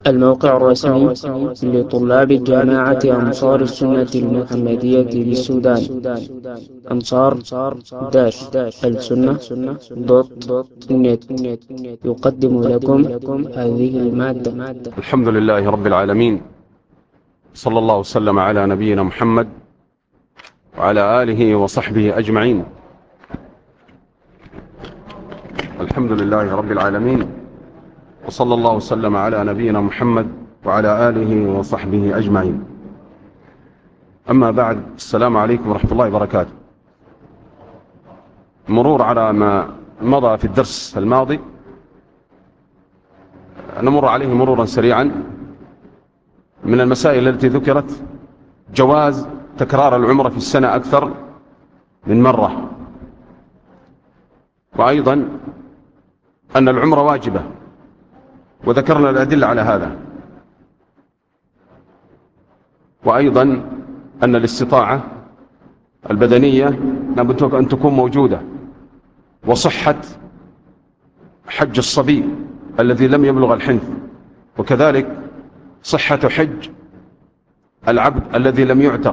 الموقع الرسمي لطلاب جامعة أنصار السنة المحمدية بالسودان. أنصار السنة نت يقدم لكم هذه المادة. الحمد لله رب العالمين، صلى الله وسلم على نبينا محمد وعلى آله وصحبه أجمعين. الحمد لله رب العالمين، وصلى الله وسلم على نبينا محمد وعلى آله وصحبه أجمعين. أما بعد، السلام عليكم ورحمة الله وبركاته. مرور على ما مضى في الدرس الماضي، نمر عليه مرورا سريعا. من المسائل التي ذكرت جواز تكرار العمرة في السنة أكثر من مرة، وأيضا أن العمرة واجبة، وذكرنا الأدلة على هذا، وأيضا أن الاستطاعة البدنية لابد أن تكون موجودة، وصحة حج الصبي الذي لم يبلغ الحنث، وكذلك صحة حج العبد الذي لم يعتق،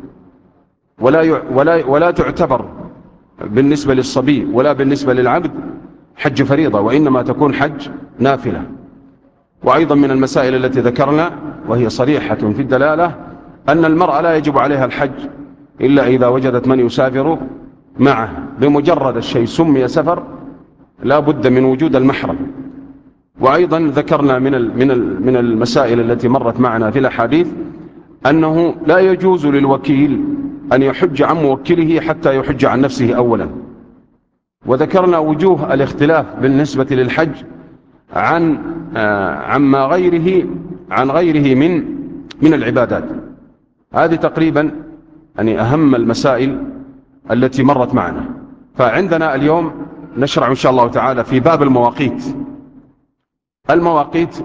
ولا تعتبر بالنسبة للصبي ولا بالنسبة للعبد حج فريضة، وإنما تكون حج نافلة. وأيضا من المسائل التي ذكرنا وهي صريحة في الدلالة أن المرأة لا يجب عليها الحج إلا إذا وجدت من يسافر معه. بمجرد الشيء سمي سفر لا بد من وجود المحرم. وأيضا ذكرنا من المسائل التي مرت معنا في الأحاديث أنه لا يجوز للوكيل أن يحج عن موكله حتى يحج عن نفسه أولا. وذكرنا وجوه الاختلاف بالنسبة للحج عن غيره من العبادات. هذه تقريبا أهم المسائل التي مرت معنا. فعندنا اليوم نشرع إن شاء الله تعالى في باب المواقيت. المواقيت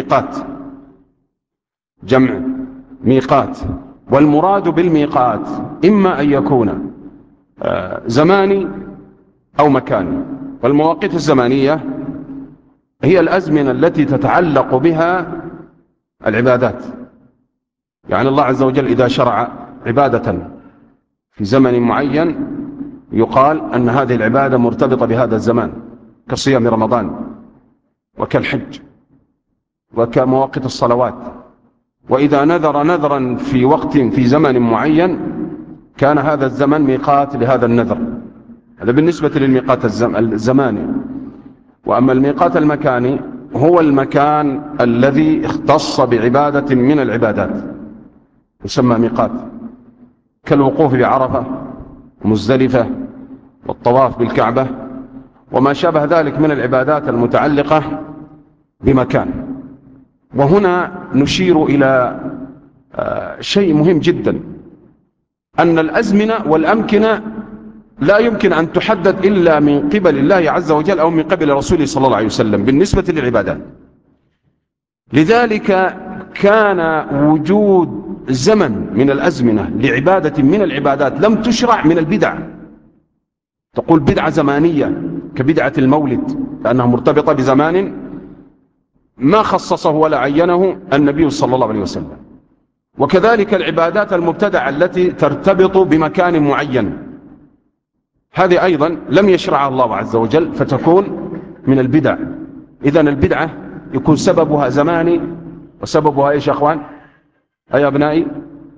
جمع ميقات، والمراد بالميقات إما أن يكون زماني أو مكاني. والمواقيت الزمانية هي الأزمنة التي تتعلق بها العبادات. يعني الله عز وجل إذا شرع عبادة في زمن معين يقال أن هذه العبادة مرتبطة بهذا الزمان، كصيام رمضان وكالحج وكمواقيت الصلوات. وإذا نذر نذرا في وقت في زمن معين كان هذا الزمن ميقات لهذا النذر. هذا بالنسبة للميقات الزماني. وأما الميقات المكاني هو المكان الذي اختص بعبادة من العبادات، يسمى ميقات، كالوقوف بعرفة ومزدلفة والطواف بالكعبة وما شابه ذلك من العبادات المتعلقة بمكان. وهنا نشير إلى شيء مهم جدا، أن الأزمنة والأمكنة لا يمكن أن تحدد إلا من قبل الله عز وجل أو من قبل رسوله صلى الله عليه وسلم بالنسبة للعبادات. لذلك كان وجود زمن من الأزمنة لعبادة من العبادات لم تشرع من البدع. تقول بدعة زمانية كبدعة المولد، لأنها مرتبطة بزمان ما خصصه ولا عينه النبي صلى الله عليه وسلم. وكذلك العبادات المبتدعة التي ترتبط بمكان معين، هذه أيضا لم يشرعها الله عز وجل فتكون من البدع. إذن البدعة يكون سببها زماني، وسببها إيش يا أخوان؟ أي أبنائي؟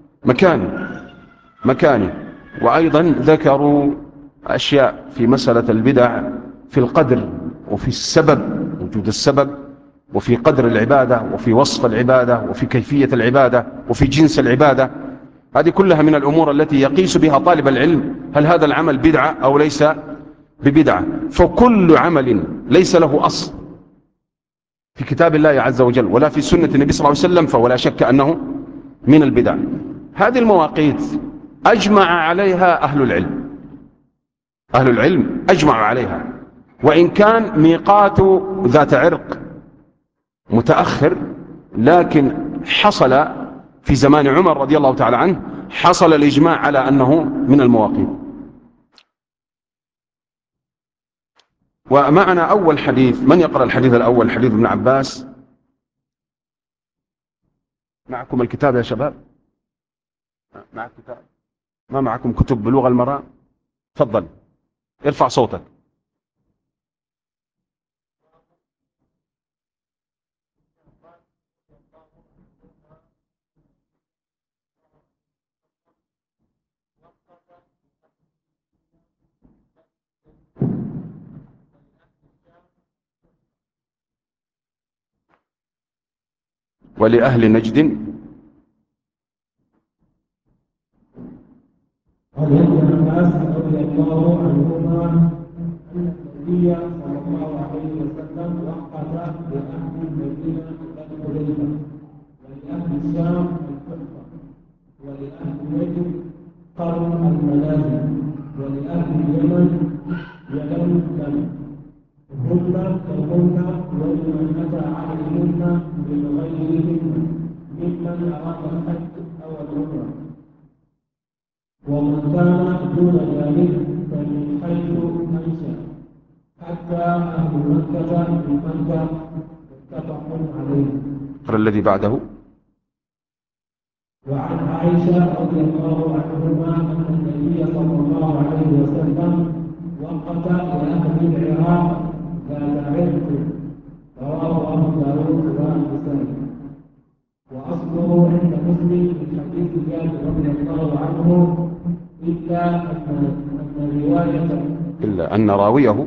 مكاني. وأيضا ذكروا أشياء في مسألة البدع في القدر وفي السبب، وجود السبب، وفي قدر العبادة، وفي وصف العبادة، وفي كيفية العبادة، وفي جنس العبادة. هذه كلها من الأمور التي يقيس بها طالب العلم هل هذا العمل بدعة أو ليس ببدعة. فكل عمل ليس له أصل في كتاب الله عز وجل ولا في سنة النبي صلى الله عليه وسلم فهو لا شك أنه من البدع. هذه المواقيت أجمع عليها أهل العلم أجمعوا عليها، وإن كان ميقات ذات عرق متأخر، لكن حصل في زمان عمر رضي الله تعالى عنه حصل الإجماع على أنه من المواقيت. ومعنا أول حديث، من يقرأ الحديث الأول؟ حديث ابن عباس. معكم الكتاب يا شباب؟ معك كتاب؟ ما معكم كتب بلوغ المرام؟ تفضل ارفع صوتك. ولأهل نجد عن ابن عباس رضي الله عنهما أن النبي صلى الله عليه وسلم وقف لأهل المدينة الحديبة، ولأهل الشام الكفة، ولأهل نجد قرن المنازل، ولأهل اليمن يلملم هن ولمن أتى عليهن من غيرهن ممن أراد الحج أو العمرة، ومن كان دون ذلك فمن حيث أنشأ حتى أهل مكة من مكة متفق عليه. الذي بعده. وعن عائشة رضي الله عنهما أن النبي صلى الله عليه وسلم وقت لأهل العراق ذات عرق، رواه أبو داود والنسائي. وأصله عند مسلم من حديث جابر رضي الله عنه إلا أن راويه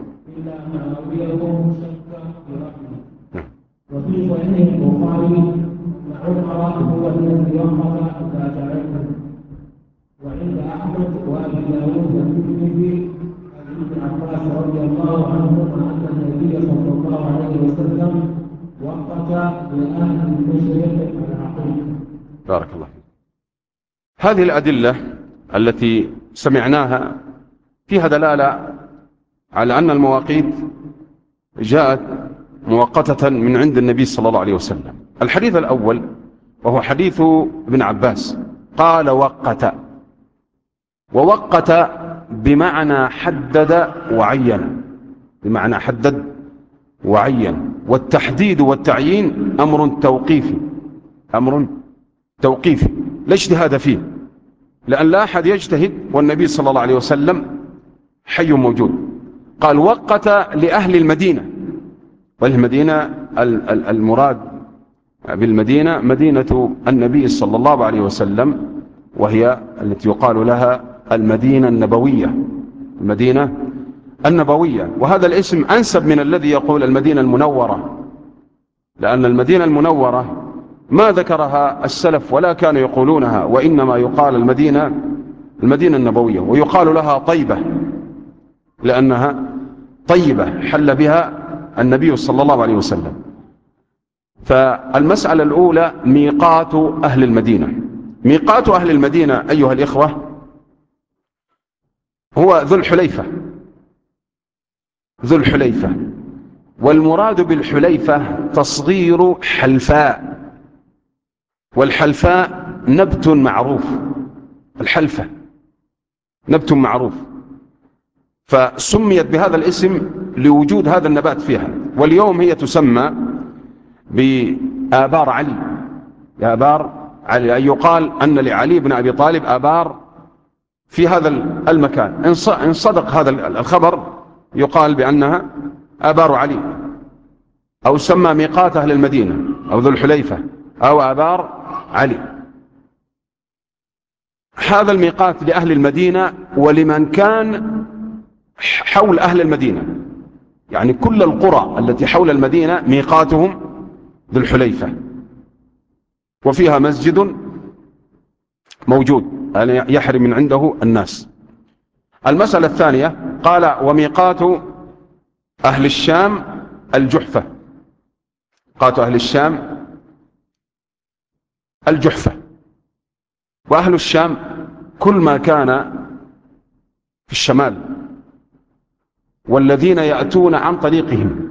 شك برحمه. وفي صحيح البخاري أن عمر هو الذي وقف ذات عرق. وعند أحمد وأبي داود والترمذي عن ابن عباس رضي الله عنهما أن النبي صلى الله عليه وسلم وقف لأهل المشرق العقيق. بارك الله فيك. هذه الأدلة التي سمعناها فيها دلالة على أن المواقيت جاءت مؤقتة من عند النبي صلى الله عليه وسلم. الحديث الأول وهو حديث ابن عباس قال وقت، ووقت بمعنى حدد وعين، بمعنى حدد وعين، والتحديد والتعيين أمر توقيفي، أمر توقيفي لا اجتهاد فيه، لأن لا أحد يجتهد والنبي صلى الله عليه وسلم حي موجود. قال وقت لأهل المدينة، والمدينة المراد بالمدينة مدينة النبي صلى الله عليه وسلم، وهي التي يقال لها المدينة النبوية، المدينة النبوية. وهذا الاسم أنسب من الذي يقول المدينة المنورة، لأن المدينة المنورة ما ذكرها السلف ولا كانوا يقولونها، وإنما يقال المدينة النبوية، ويقال لها طيبة لأنها طيبة حل بها النبي صلى الله عليه وسلم. فالمسألة الأولى ميقات أهل المدينة. ميقات أهل المدينة أيها الإخوة هو ذو الحليفة، ذو الحليفة. والمراد بالحليفة تصغير حلفاء، والحلفاء نبت معروف، الحلفة نبت معروف، فسميت بهذا الاسم لوجود هذا النبات فيها. واليوم هي تسمى بآبار علي، آبار علي، أي يقال أن لعلي بن أبي طالب آبار في هذا المكان. إن صدق هذا الخبر يقال بأنها آبار علي، أو سمى ميقات أهل المدينة أو ذو الحليفة أو آبار علي. هذا الميقات لأهل المدينة ولمن كان حول أهل المدينة، يعني كل القرى التي حول المدينة ميقاتهم ذو الحليفة، وفيها مسجد موجود يعني يحرم من عنده الناس. المسألة الثانية قال وميقات أهل الشام الجحفة، ميقات أهل الشام الجحفة. وأهل الشام كل ما كان في الشمال، والذين يأتون عن طريقهم،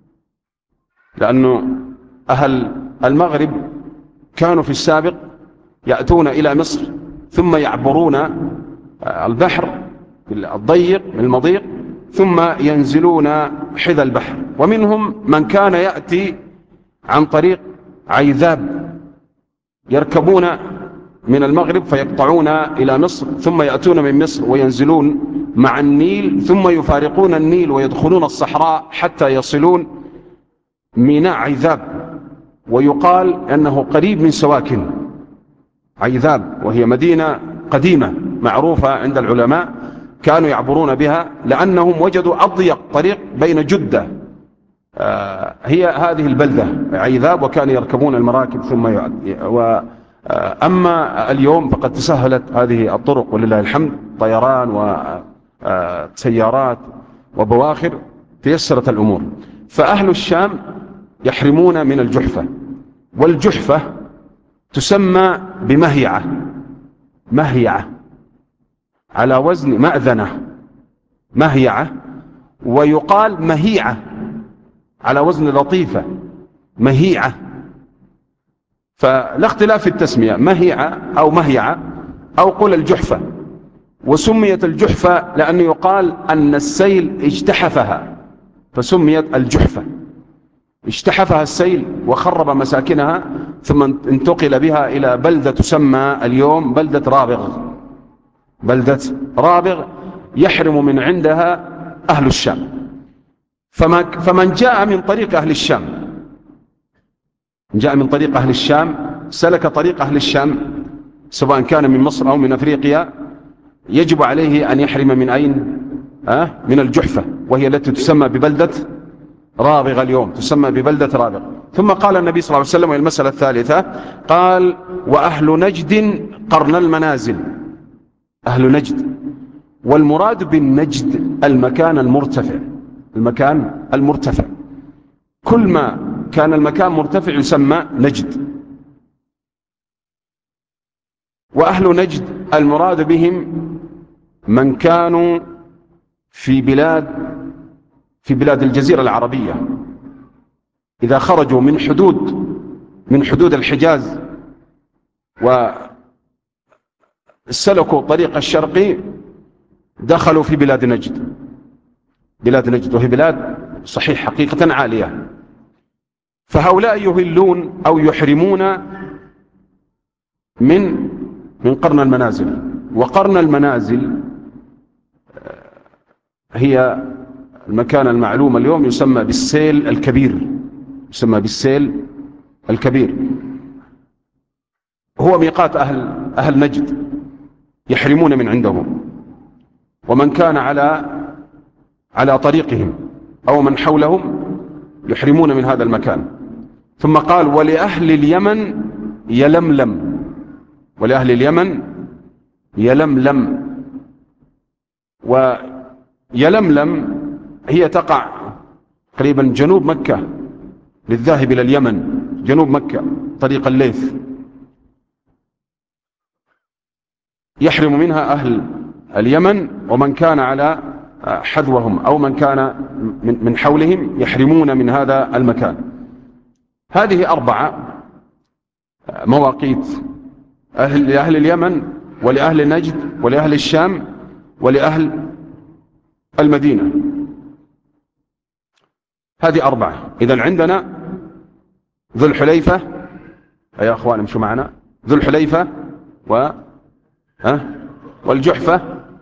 لأنه أهل المغرب كانوا في السابق يأتون إلى مصر ثم يعبرون البحر الضيق المضيق ثم ينزلون حذا البحر. ومنهم من كان يأتي عن طريق عيذاب يركبون من المغرب فيقطعون إلى مصر، ثم يأتون من مصر وينزلون مع النيل، ثم يفارقون النيل ويدخلون الصحراء حتى يصلون ميناء عيذاب، ويقال أنه قريب من سواكن عيذاب، وهي مدينة قديمة معروفة عند العلماء كانوا يعبرون بها لأنهم وجدوا أضيق طريق بين جدة هي هذه البلدة عيذاب، وكانوا يركبون المراكب ثم أما اليوم فقد تسهلت هذه الطرق ولله الحمد، طيران وسيارات وبواخر، تيسرت الأمور. فأهل الشام يحرمون من الجحفة، والجحفة تسمى بمهيعة، مهيعة على وزن مأذنة، مهيعة، ويقال مهيعة على وزن لطيفة، مهيعة، فلا اختلاف في التسمية، مهيعة أو مهيعة أو قل الجحفة. وسميت الجحفة لأنه يقال أن السيل اجتحفها فسميت الجحفة، اجتحفها السيل وخرب مساكنها، ثم انتقل بها إلى بلدة تسمى اليوم بلدة رابغ، بلدة رابغ يحرم من عندها أهل الشام. فمن جاء من طريق أهل الشام، جاء من طريق أهل الشام، سلك طريق أهل الشام سواء كان من مصر أو من أفريقيا، يجب عليه أن يحرم من أين؟ من الجحفة، وهي التي تسمى ببلدة رابغ اليوم، تسمى ببلدة رابغ. ثم قال النبي صلى الله عليه وسلم، والمسألة الثالثة، قال وأهل نجد قرن المنازل، أهل نجد، والمراد بالنجد المكان المرتفع، المكان المرتفع، كل ما كان المكان مرتفع يسمى نجد. وأهل نجد المراد بهم من كانوا في بلاد الجزيرة العربية، إذا خرجوا من حدود الحجاز وسلكوا طريق الشرقي دخلوا في بلاد نجد، بلاد نجد وهي بلاد صحيح حقيقة عالية. فهؤلاء يهلون أو يحرمون من قرن المنازل. وقرن المنازل هي المكان المعلوم اليوم يسمى بالسيل الكبير، يسمى بالسيل الكبير، هو ميقات أهل نجد، يحرمون من عندهم، ومن كان على طريقهم أو من حولهم يحرمون من هذا المكان. ثم قال ولأهل اليمن يلملم، ولأهل اليمن يلملم. ويلملم هي تقع قريبا جنوب مكة للذاهب إلى اليمن، جنوب مكة طريق الليث، يحرم منها أهل اليمن، ومن كان على حذوهم أو من كان من حولهم يحرمون من هذا المكان. هذه 4 مواقيت، لأهل اليمن ولأهل نجد ولأهل الشام ولأهل المدينة، هذه 4. إذن عندنا ذو الحليفة، يا أخوان امشوا معنا، ذو الحليفة والجحفة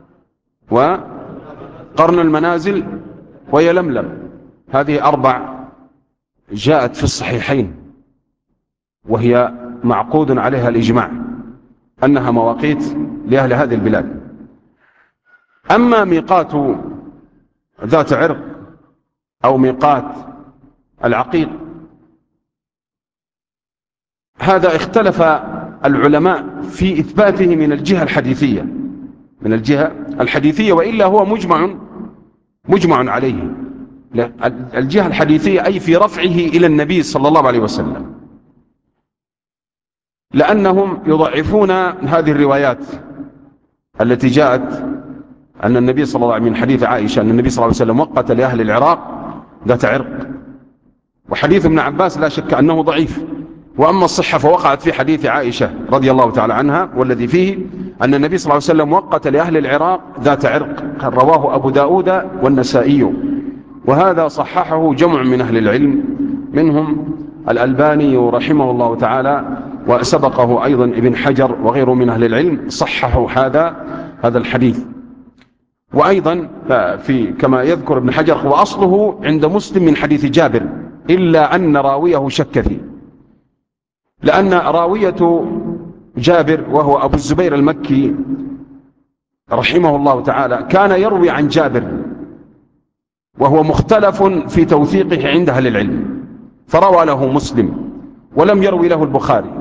وقرن المنازل ويلملم، هذه 4 جاءت في الصحيحين، وهي معقود عليها الإجماع أنها مواقيت لأهل هذه البلاد. أما ميقات ذات عرق أو ميقات العقيق، هذا اختلف العلماء في إثباته من الجهة الحديثية، من الجهة الحديثية، وإلا هو مجمع عليه. الجهة الحديثية أي في رفعه إلى النبي صلى الله عليه وسلم، لأنهم يضعفون هذه الروايات التي جاءت أن النبي صلى الله عليه وسلم، من حديث عائشة أن النبي صلى الله عليه وسلم وقت لأهل العراق ذات عرق، وحديث ابن عباس لا شك أنه ضعيف. وأما الصحة فوقعت في حديث عائشة رضي الله تعالى عنها، والذي فيه أن النبي صلى الله عليه وسلم وقت لأهل العراق ذات عرق، رواه أبو داود والنسائي، وهذا صححه جمع من أهل العلم منهم الألباني رحمه الله تعالى وسبقه أيضا ابن حجر وغيره من أهل العلم صححوا هذا الحديث. وأيضا كما يذكر ابن حجر وأصله عند مسلم من حديث جابر، إلا أن راويه شك فيه، لأن راوية جابر وهو أبو الزبير المكي رحمه الله تعالى كان يروي عن جابر وهو مختلف في توثيقه عند أهل العلم، فروى له مسلم ولم يروي له البخاري،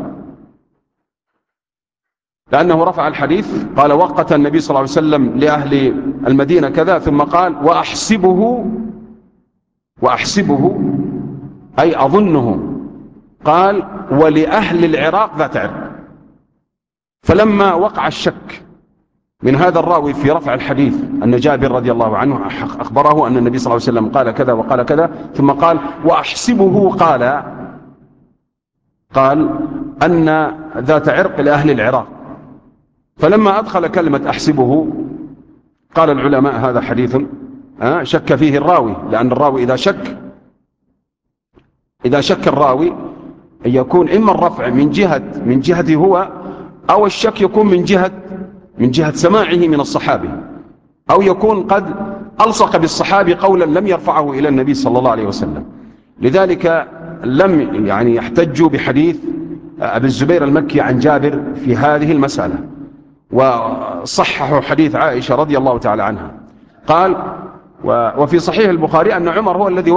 لأنه رفع الحديث قال وقت النبي صلى الله عليه وسلم لأهل المدينة كذا، ثم قال وأحسبه أي أظنه، قال ولأهل العراق ذات عرق. فلما وقع الشك من هذا الراوي في رفع الحديث أن جابر رضي الله عنه أخبره أن النبي صلى الله عليه وسلم قال كذا وقال كذا، ثم قال وأحسبه قال أن ذات عرق لأهل العراق. فلما أدخل كلمة أحسبه قال العلماء هذا حديث شك فيه الراوي، لأن الراوي إذا شك الراوي يكون إما الرفع من جهته هو، أو الشك يكون من جهة سماعه من الصحابي، أو يكون قد ألصق بالصحابي قولا لم يرفعه إلى النبي صلى الله عليه وسلم. لذلك لم يحتجوا بحديث أبي الزبير المكي عن جابر في هذه المسألة، وصححوا حديث عائشة رضي الله تعالى عنها. قال وفي صحيح البخاري أن عمر هو الذي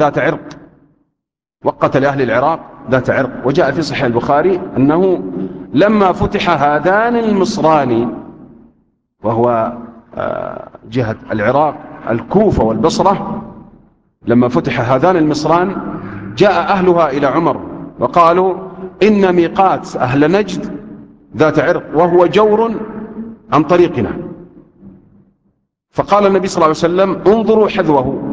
وقت لأهل العراق ذات عرق. وجاء في صحيح البخاري أنه لما فتح هذان المصران، وهو جهة العراق الكوفة والبصرة، لما فتح هذان المصران جاء أهلها إلى عمر وقالوا إن ميقات أهل نجد ذات عرق وهو جور عن طريقنا. فقال النبي صلى الله عليه وسلم انظروا حذوه،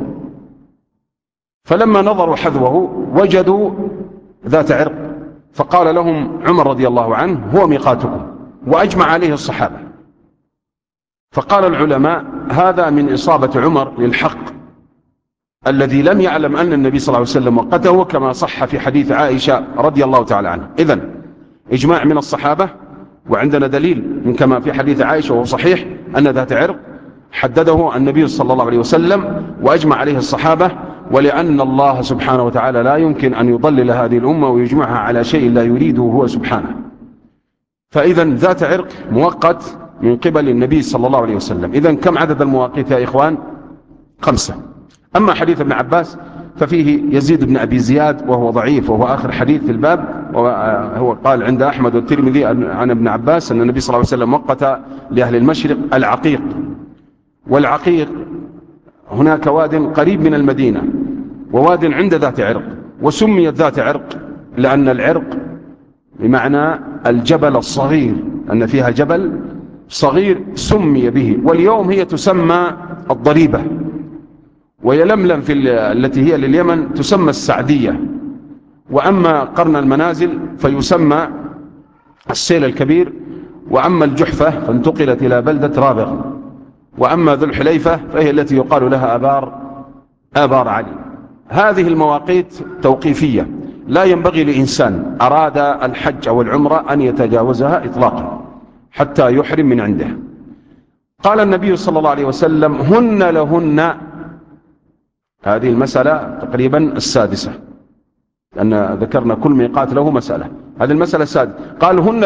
فلما نظروا حذوه وجدوا ذات عرق، فقال لهم عمر رضي الله عنه هو ميقاتكم، وأجمع عليه الصحابة. فقال العلماء هذا من إصابة عمر للحق الذي لم يعلم أن النبي صلى الله عليه وسلم وقته، كما صح في حديث عائشة رضي الله تعالى عنها. إذن إجماع من الصحابة، وعندنا دليل من كما في حديث عائشة وهو صحيح أن ذات عرق حدده النبي صلى الله عليه وسلم وأجمع عليه الصحابة، ولأن الله سبحانه وتعالى لا يمكن أن يضلل هذه الأمة ويجمعها على شيء لا يريده هو سبحانه. فإذن ذات عرق مؤقت من قبل النبي صلى الله عليه وسلم. إذن كم عدد المواقيت يا إخوان؟ 5. أما حديث ابن عباس ففيه يزيد بن أبي زياد وهو ضعيف، وهو آخر حديث في الباب، وهو قال عند أحمد والترمذي عن ابن عباس أن النبي صلى الله عليه وسلم وقت لأهل المشرق العقيق. والعقيق هناك واد قريب من المدينة وواد عند ذات عرق، وسميت ذات عرق لأن العرق بمعنى الجبل الصغير، أن فيها جبل صغير سمي به. واليوم هي تسمى الضريبة، ويلملم التي هي لليمن تسمى السعدية. وأما قرن المنازل فيسمى السيل الكبير، وأما الجحفة فانتقلت إلى بلدة رابغ، وأما ذو الحليفة فهي التي يقال لها آبار علي. هذه المواقيت توقيفية، لا ينبغي لإنسان أراد الحج أو العمرة أن يتجاوزها إطلاقا حتى يحرم من عنده. قال النبي صلى الله عليه وسلم هن لهن، هذه المسألة تقريبا السادسة، لأن ذكرنا كل ميقات له مسألة، هذه المسألة السادسة. قال هن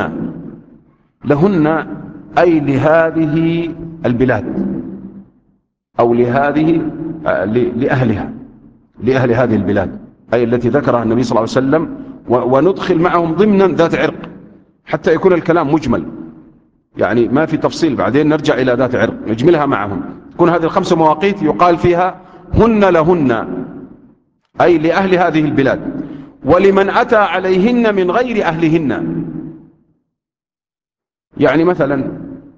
لهن أي لهذه البلاد، أو لأهلها، لأهل هذه البلاد، أي التي ذكرها النبي صلى الله عليه وسلم، وندخل معهم ضمنا ذات عرق حتى يكون الكلام مجمل، يعني ما في تفصيل. بعدين نرجع إلى ذات عرق نجملها معهم، تكون هذه ال5 مواقيت يقال فيها هن لهن أي لأهل هذه البلاد، ولمن أتى عليهن من غير أهلهن. يعني مثلا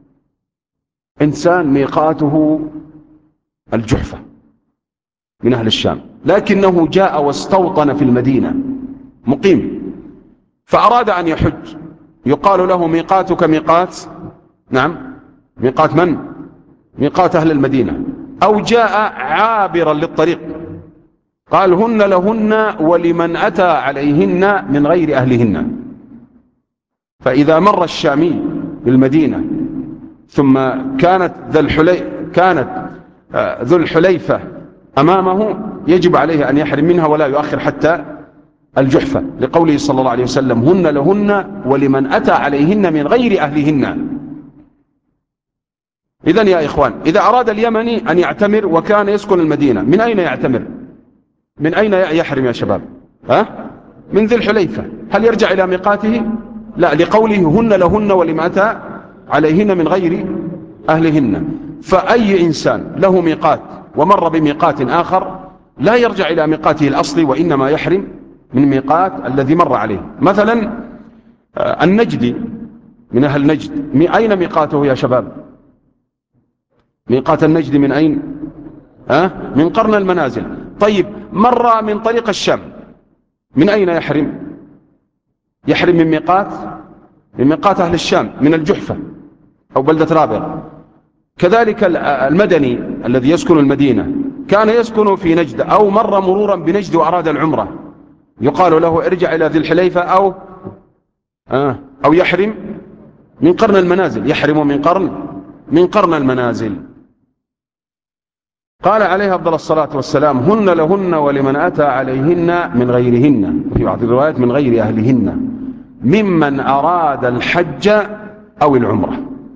إنسان ميقاته الجحفة من أهل الشام، لكنه جاء واستوطن في المدينة مقيم، فأراد أن يحج، يقال له ميقاتك ميقات من؟ ميقات أهل المدينة. أو جاء عابرا للطريق، قال هن لهن ولمن أتى عليهن من غير أهلهن. فإذا مر الشامي بالمدينة ثم كانت ذو الحليفة أمامه، يجب عليه أن يحرم منها ولا يؤخر حتى الجحفة، لقوله صلى الله عليه وسلم: هن لهن ولمن أتى عليهن من غير أهلهن. إذن يا إخوان، إذا أراد اليمني أن يعتمر وكان يسكن المدينة، من أين يعتمر؟ من أين يحرم يا شباب؟ من ذي الحليفة. هل يرجع إلى ميقاته؟ لا، لقوله هن لهن ولمن أتى عليهن من غير أهلهن. فأي إنسان له ميقات ومر بميقات آخر لا يرجع إلى ميقاته الأصلي، وإنما يحرم من ميقات الذي مر عليه. مثلا النجدي من أهل نجد، أين ميقاته يا شباب؟ ميقات النجد من أين؟ من قرن المنازل. طيب، مر من طريق الشام، من أين يحرم؟ يحرم من ميقات أهل الشام، من الجحفة أو بلدة رابغ. كذلك المدني الذي يسكن المدينة كان يسكن في نجد أو مر مرورا بنجد وأراد العمرة، يقال له ارجع إلى ذي الحليفة أو يحرم من قرن المنازل، يحرم من قرن المنازل. قال عليه أفضل الصلاة والسلام: هن لهن ولمن أتى عليهن من غيرهن، في بعض الروايات من غير أهلهن، ممن أراد الحج أو العمرة.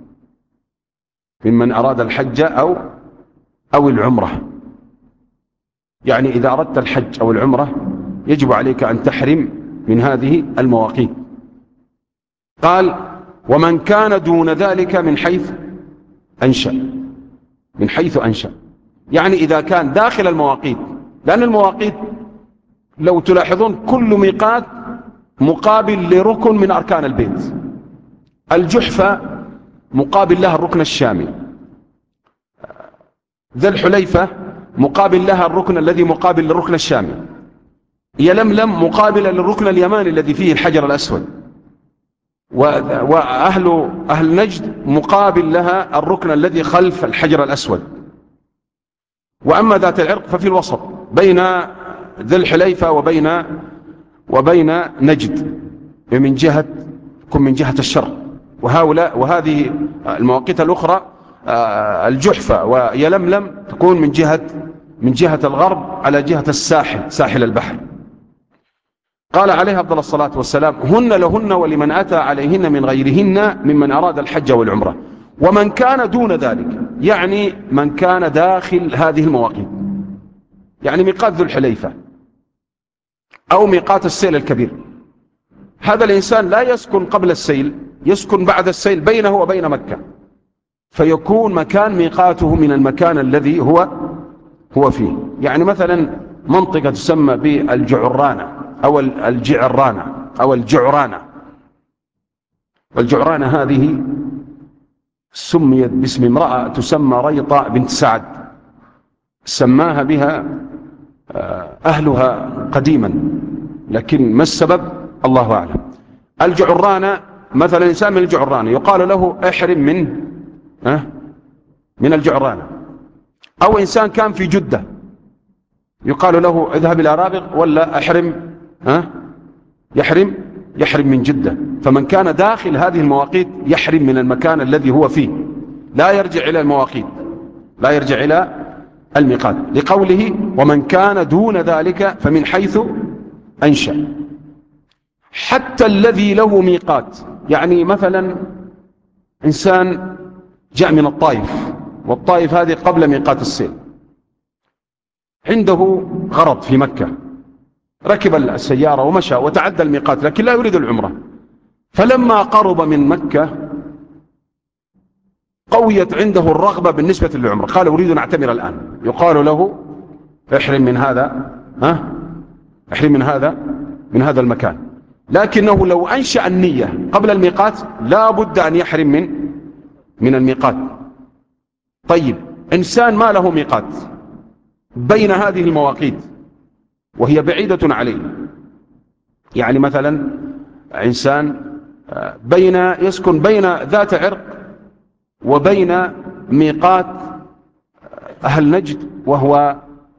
ممن أراد الحج أو العمرة، يعني إذا أردت الحج أو العمرة يجب عليك أن تحرم من هذه المواقيت. قال: ومن كان دون ذلك من حيث أنشأ، يعني إذا كان داخل المواقيت، لأن المواقيت لو تلاحظون كل ميقات مقابل لركن من أركان البيت. الجحفة مقابل لها الركن الشامي، ذا الحليفة مقابل لها الركن الذي مقابل للركن الشامي، يلملم مقابل للركن اليماني الذي فيه الحجر الأسود، وأهل نجد مقابل لها الركن الذي خلف الحجر الأسود. وأما ذات العرق ففي الوسط بين ذي الحليفة وبين نجد، من جهة الشرق. وهذه المواقيت الأخرى الجحفة ويلملم تكون من جهة الغرب على جهة ساحل البحر. قال عليه أفضل الصلاة والسلام: هن لهن ولمن أتى عليهن من غيرهن ممن أراد الحج والعمرة. ومن كان دون ذلك، يعني من كان داخل هذه المواقيت، يعني ميقات ذو الحليفة أو ميقات السيل الكبير، هذا الإنسان لا يسكن قبل السيل، يسكن بعد السيل بينه وبين مكة، فيكون مكان ميقاته من المكان الذي هو فيه. يعني مثلا منطقة تسمى بالجعرانة أو الجعرانة أو الجعرانة، والجعرانة هذه سميت باسم امرأة تسمى ريطة بنت سعد، سماها بها أهلها قديما، لكن ما السبب الله أعلم. الجعرانة مثلا إنسان من الجعرانة يقال له احرم من الجعرانة، أو إنسان كان في جدة يقال له اذهب إلى رابغ ولا يحرم من جدة. فمن كان داخل هذه المواقيت يحرم من المكان الذي هو فيه، لا يرجع إلى المواقيت، لا يرجع إلى الميقات، لقوله: ومن كان دون ذلك فمن حيث أنشأ. حتى الذي له ميقات، يعني مثلا إنسان جاء من الطائف، والطائف هذه قبل ميقات السيل، عنده غرض في مكة، ركب السيارة ومشى وتعدى الميقات، لكن لا يريد العمرة. فلما قرب من مكة قويت عنده الرغبة بالنسبة للعمرة، قال أريد أن أعتمر الآن، يقال له احرم من هذا المكان. لكنه لو أنشأ النية قبل الميقات لا بد أن يحرم من الميقات. طيب، إنسان ما له ميقات بين هذه المواقيت وهي بعيدة عليه، يعني مثلا إنسان يسكن بين ذات عرق وبين ميقات أهل نجد وهو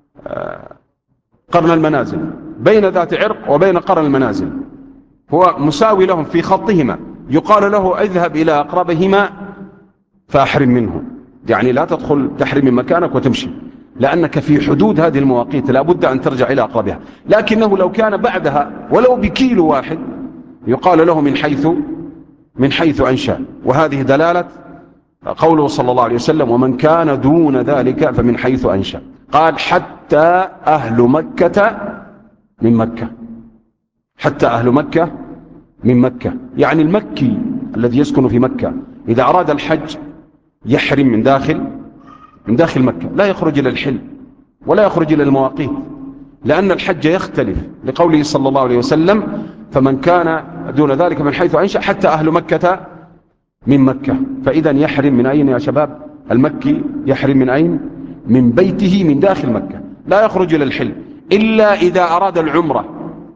قرن المنازل، بين ذات عرق وبين قرن المنازل، هو مساوي لهم في خطهما، يقال له اذهب إلى أقربهما فأحرم منه، يعني لا تدخل تحرم من مكانك وتمشي، لأنك في حدود هذه المواقيت لا بد أن ترجع إلى أقربها. لكنه لو كان بعدها ولو بكيلو واحد يقال له من حيث أنشأ. وهذه دلالة قوله صلى الله عليه وسلم: ومن كان دون ذلك فمن حيث أنشأ. قال: حتى أهل مكة من مكة، حتى أهل مكة من مكة، يعني المكي الذي يسكن في مكة إذا أراد الحج يحرم من داخل مكة، لا يخرج إلى الحل ولا يخرج إلى المواقيت، لأن الحج يختلف لقوله صلى الله عليه وسلم: فمن كان دون ذلك من حيث أنشأ حتى أهل مكة من مكة. فإذا يحرم من أين يا شباب؟ المكي يحرم من أين؟ من بيته من داخل مكة، لا يخرج إلى الحل إلا إذا أراد العمرة.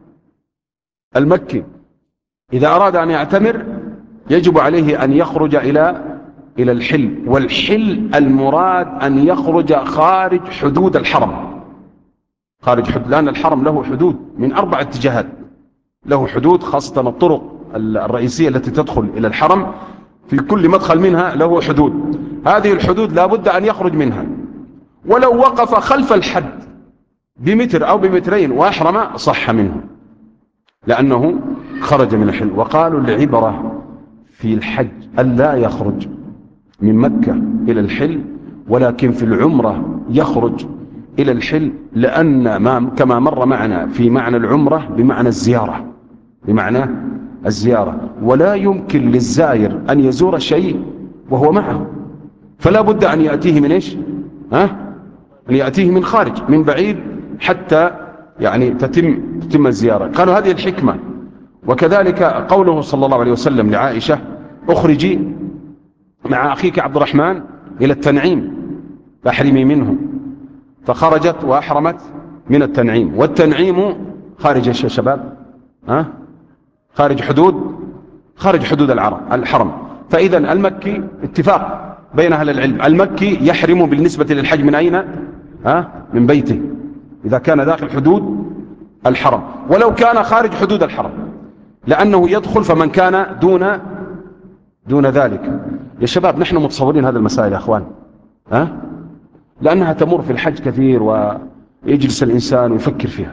المكي إذا أراد أن يعتمر يجب عليه أن يخرج إلى الحل، والحل المراد أن يخرج خارج حدود الحرم، لأن الحرم له حدود من 4 اتجاهات، له حدود، خاصة الطرق الرئيسية التي تدخل إلى الحرم في كل مدخل منها له حدود، هذه الحدود لا بد أن يخرج منها. ولو وقف خلف الحد بمتر أو بمترين وأحرم صح منه، لأنه خرج من الحل. وقالوا العبرة في الحج ألا يخرج من مكة إلى الحل، ولكن في العمرة يخرج إلى الحل، لأن كما مر معنا في معنى العمرة بمعنى الزيارة، ولا يمكن للزائر أن يزور شيء وهو معه، فلا بد أن يأتيه من إيش؟ أن يأتيه من خارج، من بعيد، حتى يعني تتم الزيارة. قالوا هذه الحكمة. وكذلك قوله صلى الله عليه وسلم لعائشة: اخرجي مع أخيك عبد الرحمن إلى التنعيم فاحرمي منه، فخرجت وأحرمت من التنعيم. والتنعيم خارج يا شباب، خارج حدود الحرم. فإذا المكي اتفاق بين أهل العلم، المكي يحرم بالنسبة للحج من أين؟ من بيته إذا كان داخل حدود الحرم، ولو كان خارج حدود الحرم، لأنه يدخل فمن كان دون ذلك. يا شباب نحن متصورين هذه المسائل يا أخوان، لأنها تمر في الحج كثير ويجلس الإنسان ويفكر فيها.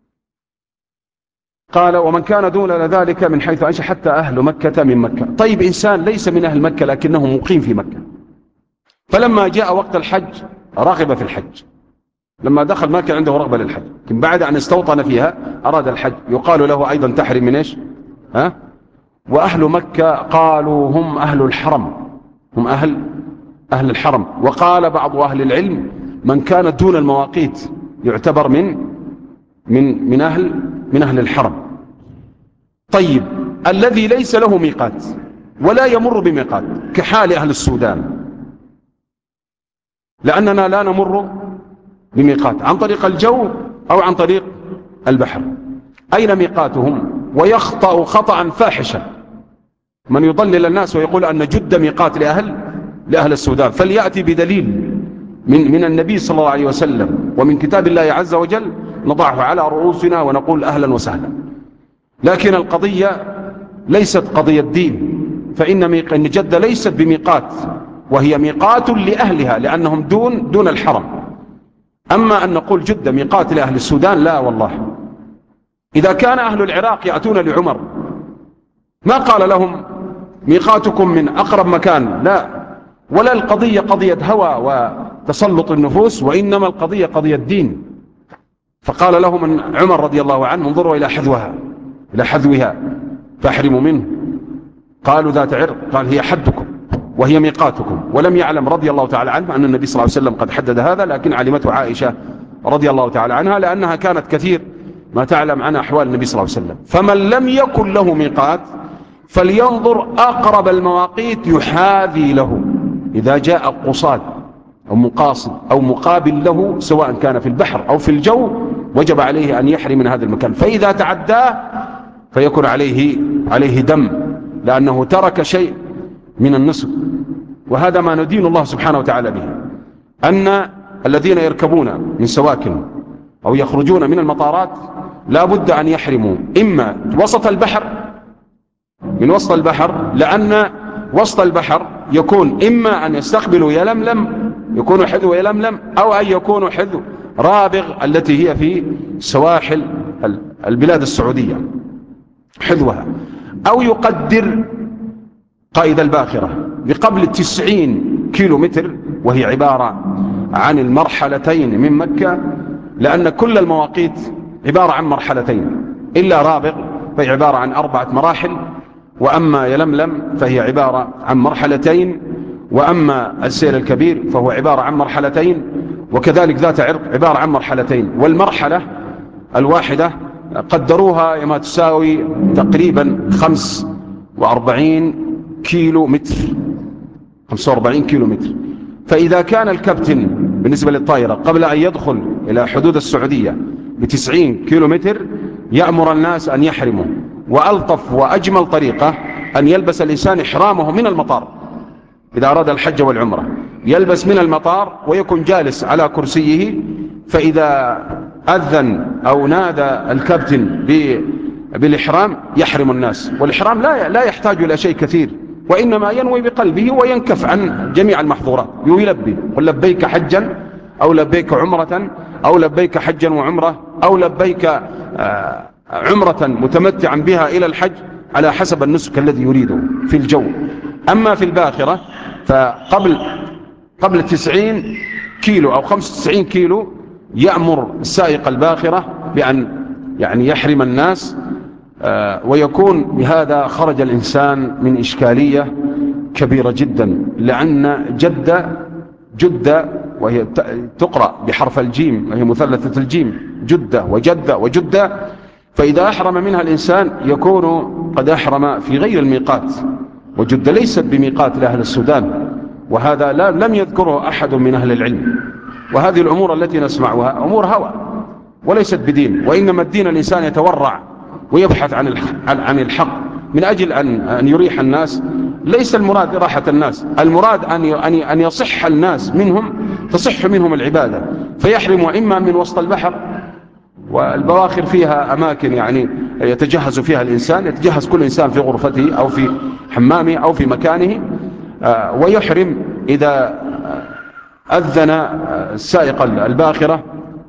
قال: ومن كان دون ذلك من حيث أنشأ حتى أهل مكة من مكة. طيب إنسان ليس من أهل مكة لكنه مقيم في مكة، فلما جاء وقت الحج رغب في الحج، لما دخل ما كان عنده رغبة للحج، لكن بعد أن استوطن فيها أراد الحج، يقال له أيضا تحرم من إيش؟ وأهل مكة قالوا هم أهل الحرم، هم أهل الحرم. وقال بعض أهل العلم: من كان دون المواقيت يعتبر من أهل الحرم. طيب الذي ليس له ميقات ولا يمر بميقات كحال أهل السودان، لأننا لا نمر بميقات عن طريق الجو أو عن طريق البحر، أين ميقاتهم؟ ويخطأ خطأ فاحشا من يضلل الناس ويقول أن جدة ميقات لأهل السودان، فليأتي بدليل من النبي صلى الله عليه وسلم ومن كتاب الله عز وجل نضعه على رؤوسنا ونقول أهلا وسهلا. لكن القضية ليست قضية دين، فإن جدة ليست بميقات، وهي ميقات لأهلها لأنهم دون الحرم. أما أن نقول جدة ميقات لأهل السودان، لا والله. إذا كان أهل العراق يأتون لعمر ما قال لهم ميقاتكم من أقرب مكان، لا، ولا القضية قضية هوى وتسلط النفوس، وإنما القضية قضية دين. فقال لهم عمر رضي الله عنه: انظروا إلى حذوها فاحرموا منه. قالوا ذات عرق، قال: هي حدكم وهي ميقاتكم. ولم يعلم رضي الله تعالى عنه أن النبي صلى الله عليه وسلم قد حدد هذا، لكن علمته عائشة رضي الله تعالى عنها، لأنها كانت كثير ما تعلم عن أحوال النبي صلى الله عليه وسلم. فمن لم يكن له ميقات فلينظر أقرب المواقيت يحاذي له، إذا جاء قصاد أو مقاصد أو مقابل له سواء كان في البحر أو في الجو وجب عليه أن يحرم من هذا المكان، فإذا تعداه فيكون عليه دم، لأنه ترك شيء من النسك. وهذا ما ندين الله سبحانه وتعالى به، أن الذين يركبون من سواكن أو يخرجون من المطارات لا بد أن يحرموا إما وسط البحر من وسط البحر، لأن وسط البحر يكون إما أن يستقبلوا يلملم، يكونوا حذو يلملم، أو أن يكونوا حذو رابغ التي هي في سواحل البلاد السعودية حذوها، أو يقدر قائد الباخرة بقبل 90 كيلو متر، وهي عبارة عن المرحلتين من مكة، لأن كل المواقيت عبارة عن مرحلتين إلا رابغ فهي عبارة عن 4 مراحل، وأما يلملم فهي عبارة عن مرحلتين، وأما السيل الكبير فهو عبارة عن مرحلتين، وكذلك ذات عرق عبارة عن مرحلتين. والمرحلة الواحدة قدروها ما تساوي تقريبا 45 كيلو متر، 45 كيلو متر. فإذا كان الكابتن بالنسبة للطائرة قبل أن يدخل إلى حدود السعودية ب90 كيلو متر يأمر الناس أن يحرموا، وألطف وأجمل طريقة أن يلبس الإنسان إحرامه من المطار إذا أراد الحج والعمرة، يلبس من المطار ويكون جالس على كرسيه، فإذا أذن أو نادى الكابتن بالإحرام يحرم الناس. والإحرام لا يحتاج إلى شيء كثير، وإنما ينوي بقلبه وينكف عن جميع المحظورات، يلبي قل لبيك حجا أو لبيك عمرة أو لبيك حجا وعمرة أو لبيك عمرة متمتعا بها إلى الحج، على حسب النسك الذي يريده في الجو. أما في الباخرة قبل 90 كيلو أو 95 كيلو يأمر السائق الباخرة بأن يعني يحرم الناس، ويكون بهذا خرج الإنسان من إشكالية كبيرة جدا، لأن جدة وهي تقرأ بحرف الجيم وهي مثلثة الجيم، جدة وجدة وجدة، فإذا أحرم منها الإنسان يكون قد أحرم في غير الميقات، وجدة ليست بميقات لأهل السودان، وهذا لم يذكره أحد من أهل العلم. وهذه الأمور التي نسمعها أمور هوى وليست بدين، وإنما الدين الإنسان يتورع ويبحث عن الحق من أجل أن يريح الناس. ليس المراد إراحة الناس، المراد أن يصح الناس منهم، تصح منهم العبادة، فيحرموا إما من وسط البحر، والبواخر فيها أماكن يعني يتجهز فيها الإنسان، يتجهز كل إنسان في غرفته أو في حمامه أو في مكانه، ويحرم إذا أذن السائق الباخرة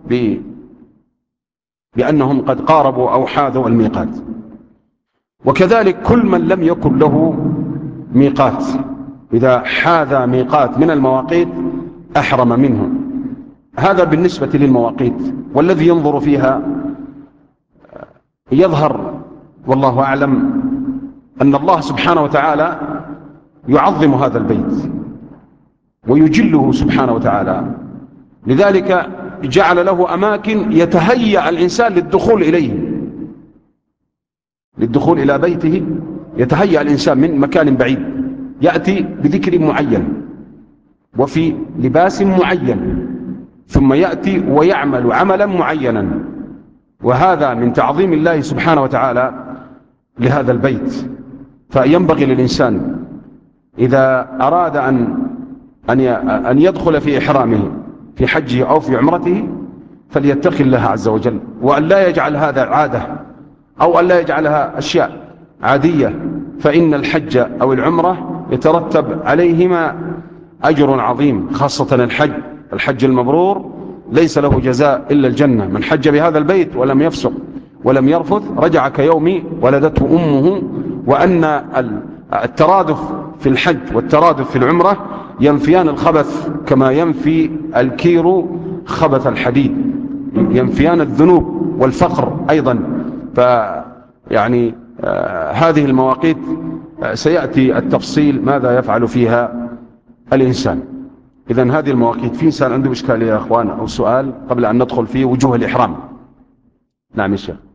بأنهم قد قاربوا أو حاذوا الميقات. وكذلك كل من لم يكن له ميقات إذا حاذى ميقات من المواقيت أحرم منه. هذا بالنسبة للمواقيت، والذي ينظر فيها يظهر والله أعلم أن الله سبحانه وتعالى يعظم هذا البيت ويجله سبحانه وتعالى، لذلك جعل له أماكن يتهيأ الإنسان للدخول إلى بيته، يتهيأ الإنسان من مكان بعيد، يأتي بذكر معين وفي لباس معين، ثم يأتي ويعمل عملا معينا، وهذا من تعظيم الله سبحانه وتعالى لهذا البيت. فينبغي للإنسان إذا أراد أن يدخل في إحرامه في حجه أو في عمرته فليتقي الله عز وجل، وأن لا يجعل هذا عادة أو أن لا يجعلها أشياء عادية، فإن الحج أو العمرة يترتب عليهما أجر عظيم، خاصة الحج المبرور ليس له جزاء إلا الجنة. من حج بهذا البيت ولم يفسق ولم يرفث رجع كيوم ولدته أمه. وأن الترادف في الحج والترادف في العمرة ينفيان الخبث كما ينفي الكير خبث الحديد، ينفيان الذنوب والفقر أيضا. فيعني هذه المواقيت سيأتي التفصيل ماذا يفعل فيها الإنسان. إذن هذه المواقيت، في إنسان عنده إشكالية يا أخوان أو سؤال قبل أن ندخل في وجوه الإحرام؟ نعم يا شيخ.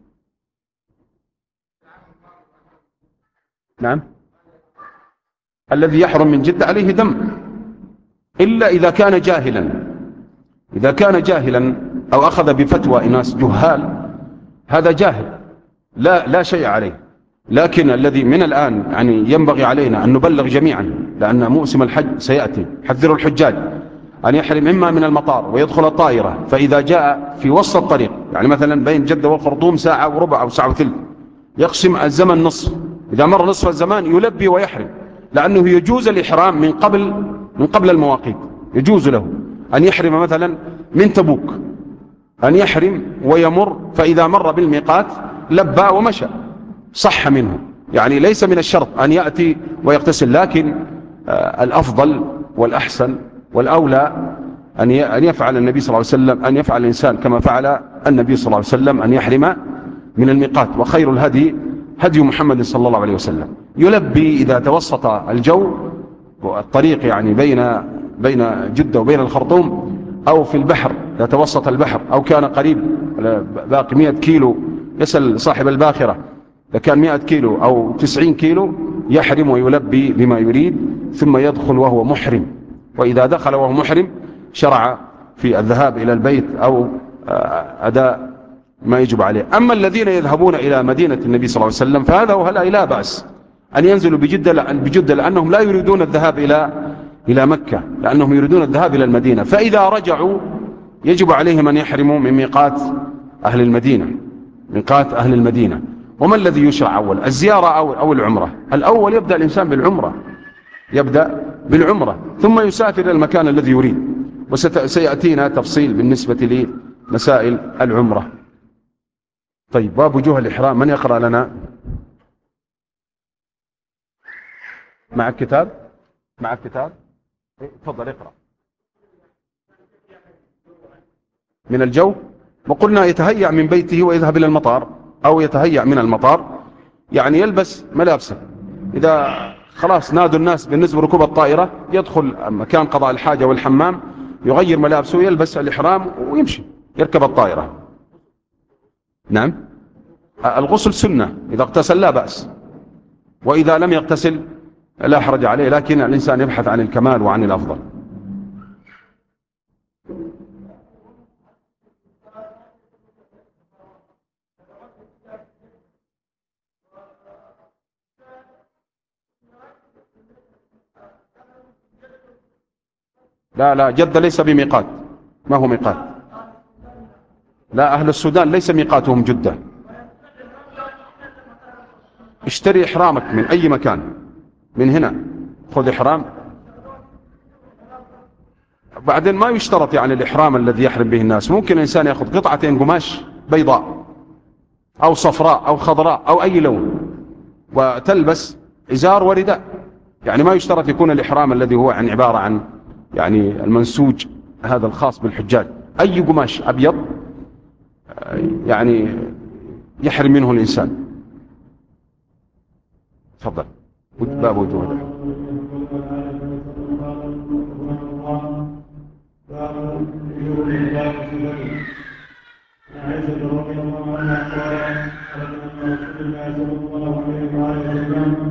نعم. الذي يحرم من جدة عليه دم إلا إذا كان جاهلا. إذا كان جاهلا أو أخذ بفتوى ناس جهال هذا جاهل لا شيء عليه. لكن الذي من الآن يعني ينبغي علينا أن نبلغ جميعا، لأن موسم الحج سيأتي، حذروا الحجاج أن يحرم إما من المطار ويدخل الطائرة، فإذا جاء في وسط الطريق يعني مثلا بين جدة والخرطوم ساعة وربع أو ساعة وثلث، يقسم الزمن نصف، إذا مر نصف الزمان يلبي ويحرم، لأنه يجوز الإحرام من قبل المواقيت. يجوز له أن يحرم مثلا من تبوك، أن يحرم ويمر، فإذا مر بالميقات لبى ومشى، صح منه. يعني ليس من الشرط أن يأتي ويغتسل، لكن الأفضل والأحسن والأولى أن يفعل النبي صلى الله عليه وسلم، أن يفعل الإنسان كما فعل النبي صلى الله عليه وسلم، أن يحرم من الميقات. وخير الهدي هدي محمد صلى الله عليه وسلم. يلبي إذا توسط الجو والطريق، يعني بين جدة وبين الخرطوم، أو في البحر إذا توسط البحر، أو كان قريب باقي 100 كيلو، يسأل صاحب الباخرة إذا كان 100 كيلو أو 90 كيلو، يحرم ويلبي بما يريد، ثم يدخل وهو محرم. وإذا دخل وهو محرم شرع في الذهاب إلى البيت أو أداء ما يجب عليه. أما الذين يذهبون إلى مدينة النبي صلى الله عليه وسلم فهذا وهلا لا بأس أن ينزلوا بجدة، لأنهم لا يريدون الذهاب إلى مكة، لأنهم يريدون الذهاب إلى المدينة. فإذا رجعوا يجب عليهم أن يحرموا من ميقات أهل المدينة، ميقات أهل المدينة. وما الذي يشرع أول، الزيارة أو العمرة؟ الأول يبدأ الإنسان بالعمرة، يبدأ بالعمرة ثم يسافر إلى المكان الذي يريد. وسيأتينا تفصيل بالنسبة لمسائل العمرة. طيب، باب وجوه الإحرام، من يقرأ لنا؟ مع الكتاب؟ مع الكتاب؟ تفضل اقرأ. من الجو، وقلنا يتهيأ من بيته ويذهب إلى المطار، أو يتهيأ من المطار، يعني يلبس ملابسه. إذا خلاص نادوا الناس بالنسبة لركوب الطائرة، يدخل مكان قضاء الحاجة والحمام، يغير ملابسه ويلبس الإحرام ويمشي يركب الطائرة. نعم، الغسل سنة، إذا اغتسل لا بأس، وإذا لم يغتسل لا حرج عليه، لكن الإنسان يبحث عن الكمال وعن الأفضل. لا، جدة ليس بميقات، ما هو ميقات. لا، أهل السودان ليس ميقاتهم جدة. اشتري إحرامك من أي مكان، من هنا خذ إحرام. بعدين ما يشترط يعني الإحرام الذي يحرم به الناس، ممكن الإنسان يأخذ قطعتين قماش بيضاء أو صفراء أو خضراء أو أي لون، وتلبس إزار ورداء. يعني ما يشترط يكون الإحرام الذي هو يعني عبارة عن يعني المنسوج هذا الخاص بالحجاج. أي قماش أبيض يعني يحرم منه الإنسان. تفضل، باب وجوه. عائشة رضي الله عنها قالت: قال رسول الله صلى الله عليه وسلم: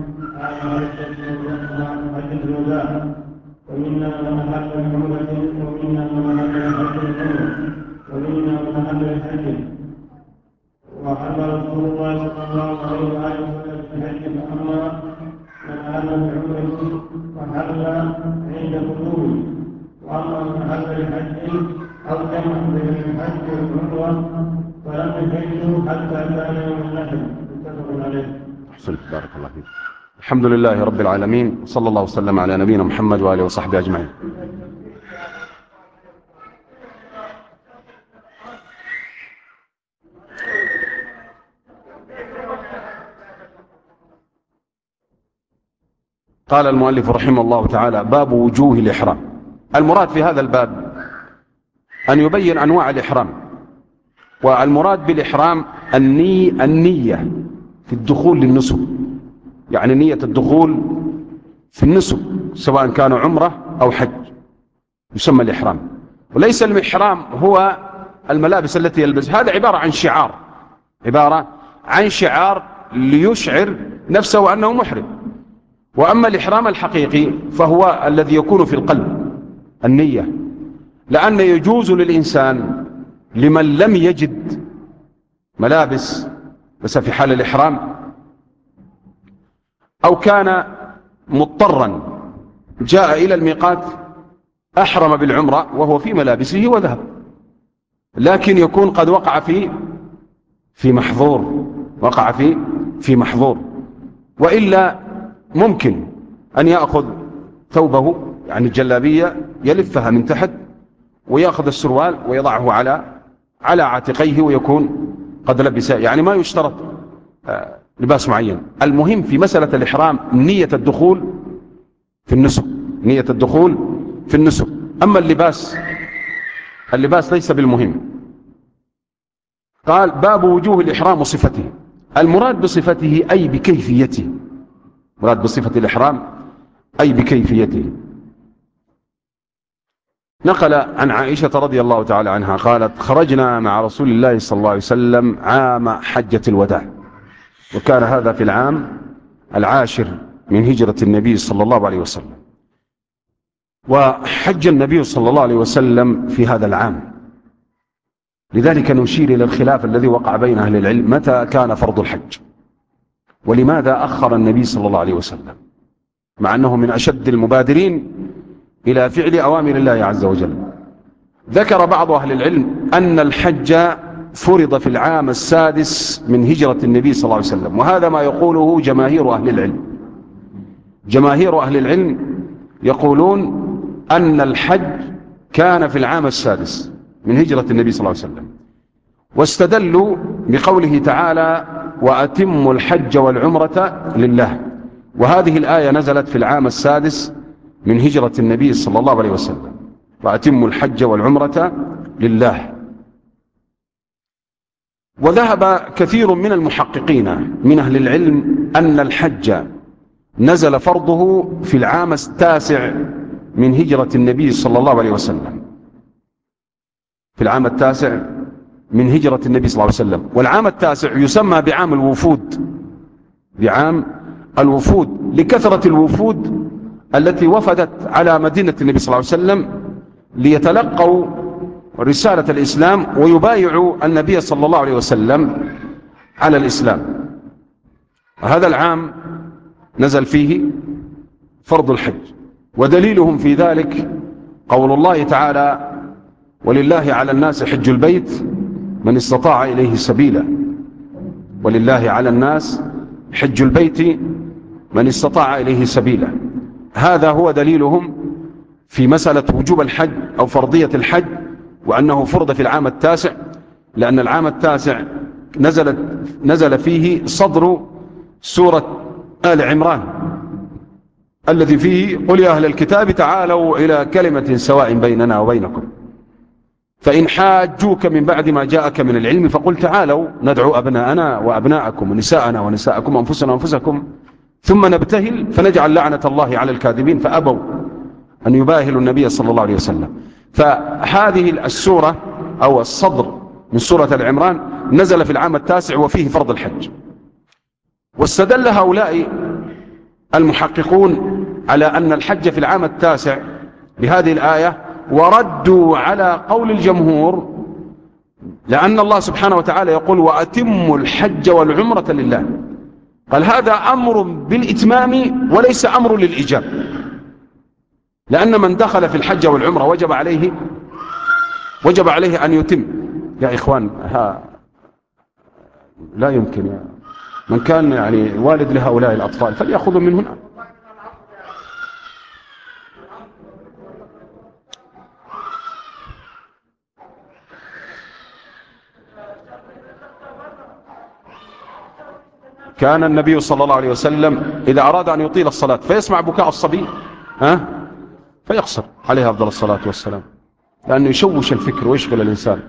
حج الوداع، ومنا من أحل بعمرة، ومنا من أحل بحج العمرة، ومنا من أحل بحج. وحل رسول الله صلى الله عليه وسلم بحج، فأما من أحل بعمرة فحل عند قدومه، وأما من أحل بحج أو جمع بين الحج والعمرة فلم يحج حتى كان يوم النحر. متفق عليه. أحسنت، بارك الله فيك. الحمد لله رب العالمين، صلى الله وسلم على نبينا محمد وآله وصحبه أجمعين. قال المؤلف رحمه الله تعالى: باب وجوه الإحرام. المراد في هذا الباب أن يبين أنواع الإحرام، والمراد بالإحرام النية في الدخول للنسك، يعني نية الدخول في النسك سواء كان عمرة أو حج يسمى الإحرام. وليس الإحرام هو الملابس التي يلبس، هذا عبارة عن شعار ليشعر نفسه أنه محرم. وأما الإحرام الحقيقي فهو الذي يكون في القلب، النية. لأن يجوز للإنسان لمن لم يجد ملابس بس في حال الإحرام، أو كان مضطرا جاء إلى الميقات أحرم بالعمرة وهو في ملابسه وذهب، لكن يكون قد وقع في محظور، وإلا ممكن أن يأخذ ثوبه يعني الجلابية يلفها من تحت ويأخذ السروال ويضعه على عاتقيه ويكون قد لبس، يعني ما يشترط لباس معين. المهم في مسألة الإحرام نية الدخول في النسك، نية الدخول في النسك. أما اللباس ليس بالمهم. قال باب وجوه الإحرام وصفته. المراد بصفته أي بكيفيته، مراد بصفة الإحرام أي بكيفيته. نقل عن عائشة رضي الله تعالى عنها قالت خرجنا مع رسول الله صلى الله عليه وسلم عام حجة الوداع، وكان هذا في العام 10 من هجرة النبي صلى الله عليه وسلم، وحج النبي صلى الله عليه وسلم في هذا العام. لذلك نشير إلى الخلاف الذي وقع بين أهل العلم متى كان فرض الحج، ولماذا أخر النبي صلى الله عليه وسلم مع أنه من أشد المبادرين إلى فعل أوامر الله عز وجل. ذكر بعض أهل العلم أن الحج فرض في العام 6 من هجرة النبي صلى الله عليه وسلم، وهذا ما يقوله جماهير أهل العلم. جماهير أهل العلم يقولون أن الحج كان في العام 6 من هجرة النبي صلى الله عليه وسلم، واستدلوا بقوله تعالى وأتموا الحج والعمرة لله، وهذه الآية نزلت في العام 6 من هجرة النبي صلى الله عليه وسلم، وأتموا الحج والعمرة لله. وذهب كثير من المحققين من أهل العلم أن الحج نزل فرضه في العام 9 من هجرة النبي صلى الله عليه وسلم، في العام 9 من هجرة النبي صلى الله عليه وسلم. والعام 9 يسمى بعام الوفود، بعام الوفود لكثرة الوفود التي وفدت على مدينة النبي صلى الله عليه وسلم ليتلقوا رسالة الإسلام ويبايعوا النبي صلى الله عليه وسلم على الإسلام. هذا العام نزل فيه فرض الحج، ودليلهم في ذلك قول الله تعالى ولله على الناس حج البيت من استطاع إليه سبيلا، ولله على الناس حج البيت من استطاع إليه سبيلا. هذا هو دليلهم في مسألة وجوب الحج أو فرضية الحج، وأنه فرض في العام 9، لأن العام 9 نزل فيه صدر سورة آل عمران الذي فيه قل يا أهل الكتاب تعالوا إلى كلمة سواء بيننا وبينكم فإن حاجوك من بعد ما جاءك من العلم فقل تعالوا ندعو أبناءنا وأبناءكم ونساءنا ونساءكم وأنفسنا وأنفسكم ثم نبتهل فنجعل لعنة الله على الكاذبين، فأبوا أن يباهلوا النبي صلى الله عليه وسلم. فهذه السورة أو الصدر من سورة العمران نزل في العام 9 وفيه فرض الحج. واستدل هؤلاء المحققون على أن الحج في العام 9 بهذه الآية، وردوا على قول الجمهور لأن الله سبحانه وتعالى يقول وأتموا الحج والعمرة لله، قال هذا أمر بالإتمام وليس أمر للإيجاب، لأن من دخل في الحج والعمرة وجب عليه أن يتم. يا إخوان لا يمكن، من كان يعني والد لهؤلاء الأطفال فليأخذوا من هنا. كان النبي صلى الله عليه وسلم إذا أراد أن يطيل الصلاة فيسمع بكاء الصبي فيقصر عليه أفضل الصلاة والسلام، لأنه يشوش الفكر ويشغل الإنسان.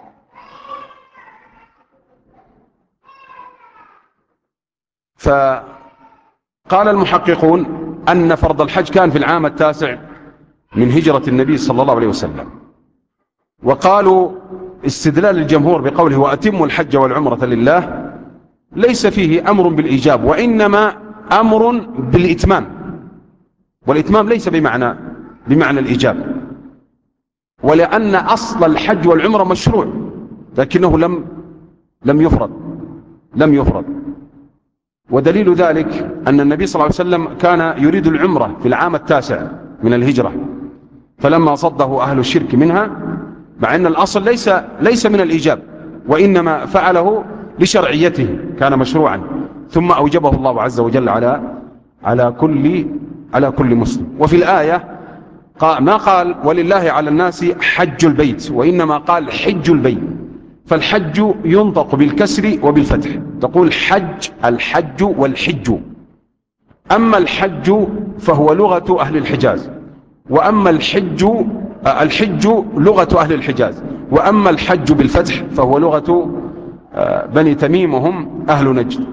فقال المحققون أن فرض الحج كان في العام 9 من هجرة النبي صلى الله عليه وسلم، وقالوا استدلال الجمهور بقوله وأتموا الحج والعمرة لله ليس فيه أمر بالإيجاب، وإنما أمر بالإتمام، والإتمام ليس بمعنى الإيجاب، ولأن أصل الحج والعمرة مشروع لكنه لم يفرض. ودليل ذلك أن النبي صلى الله عليه وسلم كان يريد العمرة في العام 9 من الهجرة، فلما صده أهل الشرك منها، مع أن الأصل ليس من الإيجاب وإنما فعله لشرعيته كان مشروعا، ثم أوجبه الله عز وجل على كل مسلم. وفي الآية ما قال ولله على الناس حج البيت، وإنما قال حج البيت. فالحج ينطق بالكسر وبالفتح، تقول حج، الحج والحج. أما الحج فهو لغة أهل الحجاز، وأما الحج لغة أهل الحجاز، وأما الحج بالفتح فهو لغة بني تميم وهم أهل نجد.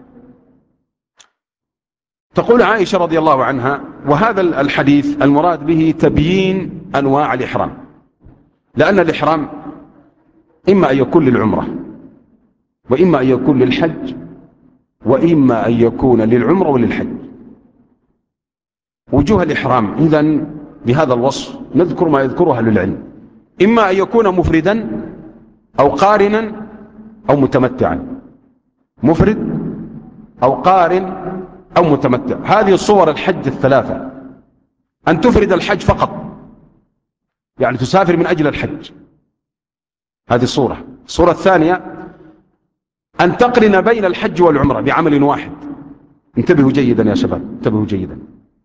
تقول عائشة رضي الله عنها: وهذا الحديث المراد به تبيين أنواع الإحرام، لأن الإحرام إما أن يكون للعمرة، وإما أن يكون للحج، وإما أن يكون للعمرة وللحج. وجوه الإحرام إذن بهذا الوصف نذكر ما يذكره أهل العلم: إما أن يكون مفردا أو قارنا أو متمتعا، مفرد أو قارن أو متمتع. هذه صور الحج الثلاثة: أن تفرد الحج فقط، يعني تسافر من أجل الحج، هذه الصورة. الصورة الثانية أن تقرن بين الحج والعمرة بعمل واحد. انتبهوا جيدا يا شباب، انتبهوا جيدا.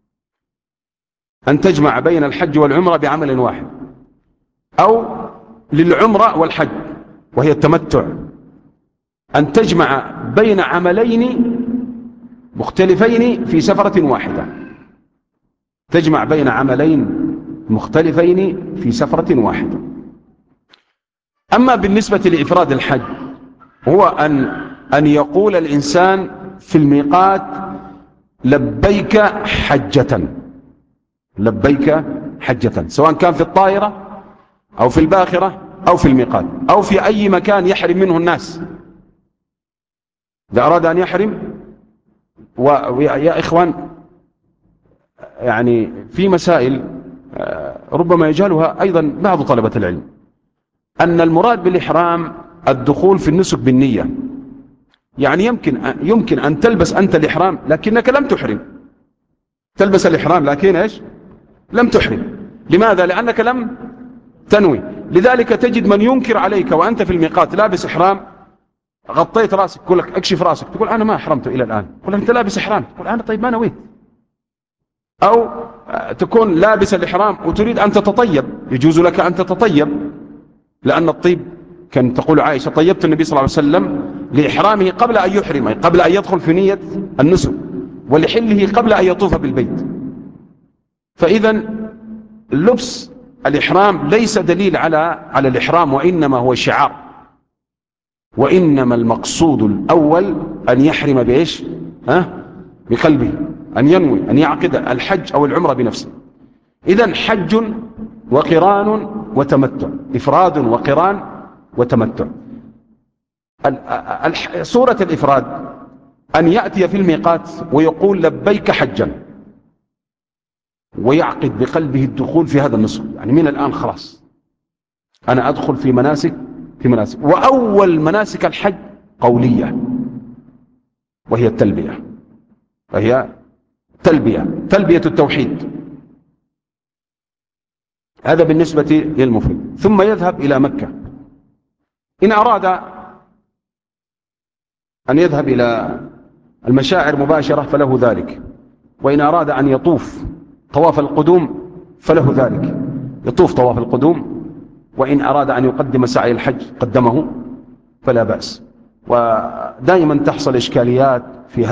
أن تجمع بين الحج والعمرة بعمل واحد، أو للعمرة والحج وهي التمتع، أن تجمع بين عملين مختلفين في سفرة واحدة، تجمع بين عملين مختلفين في سفرة واحدة. أما بالنسبة لإفراد الحج هو أن يقول الإنسان في الميقات: لبيك حجة، لبيك حجة، سواء كان في الطائرة أو في الباخرة أو في الميقات أو في أي مكان يحرم منه الناس. إذا أراد أن يحرم، ويا إخوان يعني في مسائل ربما يجهلها أيضا بعض طلبة العلم، أن المراد بالإحرام الدخول في النسك بالنية. يعني يمكن أن تلبس أنت الإحرام لكنك لم تحرم، تلبس الإحرام لكن إيش؟ لم تحرم. لماذا؟ لأنك لم تنوي. لذلك تجد من ينكر عليك وأنت في الميقات لابس إحرام، غطيت راسك، يقول لك اكشف راسك، تقول أنا ما أحرمت إلى الآن، تقول أنت لابس إحرام، تقول أنا طيب ما نويت. أو تكون لابس الإحرام وتريد أن تتطيب، يجوز لك أن تتطيب، لأن الطيب كان تقول عائشة: طيبت النبي صلى الله عليه وسلم لإحرامه قبل أن يحرم، قبل أن يدخل في نية النسك، ولحله قبل أن يطوف بالبيت. فإذا لبس الإحرام ليس دليل على الإحرام، وإنما هو شعار. وإنما المقصود الأول أن يحرم بإيش؟ بقلبه، أن ينوي أن يعقد الحج أو العمرة بنفسه. إذن حج وقران وتمتع، إفراد وقران وتمتع. صورة الإفراد أن يأتي في الميقات ويقول: لبيك حجا، ويعقد بقلبه الدخول في هذا النسك، يعني من الآن خلاص أنا أدخل في مناسك. وأول مناسك الحج قولية، وهي التلبية، تلبية التوحيد. هذا بالنسبة للمفرد. ثم يذهب إلى مكة. إن أراد أن يذهب إلى المشاعر مباشرة فله ذلك، وإن أراد أن يطوف طواف القدوم فله ذلك، يطوف طواف القدوم. وإن أراد أن يقدم سعي الحج قدمه فلا بأس. ودائما تحصل إشكاليات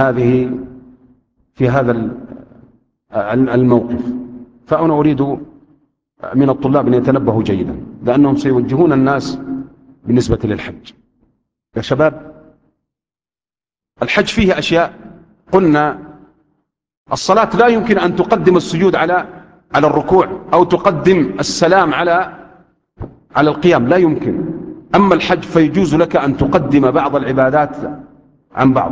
في هذا الموقف، فأنا أريد من الطلاب أن يتنبهوا جيدا، لأنهم سيوجهون الناس بالنسبة للحج. يا شباب، الحج فيه أشياء. قلنا الصلاة لا يمكن أن تقدم السجود على الركوع، أو تقدم السلام على القيام، لا يمكن. أما الحج فيجوز لك أن تقدم بعض العبادات عن بعض.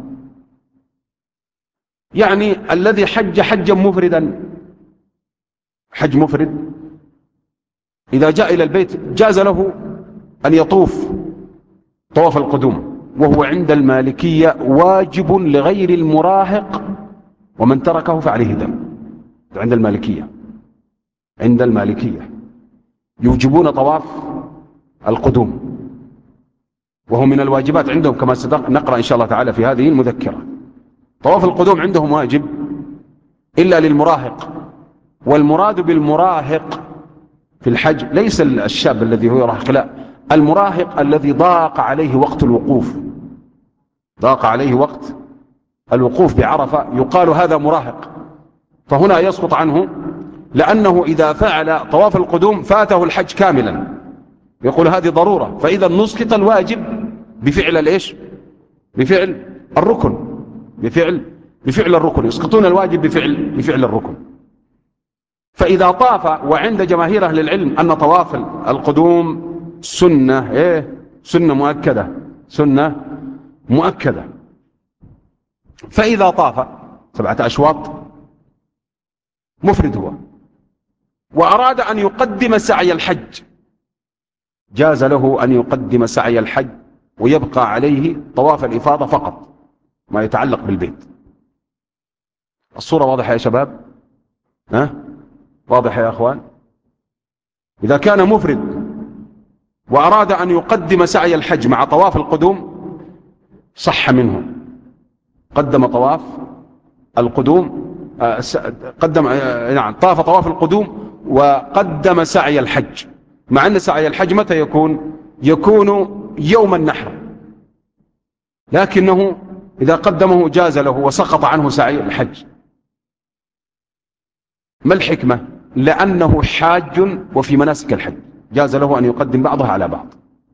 يعني الذي حج حجا مفردا، حج مفرد، إذا جاء إلى البيت جاز له أن يطوف طواف القدوم، وهو عند المالكية واجب لغير المراهق، ومن تركه فعليه دم. عند المالكية، يوجبون طواف القدوم. وهو من الواجبات عندهم كما نقرأ إن شاء الله تعالى في هذه المذكرة. طواف القدوم عندهم واجب إلا للمراهق، والمراد بالمراهق في الحج ليس الشاب الذي هو يراهق، لا، المراهق الذي ضاق عليه وقت الوقوف، ضاق عليه وقت الوقوف بعرفة يقال هذا مراهق، فهنا يسقط عنه، لأنه إذا فعل طواف القدوم فاته الحج كاملا، يقول هذه ضرورة، فإذا نسقط الواجب بفعل الإيش؟ بفعل الركن، بفعل الركن، يسقطون الواجب بفعل الركن. فإذا طاف، وعند جماهير أهل العلم أن طواف القدوم سنة، سنة مؤكدة، سنة مؤكدة. فإذا طاف 7 أشواط مفرد هو، وأراد أن يقدم سعي الحج، جاز له أن يقدم سعي الحج ويبقى عليه طواف الإفاضة فقط ما يتعلق بالبيت. الصورة واضحة يا شباب؟ واضح يا أخوان؟ إذا كان مفرد وأراد أن يقدم سعي الحج مع طواف القدوم صح منه، قدم طواف القدوم، طاف طواف القدوم وقدم سعي الحج، مع أن سعي الحج متى يكون يوم النحر، لكنه إذا قدمه جاز له وسقط عنه سعي الحج. ما الحكمة؟ لأنه حاج وفي مناسك الحج، جاز له أن يقدم بعضها على بعض.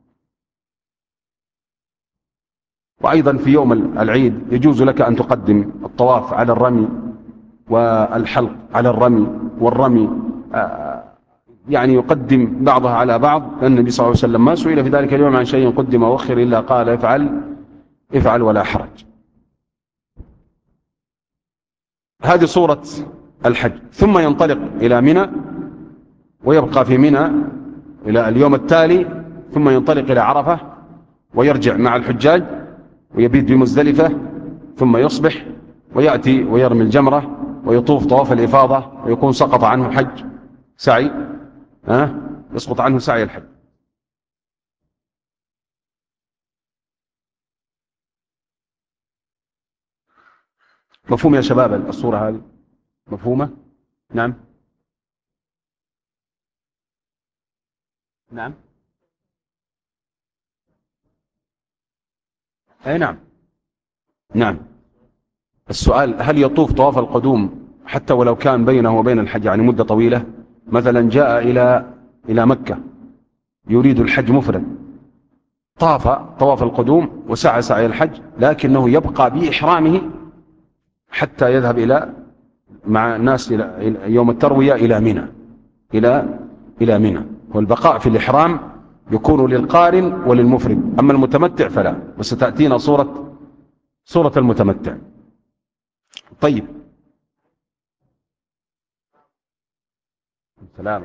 وأيضا في يوم العيد يجوز لك أن تقدم الطواف على الرمي والحلق على الرمي والرمي، يعني يقدم بعضها على بعض، لأن النبي صلى الله عليه وسلم ما سئل في ذلك اليوم عن شيء قدم وأخر إلا قال افعل ولا حرج. هذه صورة الحج. ثم ينطلق إلى منى ويبقى في منى إلى اليوم التالي، ثم ينطلق إلى عرفة ويرجع مع الحجاج ويبيت بمزدلفة، ثم يصبح ويأتي ويرمي الجمرة ويطوف طواف الإفاضة، ويكون سقط عنه حج سعي، يسقط عنه سعي الحج. مفهوم يا شباب الصورة هذه؟ مفهومة؟ نعم نعم أي نعم نعم. السؤال: هل يطوف طواف القدوم حتى ولو كان بينه وبين الحج يعني مدة طويلة؟ مثلا جاء إلى مكة يريد الحج مفرد، طاف طواف القدوم وسعى سعي الحج، لكنه يبقى بإحرامه حتى يذهب مع الناس إلى يوم التروية إلى منى. والبقاء في الإحرام يكون للقارن وللمفرد، أما المتمتع فلا، وستأتينا صورة المتمتع. طيب، سلام.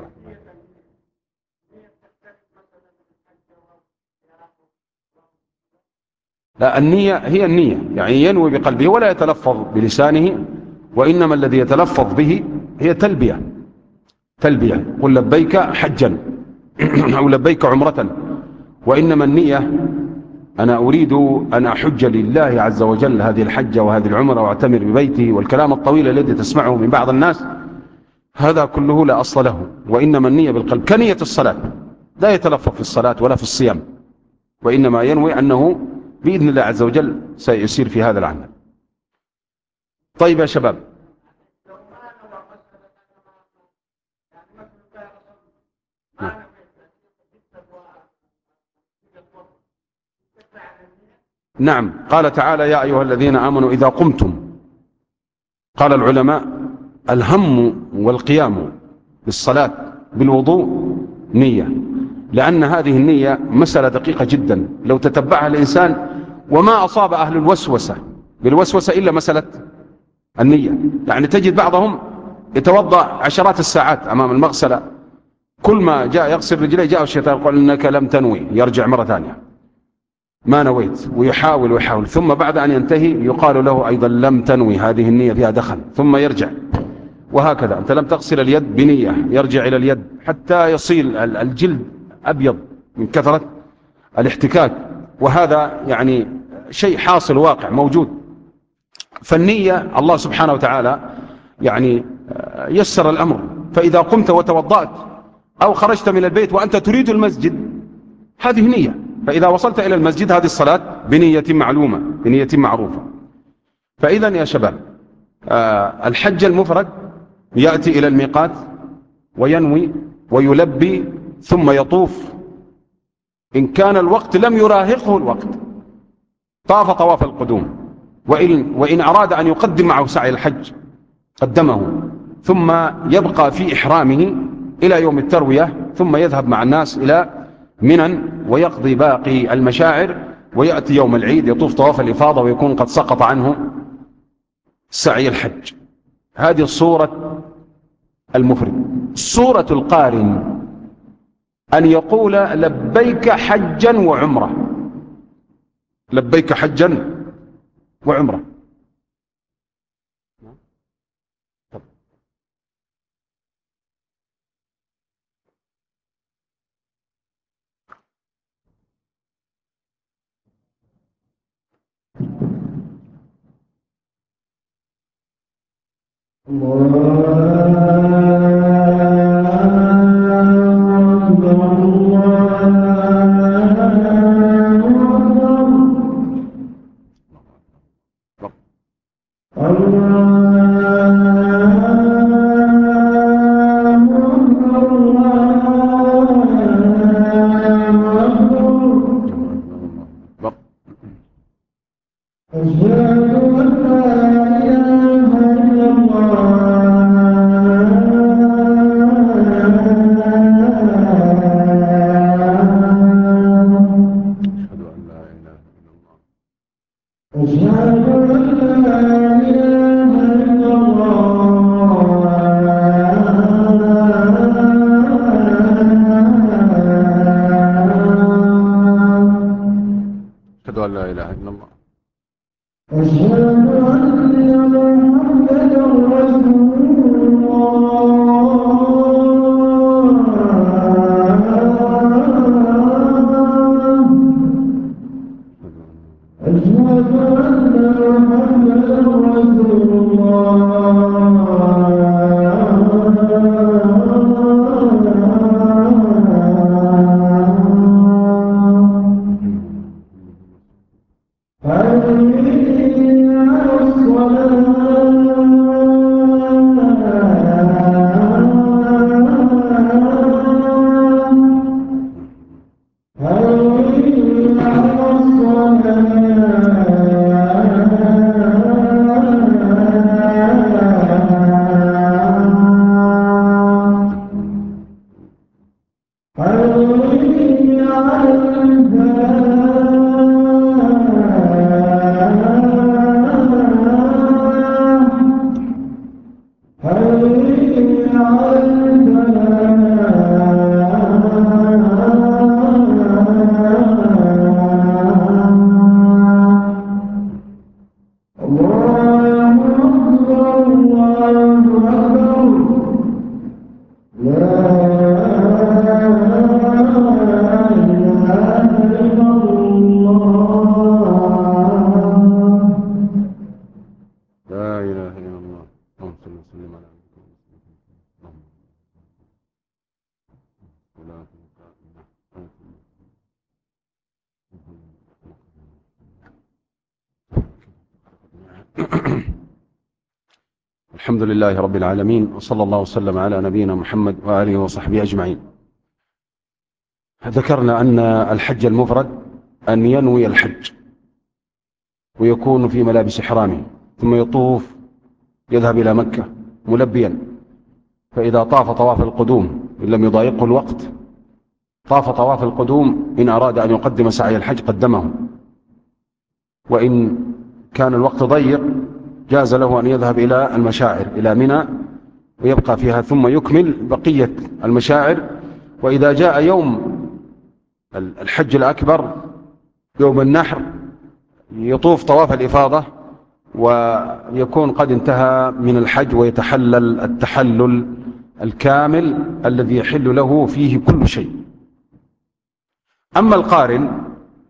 لا، النية هي النية، يعني ينوي بقلبه ولا يتلفظ بلسانه، وإنما الذي يتلفظ به هي تلبية، قل لبيك حجا أو لبيك عمرة. وإنما النية أنا أريد أن أحج لله عز وجل هذه الحجة وهذه العمرة وأعتمر ببيته، والكلام الطويل الذي تسمعه من بعض الناس هذا كله لا أصل له، وإنما النية بالقلب، كنية الصلاة، لا يتلفظ في الصلاة ولا في الصيام، وإنما ينوي أنه بإذن الله عز وجل سيسير في هذا العمل. طيب يا شباب، نعم، قال تعالى: يا أيها الذين آمنوا إذا قمتم. قال العلماء: الهم والقيام بالصلاة بالوضوء نية، لأن هذه النية مسألة دقيقة جدا لو تتبعها الإنسان، وما أصاب أهل الوسوسة بالوسوسة إلا مسألة النية. يعني تجد بعضهم يتوضأ عشرات الساعات أمام المغسلة، كل ما جاء يغسل رجليه جاء الشيطان يقول إنك لم تنوي، يرجع مرة ثانية ما نويت، ويحاول ثم بعد أن ينتهي يقال له أيضا لم تنوي، هذه النية فيها دخل، ثم يرجع، وهكذا. أنت لم تغسل اليد بنية، يرجع إلى اليد حتى يصيل الجلد أبيض من كثرة الاحتكاك، وهذا يعني شيء حاصل واقع موجود. فالنية الله سبحانه وتعالى يعني يسر الأمر، فإذا قمت وتوضأت أو خرجت من البيت وأنت تريد المسجد هذه نية، فإذا وصلت إلى المسجد هذه الصلاة بنية معلومة بنية معروفة. فإذا يا شباب الحج المفرد يأتي إلى الميقات وينوي ويلبي ثم يطوف، إن كان الوقت لم يراهقه الوقت طاف طواف القدوم، وإن أراد أن يقدم معه سعي الحج قدمه، ثم يبقى في إحرامه إلى يوم التروية، ثم يذهب مع الناس إلى منى ويقضي باقي المشاعر، ويأتي يوم العيد يطوف طواف الإفاضة ويكون قد سقط عنه سعي الحج. هذه الصورة المفرد. صورة القارن أن يقول لبيك حجا وعمرة، لبيك حجا وعمرة. أشهد أن لا إله إلا الله. أشهد أن محمدا رسول الله. أشهد أن محمدا رسول الحمد لله رب العالمين، وصلى الله وسلم على نبينا محمد وآله وصحبه أجمعين. ذكرنا أن الحج المفرد أن ينوي الحج ويكون في ملابس إحرامه، ثم يطوف يذهب إلى مكة ملبيا، فإذا طاف طواف القدوم إن لم يضايقه الوقت طاف طواف القدوم، إن أراد أن يقدم سعي الحج قدمه، وإن كان الوقت ضيق جاز له أن يذهب إلى المشاعر إلى منى ويبقى فيها ثم يكمل بقية المشاعر. وإذا جاء يوم الحج الأكبر يوم النحر يطوف طواف الإفاضة ويكون قد انتهى من الحج ويتحلل التحلل الكامل الذي يحل له فيه كل شيء. أما القارن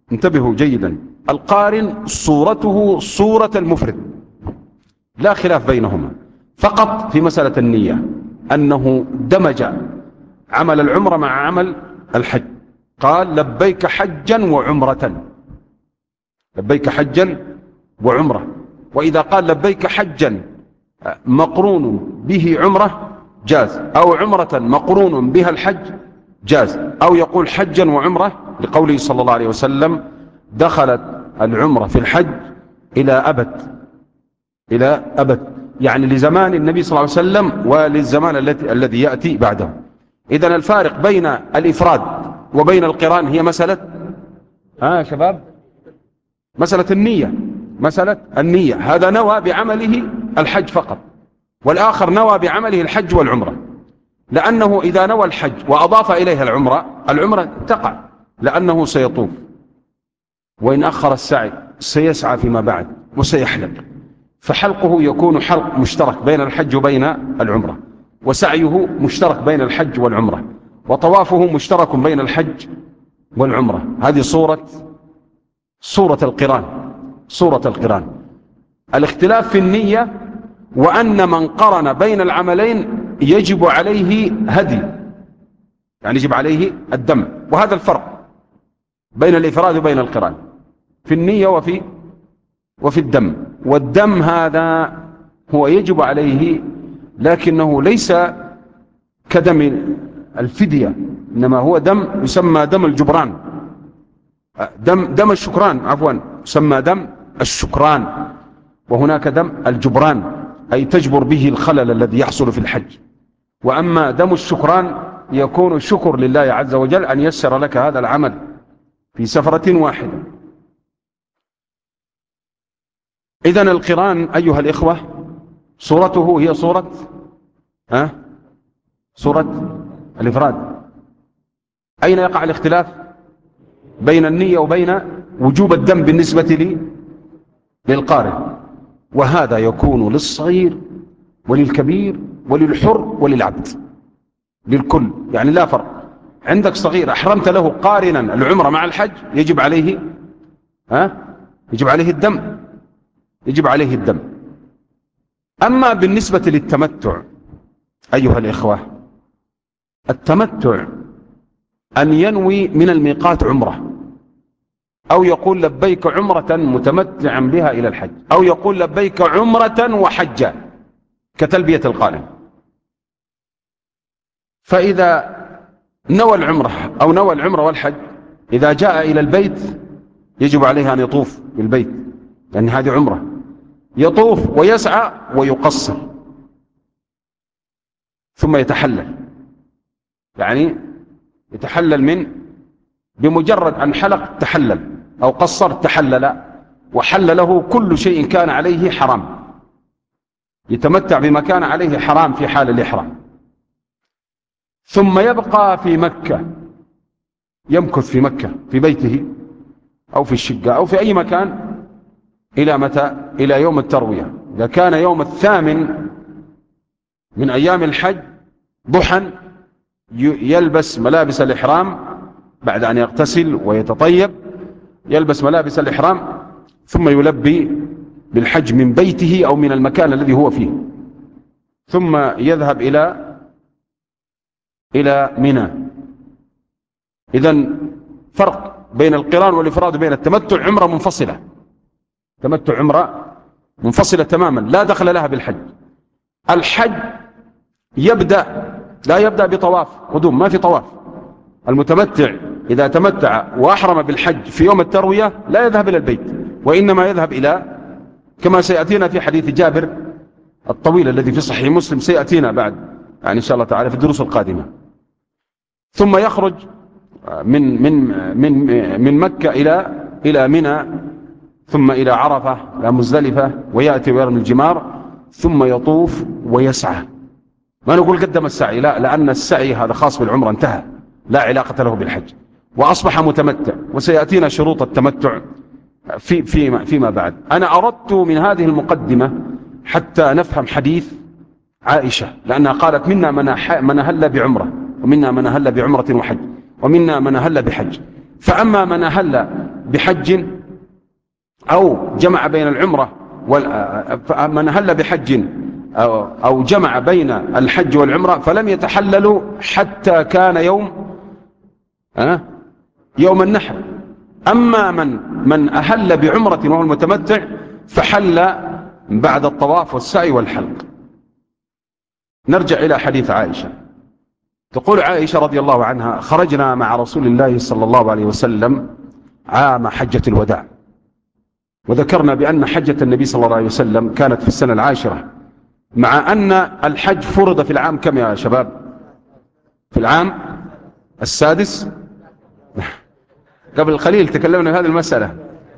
انتبهوا جيدا، القارن صورته صورة المفرد، لا خلاف بينهما، فقط في مسألة النية أنه دمج عمل العمرة مع عمل الحج. قال لبيك حجا وعمرة، لبيك حجا وعمرة. وإذا قال لبيك حجا مقرون به عمرة جاز، أو عمرة مقرون بها الحج جاز، أو يقول حجا وعمرة لقوله صلى الله عليه وسلم دخلت العمرة في الحج إلى أبد، إلى أبد، يعني لزمان النبي صلى الله عليه وسلم وللزمان الذي يأتي بعده. إذن الفارق بين الإفراد وبين القران هي مسألة شباب، مسألة النية، مسألة النية. هذا نوى بعمله الحج فقط، والآخر نوى بعمله الحج والعمرة، لأنه إذا نوى الحج وأضاف إليها العمرة، العمرة تقع لأنه سيطوف، وإن أخر السعي سيسعى فيما بعد وسيحلق، فحلقه يكون حلق مشترك بين الحج وبين العمرة، وسعيه مشترك بين الحج والعمرة، وطوافه مشترك بين الحج والعمرة. هذه صورة القران، صورة القران. الاختلاف في النية، وأن من قرن بين العملين يجب عليه هدي، يعني يجب عليه الدم، وهذا الفرق بين الإفراد وبين القران في النية وفي الدم. والدم هذا هو يجب عليه، لكنه ليس كدم الفدية، إنما هو دم يسمى دم الجبران، دم الشكران، عفوا، يسمى دم الشكران، وهناك دم الجبران، أي تجبر به الخلل الذي يحصل في الحج. وأما دم الشكران يكون شكر لله عز وجل أن يسر لك هذا العمل في سفرة واحدة. إذن القران أيها الإخوة صورته هي صورة الإفراد. أين يقع الاختلاف؟ بين النية وبين وجوب الدم بالنسبة للقارن، وهذا يكون للصغير وللكبير وللحر وللعبد، للكل، يعني لا فرق. عندك صغير أحرمت له قارنا العمرة مع الحج يجب عليه الدم، يجب عليه الدم. أما بالنسبة للتمتع أيها الإخوة، التمتع أن ينوي من الميقات عمرة، أو يقول لبيك عمرة متمتعا بها إلى الحج، أو يقول لبيك عمرة وحجا كتلبية القارن. فإذا نوى العمرة أو نوى العمرة والحج، إذا جاء إلى البيت يجب عليه أن يطوف بالبيت، لأن هذه عمرة، يطوف ويسعى ويقصر، ثم يتحلل، يعني يتحلل بمجرد أن حلق تحلل، أو قصر تحلل، وحل له كل شيء كان عليه حرام، يتمتع بما كان عليه حرام في حال الإحرام. ثم يبقى في مكة، يمكث في مكة في بيته أو في الشقة أو في أي مكان إلى متى؟ إلى يوم التروية. إذا كان يوم 8 من أيام الحج ضحى يلبس ملابس الإحرام بعد أن يغتسل ويتطيب، يلبس ملابس الإحرام، ثم يلبي بالحج من بيته أو من المكان الذي هو فيه، ثم يذهب إلى منى. إذن فرق بين القران والإفراد بين التمتع عمرة منفصلة، تمتع عمرة منفصلة تماما لا دخل لها بالحج. الحج لا يبدأ بطواف قدوم، ما في طواف. المتمتع إذا تمتع وأحرم بالحج في يوم التروية لا يذهب إلى البيت، وإنما يذهب كما سيأتينا في حديث جابر الطويل الذي في صحيح مسلم، سيأتينا بعد يعني إن شاء الله تعالى في الدروس القادمة. ثم يخرج من مكة إلى منى، ثم إلى عرفة، إلى مزدلفة، ويأتي ويرمي الجمار، ثم يطوف ويسعى. ما نقول قدم السعي، لا، لأن السعي هذا خاص بالعمرة، انتهى، لا علاقة له بالحج، وأصبح متمتع. وسيأتينا شروط التمتع فيما بعد. أنا أردت من هذه المقدمة حتى نفهم حديث عائشة، لأنها قالت منا من أهل بعمرة، ومنا من أهل بعمرة وحج، ومنا من أهل بحج. فأما من أهل بحج أو جمع بين العمرة من أهل بحج أو جمع بين الحج والعمرة فلم يتحللوا حتى كان يوم النحر. أما من أهل بعمرة وهو المتمتع فحل بعد الطواف والسعي والحلق. نرجع إلى حديث عائشة. تقول عائشة رضي الله عنها: خرجنا مع رسول الله صلى الله عليه وسلم عام حجة الوداع، وذكرنا بأن حجة النبي صلى الله عليه وسلم كانت في السنة 10، مع أن الحج فرض في العام كم يا شباب؟ في العام 6. قبل قليل تكلمنا في هذه المسألة.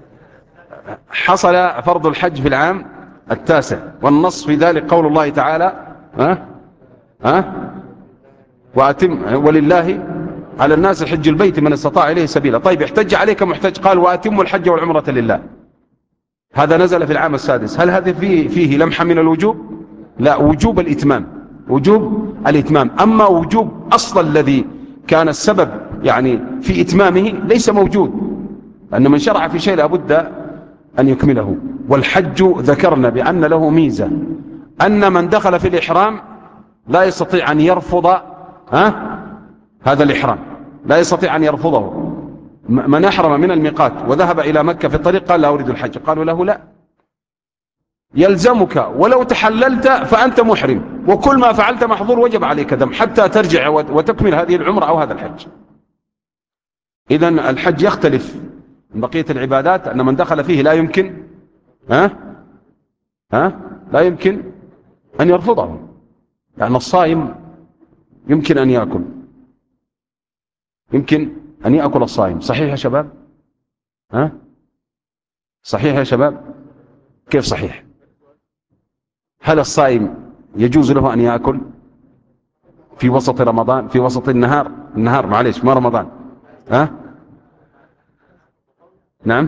حصل فرض الحج في العام 9، والنص في ذلك قول الله تعالى: ولله على الناس الحج البيت من استطاع إليه سبيلا. طيب، احتج عليك محتج، قال: وأتموا الحج والعمرة لله. هذا نزل في العام 6. هل هذا فيه لمحة من الوجوب؟ لا، وجوب الإتمام، وجوب الإتمام. أما وجوب أصل الذي كان السبب يعني في إتمامه ليس موجود، أن من شرع في شيء لابد أن يكمله. والحج ذكرنا بأن له ميزة، أن من دخل في الإحرام لا يستطيع أن يرفض هذا الإحرام، لا يستطيع أن يرفضه. من أحرم من الميقات وذهب إلى مكة في الطريق قال: لا أريد الحج، قالوا له: لا، يلزمك ولو تحللت فأنت محرم، وكل ما فعلت محظور، وجب عليك دم حتى ترجع وتكمل هذه العمرة أو هذا الحج. إذن الحج يختلف من بقية العبادات، أن من دخل فيه لا يمكن لا يمكن أن يرفضه. يعني الصائم يمكن أن يأكل، يمكن أن يأكل الصائم. صحيح يا شباب؟ صحيح يا شباب؟ كيف صحيح؟ هل الصائم يجوز له أن يأكل في وسط رمضان، في وسط النهار معليش، ما رمضان؟ نعم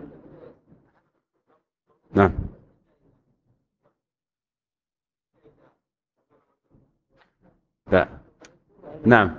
نعم لا نعم،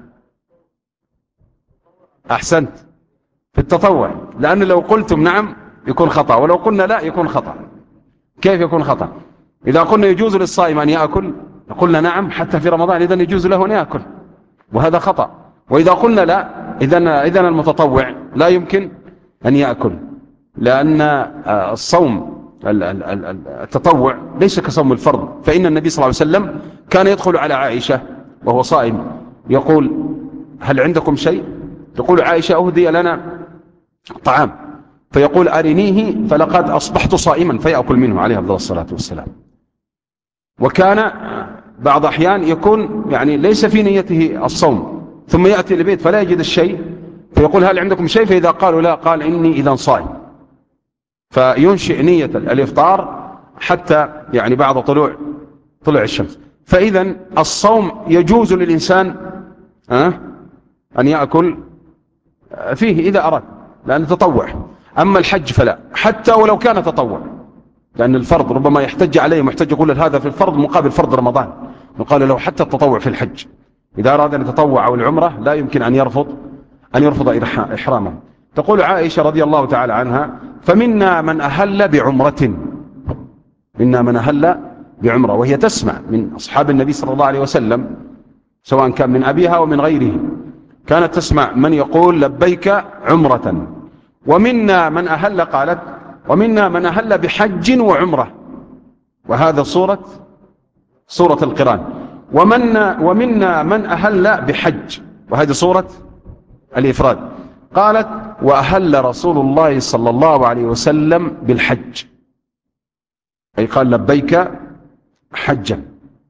أحسنت، في التطوع، لأن لو قلتم نعم يكون خطأ، ولو قلنا لا يكون خطأ. كيف يكون خطأ؟ إذا قلنا يجوز للصائم أن يأكل قلنا نعم حتى في رمضان، إذن يجوز له أن يأكل، وهذا خطأ. وإذا قلنا لا، إذن المتطوع لا يمكن أن يأكل، لأن الصوم التطوع ليس كصوم الفرض. فإن النبي صلى الله عليه وسلم كان يدخل على عائشة وهو صائم يقول: هل عندكم شيء؟ تقول عائشة: أهدي لنا طعام. فيقول: أرنيه فلقد أصبحت صائما، فيأكل منه عليه أفضل الصلاة والسلام. وكان بعض أحيان يكون يعني ليس في نيته الصوم، ثم يأتي البيت فلا يجد الشيء، فيقول: هل عندكم شيء؟ فإذا قالوا لا قال: إني إذا صائم. فينشئ نية الإفطار حتى يعني بعد طلوع الشمس. فإذا الصوم يجوز للإنسان أن يأكل فيه إذا أراد، لأنه تطوع. أما الحج فلا، حتى ولو كان تطوع، لأن الفرض ربما يحتج عليه محتج يقول: هذا في الفرض مقابل فرض رمضان. وقال له: حتى التطوع في الحج، إذا أراد أن يتطوع أو العمرة لا يمكن أن يرفض إحرامه. تقول عائشة رضي الله تعالى عنها: فمنا من أهل بعمرة، منا من أهل بعمرة، وهي تسمع من أصحاب النبي صلى الله عليه وسلم سواء كان من أبيها ومن غيره، كانت تسمع من يقول: لبيك عمرة. ومنا من أهل، قالت: ومنا من أهل بحج وعمرة، وهذا صورة القران. ومنا من أهل بحج، وهذه صورة الإفراد. قالت: وأهل رسول الله صلى الله عليه وسلم بالحج، أي قال: لبيك حجا.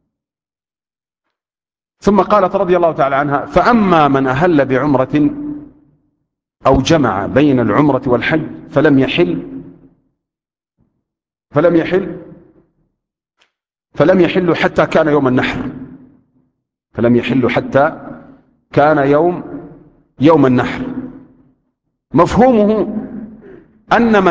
ثم قالت رضي الله تعالى عنها: فأما من أهل بعمرة أو جمع بين العمرة والحج فلم يحل حتى كان يوم النحر، فلم يحل حتى كان يوم النحر. مفهومه أن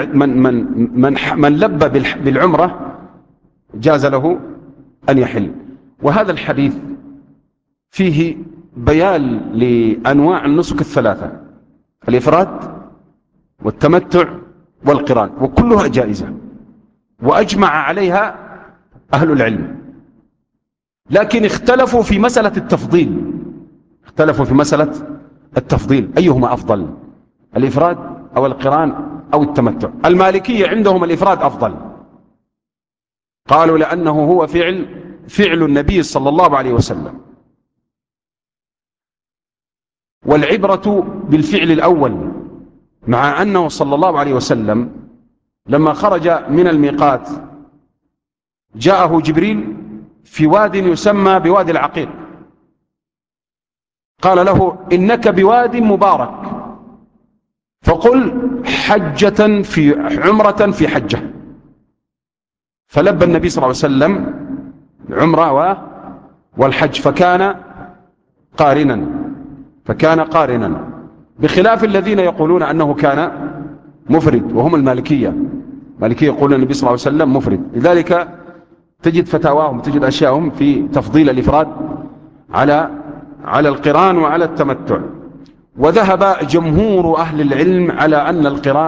من لبى بالعمرة جاز له أن يحل. وهذا الحديث فيه بيان لأنواع النسك الثلاثة: الإفراد والتمتع والقران، وكلها جائزة وأجمع عليها أهل العلم، لكن اختلفوا في مسألة التفضيل. اختلفوا في مسألة التفضيل أيهما أفضل، الإفراد أو القران أو التمتع. المالكية عندهم الإفراد أفضل، قالوا لأنه هو فعل النبي صلى الله عليه وسلم، والعبرة بالفعل الأول، مع أنه صلى الله عليه وسلم لما خرج من الميقات جاءه جبريل في واد يسمى بوادي العقيق، قال له إنك بواد مبارك فقل حجة في عمرة في حجة، فلبى النبي صلى الله عليه وسلم عمرة والحج، فكان قارنا، بخلاف الذين يقولون أنه كان مفرد، وهم المالكية يقولون النبي صلى الله عليه وسلم مفرد. لذلك تجد فتاواهم، تجد أشياءهم في تفضيل الإفراد على القران وعلى التمتع. وذهب جمهور أهل العلم على أن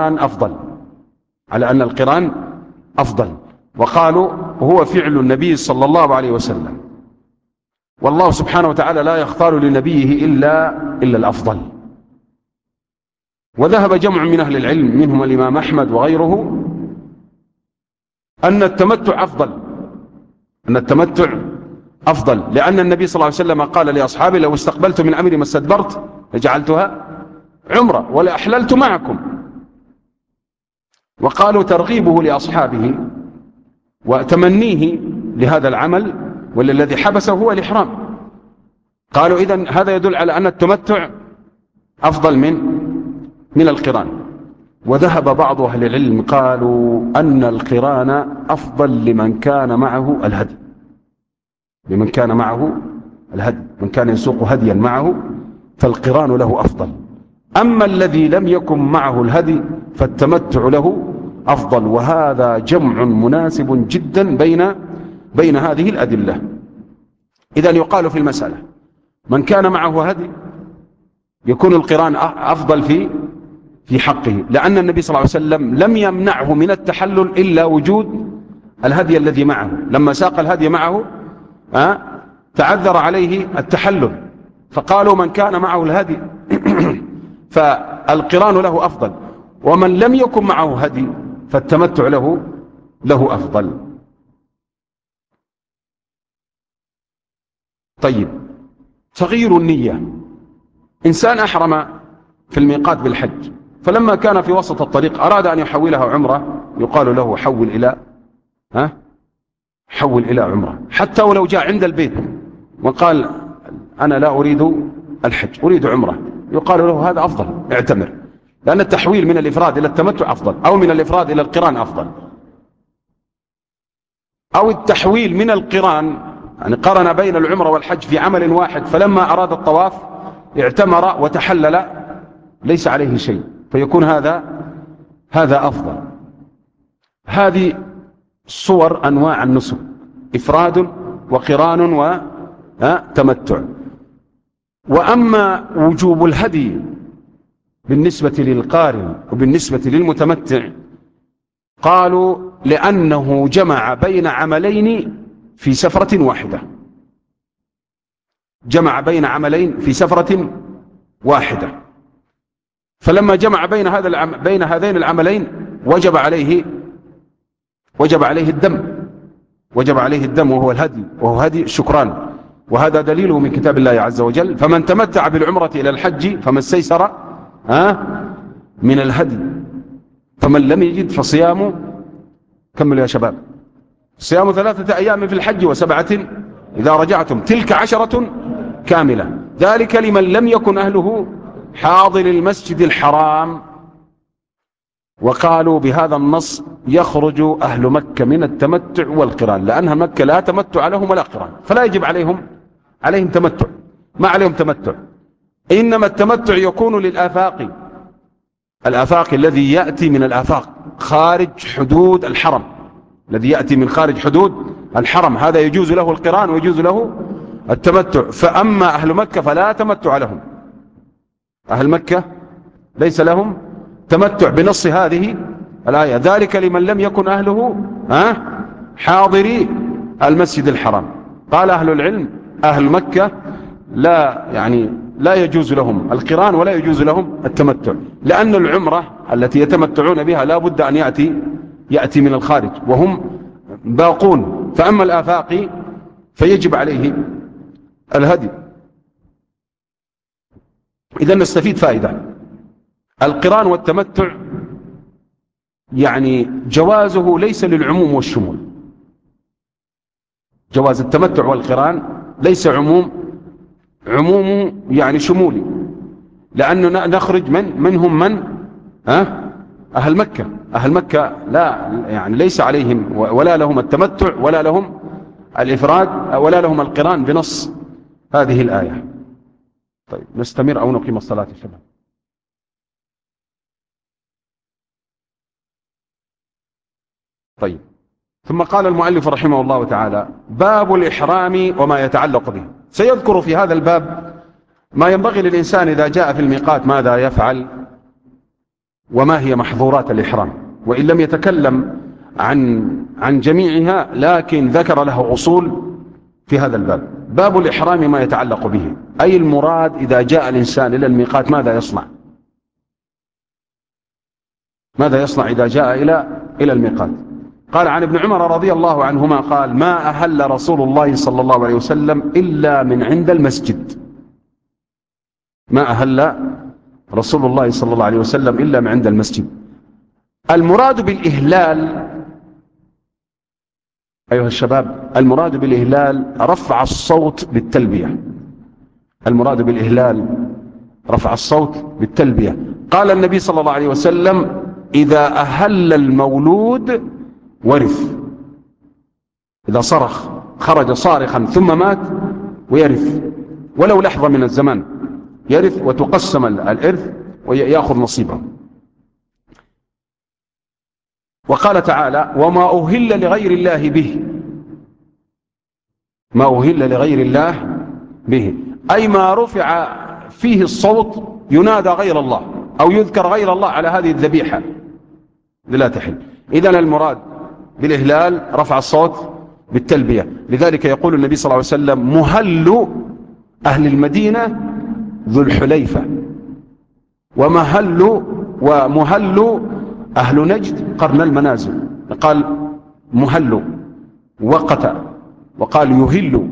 القران أفضل، وقالوا هو فعل النبي صلى الله عليه وسلم، والله سبحانه وتعالى لا يختار لنبيه إلا الأفضل. وذهب جمع من أهل العلم منهم الإمام أحمد وغيره أن التمتع أفضل، لأن النبي صلى الله عليه وسلم قال لأصحابه لو استقبلت من أمري ما استدبرت لجعلتها عمرة ولأحللت معكم. وقالوا ترغيبه لأصحابه وتمنيه لهذا العمل والذي حبسه هو الإحرام. قالوا إذن هذا يدل على أن التمتع أفضل من القران. وذهب بعض أهل العلم قالوا أن القران أفضل لمن كان معه الهدي، من كان يسوق هديا معه فالقران له أفضل، أما الذي لم يكن معه الهدي فالتمتع له أفضل. وهذا جمع مناسب جدا بين هذه الأدلة. إذن يقال في المسألة من كان معه هدي يكون القران أفضل في حقه، لأن النبي صلى الله عليه وسلم لم يمنعه من التحلل إلا وجود الهدي الذي معه، لما ساق الهدي معه تعذر عليه التحلل، فقالوا من كان معه الهدي فالقران له أفضل، ومن لم يكن معه هدي فالتمتع له أفضل. طيب، تغيير النية. إنسان أحرم في الميقات بالحج، فلما كان في وسط الطريق أراد أن يحولها عمرة، يقال له حول إلى عمرة، حتى ولو جاء عند البيت وقال أنا لا أريد الحج أريد عمرة، يقال له هذا أفضل، اعتمر، لأن التحويل من الإفراد إلى التمتع أفضل، أو من الإفراد إلى القران أفضل، أو التحويل من القران، يعني قرن بين العمرة والحج في عمل واحد، فلما أراد الطواف اعتمر وتحلل ليس عليه شيء، فيكون هذا أفضل. هذه صور أنواع النسك، إفراد وقران وتمتع. وأما وجوب الهدي بالنسبة للقارن وبالنسبة للمتمتع، قالوا لأنه جمع بين عملين في سفرة واحدة، فلما جمع بين هذين العملين وجب عليه الدم، وهو الهدي، وهو هدي الشكران، وهذا دليله من كتاب الله عز وجل: فمن تمتع بالعمرة إلى الحج فما استيسر من الهدي، فمن لم يجد فصيام، كملوا يا شباب، صيام 3 أيام في الحج و7 إذا رجعتم، تلك 10 كاملة، ذلك لمن لم يكن أهله حاضر المسجد الحرام. وقالوا بهذا النص يخرج أهل مكة من التمتع والقران، لأنها مكة لا تمتع لهم ولا قران، فلا يجب عليهم تمتع، ما عليهم تمتع، إنما التمتع يكون الآفاق الذي يأتي من الآفاق خارج حدود الحرم، هذا يجوز له القران ويجوز له التمتع. فأما أهل مكة فلا تمتع لهم، أهل مكة ليس لهم تمتع بنص هذه الآية. ذلك لمن لم يكن أهله حاضري المسجد الحرام. قال أهل العلم أهل مكة لا يجوز لهم القران ولا يجوز لهم التمتع، لأن العمرة التي يتمتعون بها لا بد أن يأتي من الخارج وهم باقون. فأما الآفاقي فيجب عليه الهدي. إذن نستفيد فائدة: القران والتمتع جوازه ليس للعموم والشمول. جواز التمتع والقران ليس عموم شمولي، لأننا نخرج منهم أهل مكة. أهل مكة لا ليس عليهم ولا لهم التمتع ولا لهم الإفراد ولا لهم القران بنص هذه الآية. طيب نستمر أو نقيم الصلاة يا شباب؟ طيب. ثم قال المؤلف رحمه الله تعالى: باب الإحرام وما يتعلق به. سيذكر في هذا الباب ما ينبغي للإنسان إذا جاء في الميقات ماذا يفعل وما هي محظورات الإحرام، وإن لم يتكلم عن جميعها لكن ذكر له أصول في هذا الباب. باب الإحرام ما يتعلق به، أي المراد إذا جاء الإنسان إلى الميقات ماذا يصنع؟ ماذا يصنع إذا جاء إلى الميقات؟ قال عن ابن عمر رضي الله عنهما قال: ما أهل رسول الله صلى الله عليه وسلم إلا من عند المسجد. ما أهل رسول الله صلى الله عليه وسلم إلا من عند المسجد. المراد بالإهلال أيها الشباب، المراد بالإهلال رفع الصوت بالتلبية. المراد بالإهلال رفع الصوت بالتلبية. قال النبي صلى الله عليه وسلم: إذا أهل المولود ورث. إذا صرخ خرج صارخا ثم مات ويرث ولو لحظة من الزمان، يرث وتقسم الإرث ويأخذ نصيبه. وقال تعالى: وما أهل لغير الله به. ما أهل لغير الله به أي ما رفع فيه الصوت ينادى غير الله أو يذكر غير الله على هذه الذبيحة لا تحل. إذن المراد بالإهلال رفع الصوت بالتلبية. لذلك يقول النبي صلى الله عليه وسلم: مهل أهل المدينة ذو الحليفة، ومهل أهل نجد قرن المنازل. قال مهل وقت وقال يهل.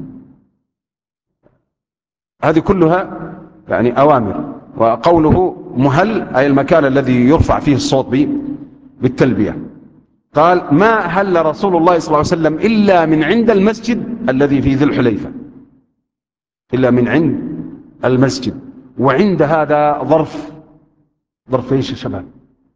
هذه كلها أوامر. وقوله مهل أي المكان الذي يرفع فيه الصوت بالتلبية. قال: ما هل رسول الله صلى الله عليه وسلم إلا من عند المسجد الذي في ذي الحليفة. إلا من عند المسجد. وعند هذا ظرف ايش يا شباب؟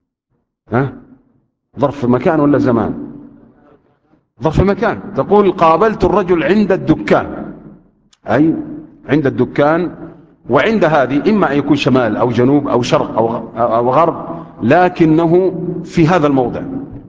ظرف مكان ولا زمان؟ ظرف مكان. تقول: قابلت الرجل عند الدكان، أي عند الدكان. وعند هذه إما أن يكون شمال أو جنوب أو شرق أو غرب، لكنه في هذا الموضع.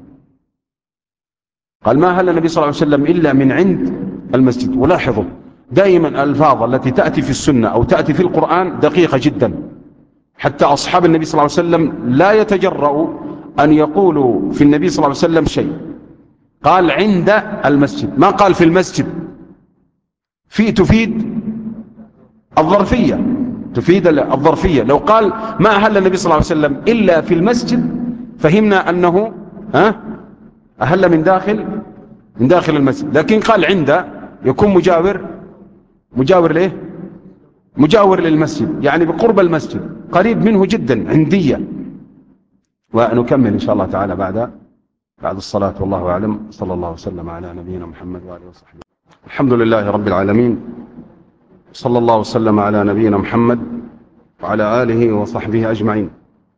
قال: ما هل النبي صلى الله عليه وسلم إلا من عند المسجد. ولاحظوا دائما الألفاظ التي تأتي في السنة أو تأتي في القرآن دقيقة جدا، حتى أصحاب النبي صلى الله عليه وسلم لا يتجرؤوا أن يقولوا في النبي صلى الله عليه وسلم شيء. قال عند المسجد، ما قال في المسجد. تفيد الظرفية، تفيد الظرفية. لو قال ما أهل النبي صلى الله عليه وسلم إلا في المسجد فهمنا أنه أهل من داخل المسجد. لكن قال عند يكون مجاور ليه؟ مجاور للمسجد، بقرب المسجد، قريب منه جدا، عندية. ونكمل إن شاء الله تعالى بعد الصلاة. والله أعلم. صلى الله وسلم على نبينا محمد وآله وصحبه. الحمد لله رب العالمين، صلى الله وسلم على نبينا محمد وعلى آله وصحبه أجمعين.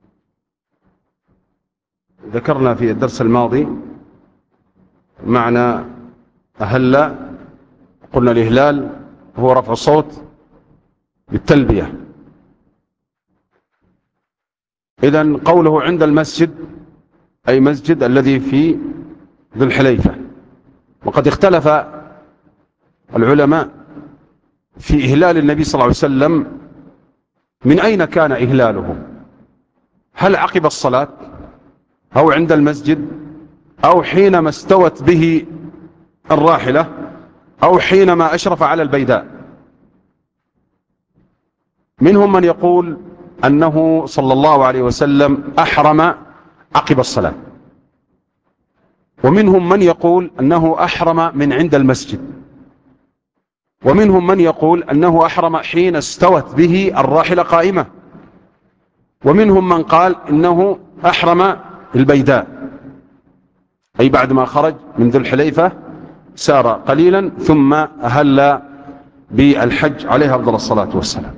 ذكرنا في الدرس الماضي معنى أهل. قلنا الإهلال هو رفع الصوت بالتلبية. إذن قوله عند المسجد أي مسجد الذي في ذي الحليفة. وقد اختلف العلماء في إهلال النبي صلى الله عليه وسلم من أين كان إهلاله. هل عقب الصلاة أو عند المسجد أو حينما استوت به الراحلة أو حينما أشرف على البيداء؟ منهم من يقول أنه صلى الله عليه وسلم أحرم عقب الصلاة، ومنهم من يقول أنه أحرم من عند المسجد، ومنهم من يقول أنه أحرم حين استوت به الراحلة قائمة، ومنهم من قال إنه أحرم البيداء، أي بعد ما خرج من ذو الحليفة سار قليلا ثم أهل بالحج عليه أفضل الصلاة والسلام.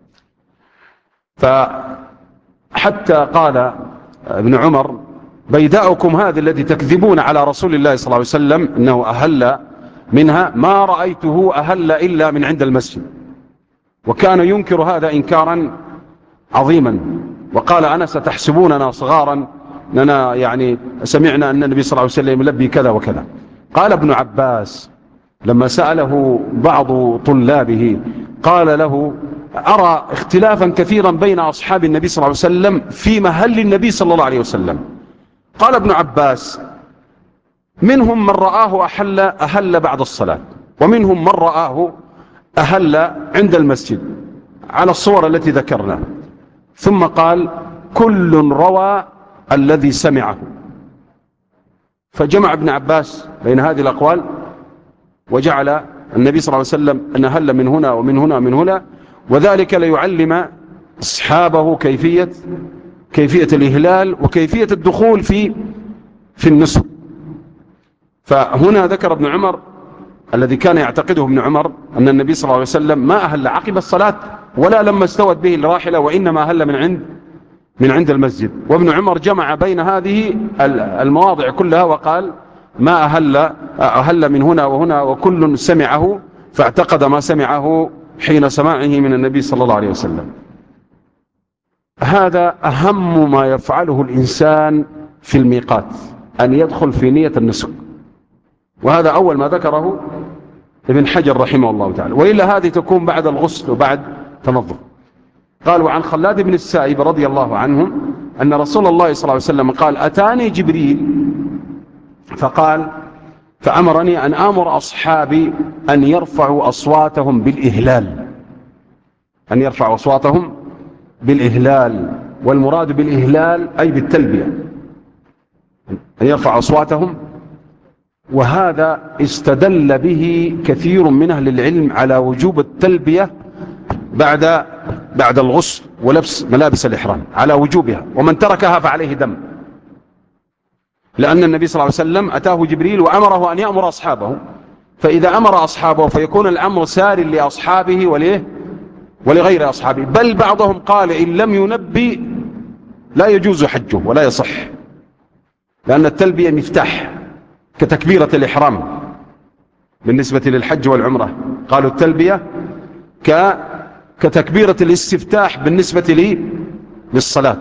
فحتى قال ابن عمر: بيداؤكم هذه التي تكذبون على رسول الله صلى الله عليه وسلم إنه أهل منها ما رأيته أهل إلا من عند المسجد. وكان ينكر هذا إنكارا عظيما، وقال: أنا ستحسبوننا صغارا لنا، يعني سمعنا أن النبي صلى الله عليه وسلم يلبي كذا وكذا. قال ابن عباس لما سأله بعض طلابه قال له: أرى اختلافا كثيرا بين أصحاب النبي صلى الله عليه وسلم في مهل النبي صلى الله عليه وسلم. قال ابن عباس: منهم من رآه أهل بعد الصلاة، ومنهم من رآه أهل عند المسجد على الصور التي ذكرنا. ثم قال: كل روى الذي سمعه. فجمع ابن عباس بين هذه الأقوال وجعل النبي صلى الله عليه وسلم أن أهل من هنا ومن هنا ومن هنا، وذلك ليعلم أصحابه كيفية الإهلال وكيفية الدخول في النسك. فهنا ذكر ابن عمر الذي كان يعتقده ابن عمر أن النبي صلى الله عليه وسلم ما أهل عقب الصلاة ولا لما استوت به الراحلة، وإنما أهل من عند المسجد. وابن عمر جمع بين هذه المواضع كلها وقال: ما أهل من هنا وهنا وكل سمعه، فاعتقد ما سمعه حين سماعه من النبي صلى الله عليه وسلم. هذا أهم ما يفعله الإنسان في الميقات، أن يدخل في نية النسك، وهذا أول ما ذكره ابن حجر رحمه الله تعالى، وإلا هذه تكون بعد الغسل وبعد تنظف. قال: وعن خلاد بن السائب رضي الله عنه أن رسول الله صلى الله عليه وسلم قال: أتاني جبريل فقال فأمرني أن آمر أصحابي أن يرفعوا أصواتهم بالإهلال، أن يرفعوا أصواتهم بالإهلال، والمراد بالإهلال أي بالتلبية، أن يرفعوا أصواتهم. وهذا استدل به كثير من أهل العلم على وجوب التلبية بعد الغسل ولبس ملابس الإحرام، على وجوبها، ومن تركها فعليه دم، لأن النبي صلى الله عليه وسلم أتاه جبريل وأمره أن يأمر أصحابه، فإذا أمر أصحابه فيكون الأمر سار لأصحابه ولغير أصحابه، بل بعضهم قال إن لم ينبي لا يجوز حجه ولا يصح، لأن التلبية مفتاح كتكبيرة الإحرام بالنسبة للحج والعمرة. قالوا التلبية كتكبيرة الاستفتاح بالنسبة للصلاة.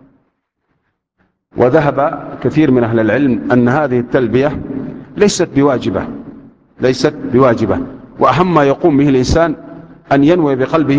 وذهب كثير من أهل العلم أن هذه التلبية ليست بواجبة، وأهم ما يقوم به الإنسان أن ينوي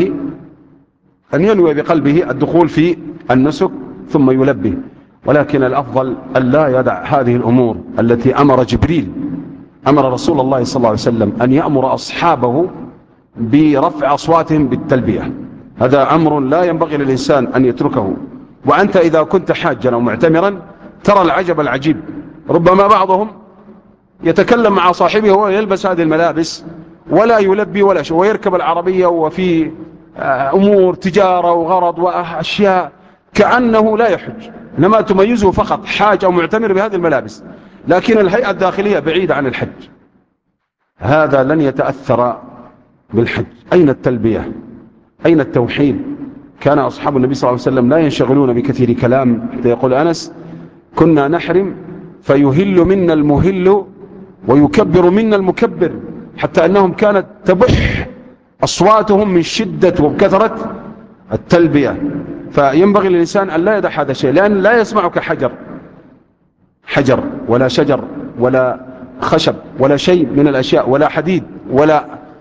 بقلبه الدخول في النسك ثم يلبي. ولكن الأفضل أن لا يدع هذه الأمور التي أمر رسول الله صلى الله عليه وسلم أن يأمر أصحابه برفع أصواتهم بالتلبية. هذا أمر لا ينبغي للإنسان أن يتركه. وأنت إذا كنت حاجا أو معتمرا ترى العجب العجيب، ربما بعضهم يتكلم مع صاحبه وهو يلبس هذه الملابس ولا يلبي ولا شيء، ويركب العربية وفي أمور تجارة وغرض وأشياء كأنه لا يحج، إنما تميزه فقط حاج أو معتمر بهذه الملابس، لكن الهيئة الداخلية بعيدة عن الحج. هذا لن يتأثر بالحج. أين التلبية؟ أين التوحيد؟ كان أصحاب النبي صلى الله عليه وسلم لا ينشغلون بكثير كلام، حتى يقول أنس: كنا نحرم فيهل منا المهل ويكبر منا المكبر، حتى أنهم كانت تبح أصواتهم من شدة وكثرة التلبية. فينبغي للإنسان أن لا يدع هذا الشيء، لأن لا يسمعك حجر ولا شجر ولا خشب ولا شيء من الأشياء ولا حديد ولا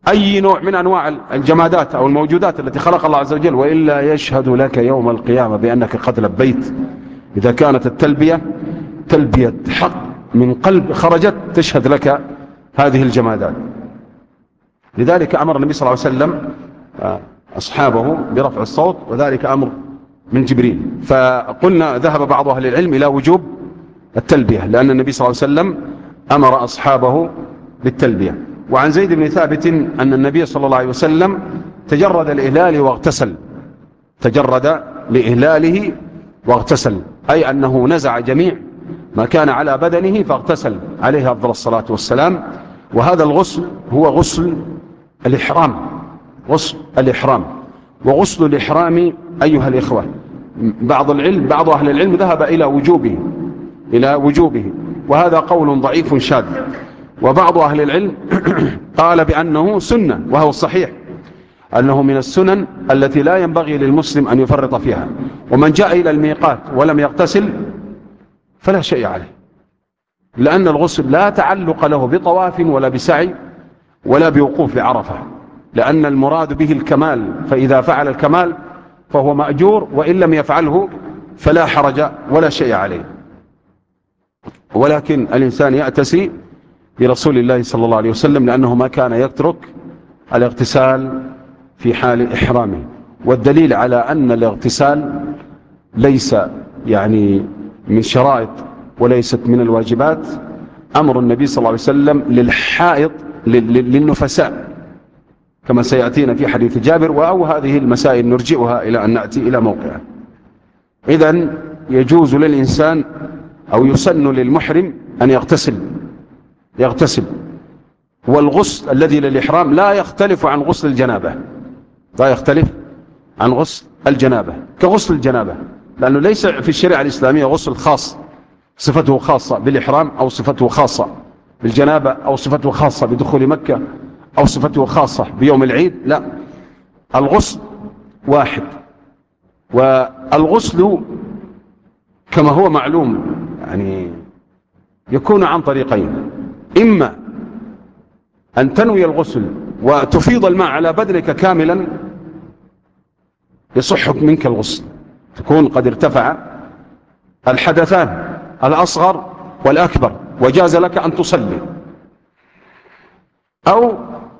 أي نوع من أنواع الجمادات أو الموجودات التي خلق الله عز وجل، وإلا يشهد لك يوم القيامة بأنك قد لبيت. إذا كانت التلبية تلبية حق من قلب خرجت تشهد لك هذه الجمادات. لذلك أمر النبي صلى الله عليه وسلم أصحابه برفع الصوت، وذلك أمر من جبريل. فقلنا ذهب بعض أهل العلم إلى وجوب التلبية، لأن النبي صلى الله عليه وسلم أمر أصحابه بالتلبية. وعن زيد بن ثابت أن النبي صلى الله عليه وسلم تجرد الإهلال واغتسل، تجرد لإهلاله واغتسل، أي أنه نزع جميع ما كان على بدنه فاغتسل عليه أفضل الصلاة والسلام. وهذا الغسل هو غسل الإحرام، غسل الإحرام. وغسل الإحرام أيها الإخوة بعض أهل العلم ذهب إلى وجوبه، وهذا قول ضعيف شاذ. وبعض أهل العلم قال بأنه سنة، وهو الصحيح أنه من السنن التي لا ينبغي للمسلم أن يفرط فيها. ومن جاء إلى الميقات ولم يغتسل فلا شيء عليه، لأن الغسل لا تعلق له بطواف ولا بسعي ولا بوقوف بعرفة، لأن المراد به الكمال، فإذا فعل الكمال فهو مأجور، وإن لم يفعله فلا حرج ولا شيء عليه. ولكن الإنسان يأتسي برسول الله صلى الله عليه وسلم، لأنه ما كان يترك الاغتسال في حال إحرامه. والدليل على أن الاغتسال ليس يعني من شرائط وليست من الواجبات أمر النبي صلى الله عليه وسلم للحائض للنفساء، كما سيأتينا في حديث جابر. أو هذه المسائل نرجئها إلى أن نأتي إلى موقعها. إذن يجوز للإنسان أو يسن للمحرم أن يغتسل. والغسل الذي للإحرام لا يختلف عن غسل الجنابة، لا يختلف عن غسل الجنابة كغسل الجنابة، لأنه ليس في الشريعة الإسلامية غسل خاص صفته خاصة بالإحرام، أو صفته خاصة بالجنابة، أو صفته خاصة بدخول مكة، أو صفته خاصة بيوم العيد. لا، الغسل واحد. والغسل كما هو معلوم يعني يكون عن طريقين: إما أن تنوي الغسل وتفيض الماء على بدنك كاملا يصح منك الغسل، تكون قد ارتفع الحدثان الأصغر والأكبر وجاز لك أن تصلي، أو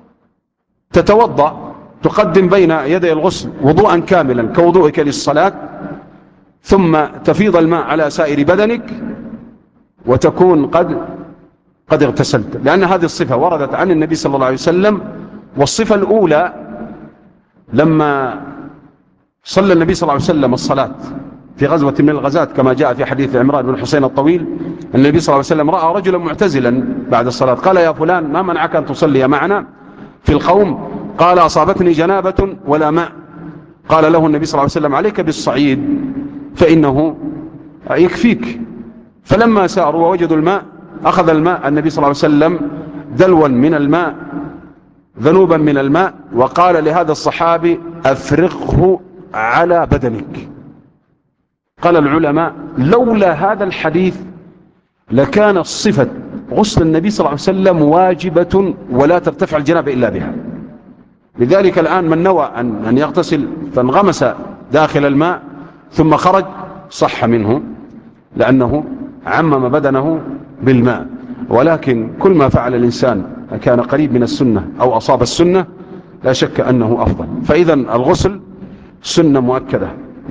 تتوضأ تقدم بين يدي الغسل وضوءا كاملا كوضوءك للصلاة، ثم تفيض الماء على سائر بدنك وتكون قد اغتسلت، لأن هذه الصفة وردت عن النبي صلى الله عليه وسلم. والصفة الأولى لما صلى النبي صلى الله عليه وسلم الصلاة في غزوة من الغزات، كما جاء في حديث عمران بن حسين الطويل، النبي صلى الله عليه وسلم رأى رجلا معتزلا بعد الصلاة، قال: يا فلان ما منعك أن تصلي معنا في القوم؟ قال: أصابتني جنابة ولا ماء. قال له النبي صلى الله عليه وسلم: عليك بالصعيد فإنه يكفيك. فلما ساروا ووجدوا الماء أخذ الماء النبي صلى الله عليه وسلم دلوا من الماء، ذنوبا من الماء، وقال لهذا الصحابي: أفرغه على بدنك. قال العلماء: لولا هذا الحديث لكان الصفة غسل النبي صلى الله عليه وسلم واجبة ولا ترتفع الجنابة إلا بها. لذلك الآن من نوى أن يغتسل فانغمس داخل الماء ثم خرج صح منه، لأنه عمم بدنه بالماء. ولكن كل ما فعل الإنسان كان قريب من السنة أو أصاب السنة لا شك أنه أفضل. فإذا الغسل سنة مؤكدة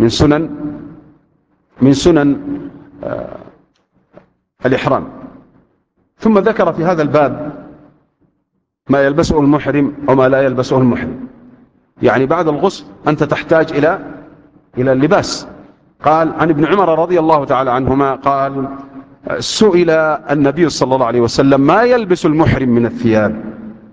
من سنن الإحرام. ثم ذكر في هذا الباب ما يلبسه المحرم وما لا يلبسه المحرم. يعني بعد الغسل أنت تحتاج إلى اللباس. قال عن ابن عمر رضي الله تعالى عنهما قال: سئل النبي صلى الله عليه وسلم ما يلبس المحرم من الثياب.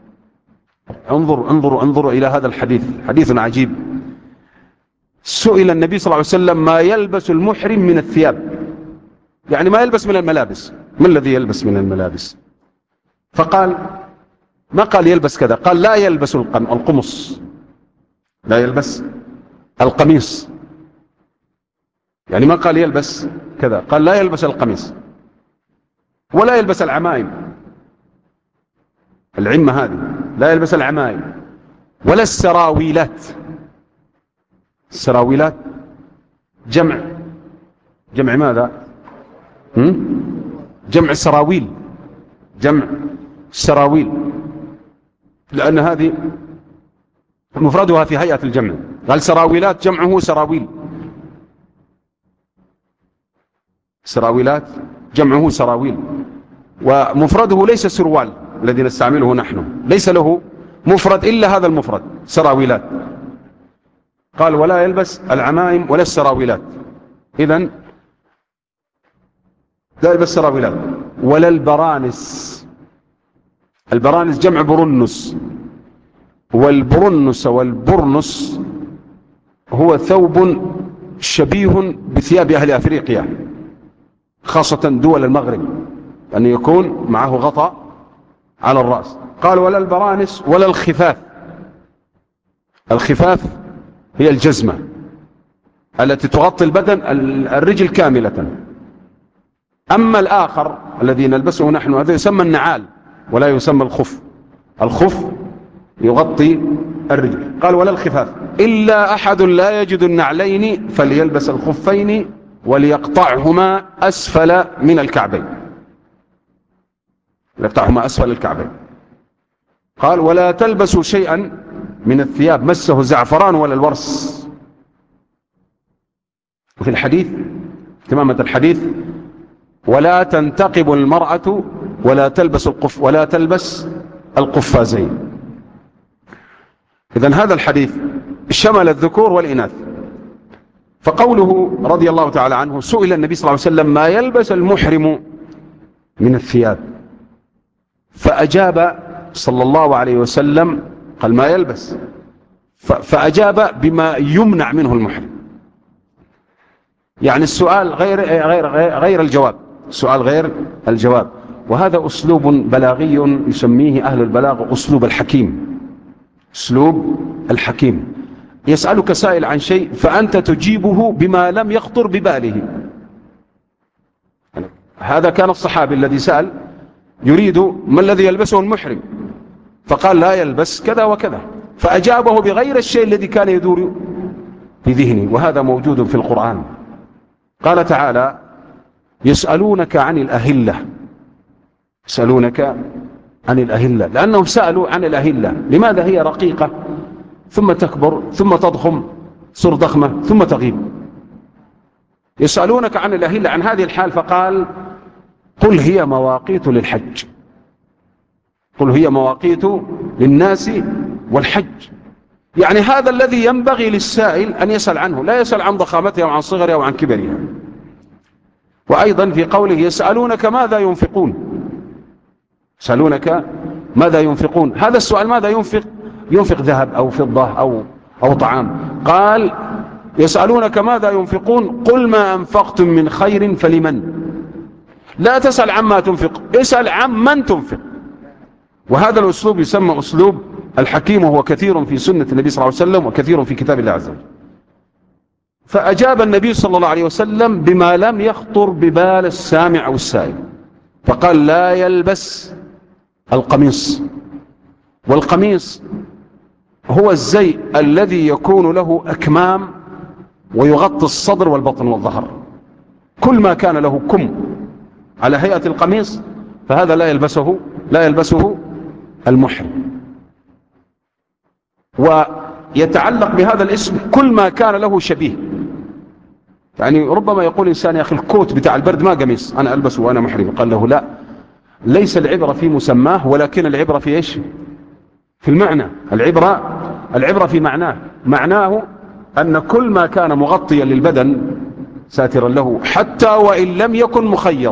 انظروا إلى هذا الحديث، حديث عجيب. سئل النبي صلى الله عليه وسلم ما يلبس المحرم من الثياب، يعني ما يلبس من الملابس. ما الذي يلبس من الملابس؟ فقال: ما قال يلبس كذا، قال لا يلبس القمص، لا يلبس القميص. يعني ما قال يلبس كذا، قال لا يلبس القميص ولا يلبس العمائم، العمة هذه لا يلبس العمائم ولا السراويلات. السراويلات جمع ماذا؟ جمع سراويل، جمع سراويل، لأن هذه مفردها في هيئة الجمع. قال سراويلات جمعه سراويل، سراويلات جمعه سراويل، ومفرده ليس سروال الذي نستعمله نحن، ليس له مفرد إلا هذا المفرد سراويلات. قال ولا يلبس العمائم ولا السراويلات، إذن لا يلبس سراويلات. ولا البرانس. البرانس جمع برنس، والبرنس والبرنس هو ثوب شبيه بثياب أهل أفريقيا، خاصة دول المغرب، أن يكون معه غطاء على الرأس. قال ولا البرانس ولا الخفاف. الخفاف هي الجزمة التي تغطي البدن، الرجل كاملة. أما الآخر الذي نلبسه نحن هذا يسمى النعال ولا يسمى الخف. الخف يغطي الرجل. قال ولا الخفاف إلا أحد لا يجد النعلين فليلبس الخفين وليقطعهما أسفل من الكعبين. ليقطعهما أسفل الكعبين. قال ولا تلبسوا شيئا من الثياب مسه زعفران ولا الورس. وفي الحديث تمامة الحديث ولا تنتقب المرأة ولا تلبس القفازين. إذن هذا الحديث شمل الذكور والإناث. فقوله رضي الله تعالى عنه سئل النبي صلى الله عليه وسلم ما يلبس المحرم من الثياب، فأجاب صلى الله عليه وسلم قال ما يلبس، فأجاب بما يمنع منه المحرم. يعني السؤال غير الجواب، السؤال غير الجواب. وهذا أسلوب بلاغي يسميه أهل البلاغ أسلوب الحكيم. أسلوب الحكيم، يسألك سائل عن شيء فأنت تجيبه بما لم يخطر بباله. هذا كان الصحابي الذي سأل يريد ما الذي يلبسه المحرم، فقال لا يلبس كذا وكذا، فأجابه بغير الشيء الذي كان يدور في ذهنه. وهذا موجود في القرآن. قال تعالى يسألونك عن الأهلة. يسألونك عن الأهلة لأنهم سألوا عن الأهلة، لماذا هي رقيقة ثم تكبر ثم تضخم تصير ضخمة ثم تغيب. يسألونك عن الأهلة، عن هذه الحال، فقال قل هي مواقيت للحج. قل هي مواقيت للناس والحج. يعني هذا الذي ينبغي للسائل أن يسأل عنه، لا يسأل عن ضخامتها وعن صغرها وعن كبرها. وأيضا في قوله يسألونك ماذا ينفقون. يسألونك ماذا ينفقون، هذا السؤال ماذا ينفق؟ ينفق ذهب أو فضة أو طعام. قال يسألونك ماذا ينفقون قل ما أنفقتم من خير فلمن. لا تسأل عما تنفق، اسأل عمن تنفق. وهذا الأسلوب يسمى أسلوب الحكيم، وهو كثير في سنة النبي صلى الله عليه وسلم وكثير في كتاب الله عز وجل. فأجاب النبي صلى الله عليه وسلم بما لم يخطر ببال السامع أو السائل، فقال لا يلبس القميص. والقميص هو الزي الذي يكون له أكمام ويغطي الصدر والبطن والظهر. كل ما كان له كم على هيئة القميص فهذا لا يلبسه المحرم. ويتعلق بهذا الاسم كل ما كان له شبيه. يعني ربما يقول إنسان يا أخي الكوت بتاع البرد ما قميص أنا ألبسه وأنا محرم. قال له لا، ليس العبرة في مسماه ولكن العبرة في إيش؟ في المعنى. العبرة في معناه أن كل ما كان مغطيا للبدن ساترا له حتى وإن لم يكن مخيط.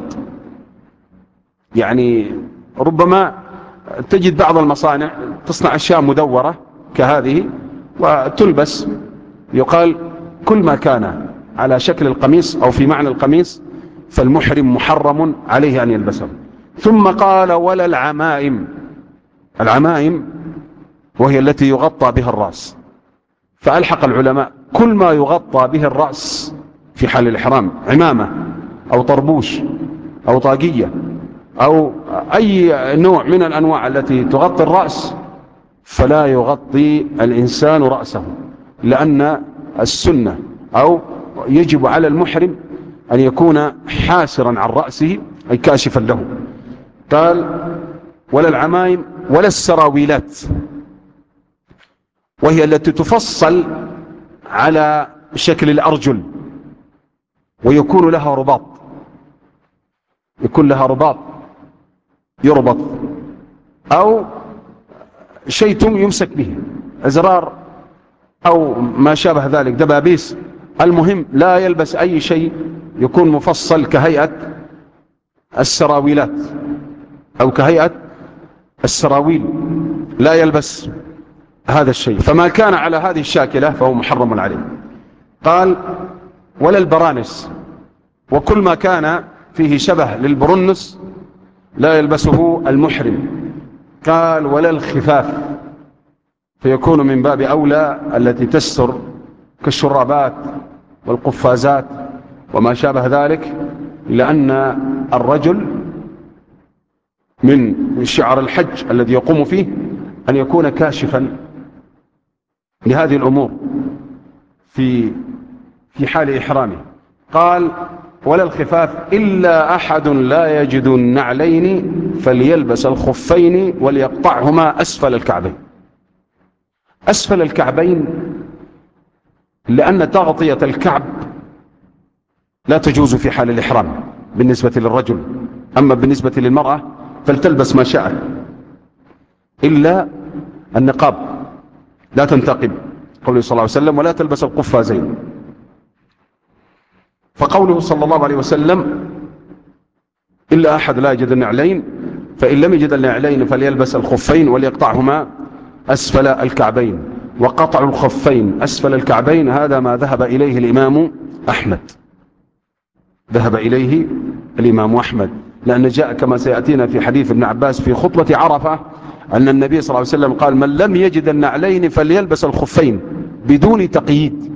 يعني ربما تجد بعض المصانع تصنع أشياء مدورة كهذه وتلبس، يقال كل ما كان على شكل القميص أو في معنى القميص فالمحرم محرم عليه أن يلبسه. ثم قال ولا العمائم. العمائم وهي التي يغطى بها الرأس. فألحق العلماء كل ما يغطى به الرأس في حال الإحرام، عمامة أو طربوش أو طاقية أو أي نوع من الأنواع التي تغطي الرأس فلا يغطي الإنسان رأسه، لأن السنة أو يجب على المحرم أن يكون حاسرا عن رأسه أي كاشفا له. قال ولا العمائم ولا السراويلات، وهي التي تفصل على شكل الأرجل ويكون لها رباط، يكون لها رباط يربط أو شيء يمسك به، أزرار أو ما شابه ذلك، دبابيس. المهم لا يلبس أي شيء يكون مفصل كهيئة السراويلات أو كهيئة السراويل، لا يلبس هذا الشيء. فما كان على هذه الشاكلة فهو محرم عليه. قال ولا البرانس، وكل ما كان فيه شبه للبرنس لا يلبسه المحرم. قال ولا الخفاف، فيكون من باب أولى التي تستر كالشرابات والقفازات وما شابه ذلك، لأن الرجل من شعار الحج الذي يقوم فيه أن يكون كاشفا لهذه الأمور في حال إحرامه. قال ولا الخفاف إلا أحد لا يجد النعلين فليلبس الخفين وليقطعهما أسفل الكعبين. أسفل الكعبين لأن تغطية الكعب لا تجوز في حال الإحرام بالنسبة للرجل، أما بالنسبة للمرأة فلتلبس ما شاءت إلا النقاب، لا تنتقب، قوله صلى الله عليه وسلم ولا تلبس القفازين. فقوله صلى الله عليه وسلم إلا أحد لا يجد النعلين، فإن لم يجد النعلين فليلبس الخفين وليقطعهما أسفل الكعبين. وقطع الخفين أسفل الكعبين هذا ما ذهب إليه الإمام أحمد، ذهب إليه الإمام أحمد، لأن جاء كما سيأتينا في حديث ابن عباس في خطبة عرفة أن النبي صلى الله عليه وسلم قال من لم يجد النعلين فليلبس الخفين بدون تقييد،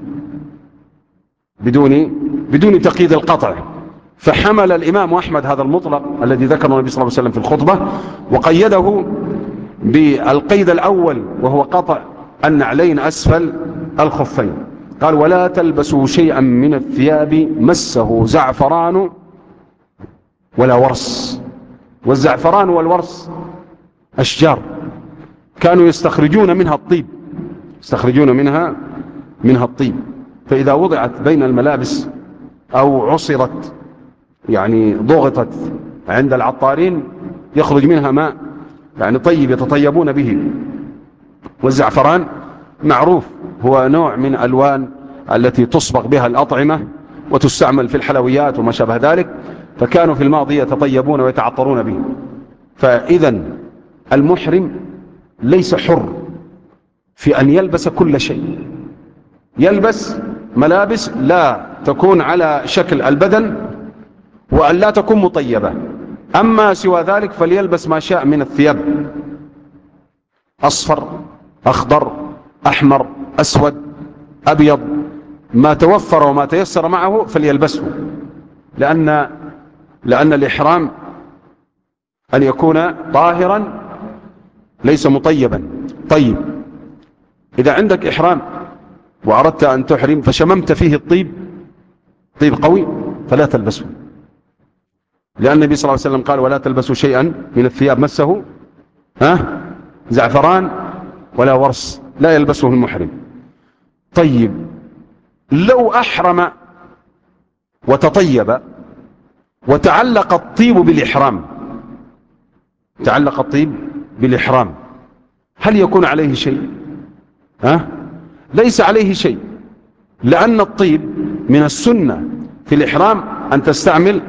بدون تقييد القطع. فحمل الإمام أحمد هذا المطلق الذي ذكره النبي صلى الله عليه وسلم في الخطبة وقيده بالقيد الأول وهو قطع النعلين أسفل الخفين. قال ولا تلبسوا شيئا من الثياب مسه زعفران ولا ورس. والزعفران والورس أشجار كانوا يستخرجون منها الطيب، يستخرجون منها الطيب، فإذا وضعت بين الملابس أو عصرت يعني ضغطت عند العطارين يخرج منها ماء يعني طيب يتطيبون به. والزعفران معروف هو نوع من ألوان التي تصبغ بها الأطعمة وتستعمل في الحلويات وما شابه ذلك، فكانوا في الماضي يتطيبون ويتعطرون به. فإذا المحرم ليس حر في أن يلبس كل شيء، يلبس ملابس لا تكون على شكل البدن وأن لا تكون مطيبة. أما سوى ذلك فليلبس ما شاء من الثياب، أصفر أخضر أحمر أسود أبيض، ما توفر وما تيسر معه فليلبسه، لأن الإحرام أن يكون طاهرا ليس مطيبا. طيب إذا عندك إحرام وأردت أن تحرم فشممت فيه الطيب، طيب قوي، فلا تلبسه، لأن النبي صلى الله عليه وسلم قال ولا تلبسوا شيئا من الثياب مسه زعفران ولا ورس، لا يلبسه المحرم. طيب لو أحرم وتطيب وتعلق الطيب بالإحرام، تعلق الطيب بالإحرام، هل يكون عليه شيء؟ ليس عليه شيء، لأن الطيب من السنة في الإحرام أن تستعمل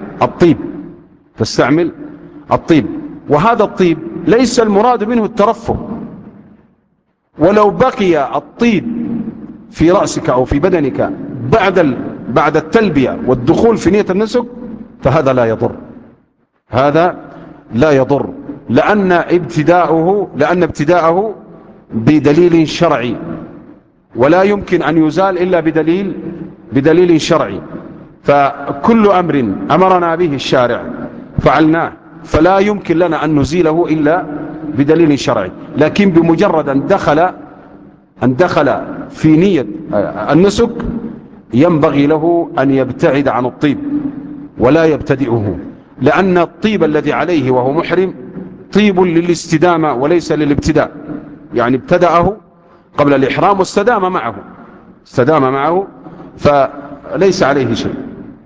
الطيب، وهذا الطيب ليس المراد منه الترفه. ولو بقي الطيب في رأسك أو في بدنك بعد التلبية والدخول في نية النسك فهذا لا يضر، هذا لا يضر، لأن ابتداءه بدليل شرعي، ولا يمكن أن يزال إلا بدليل شرعي. فكل أمر أمرنا به الشارع فعلناه، فلا يمكن لنا أن نزيله بدليل شرعي، لكن بمجرد أن دخل في نية النسك ينبغي له أن يبتعد عن الطيب ولا يبتدئه، لأن الطيب الذي عليه وهو محرم طيب للاستدامة وليس للابتداء، يعني ابتدأه قبل الإحرام واستدام معه فليس عليه شيء.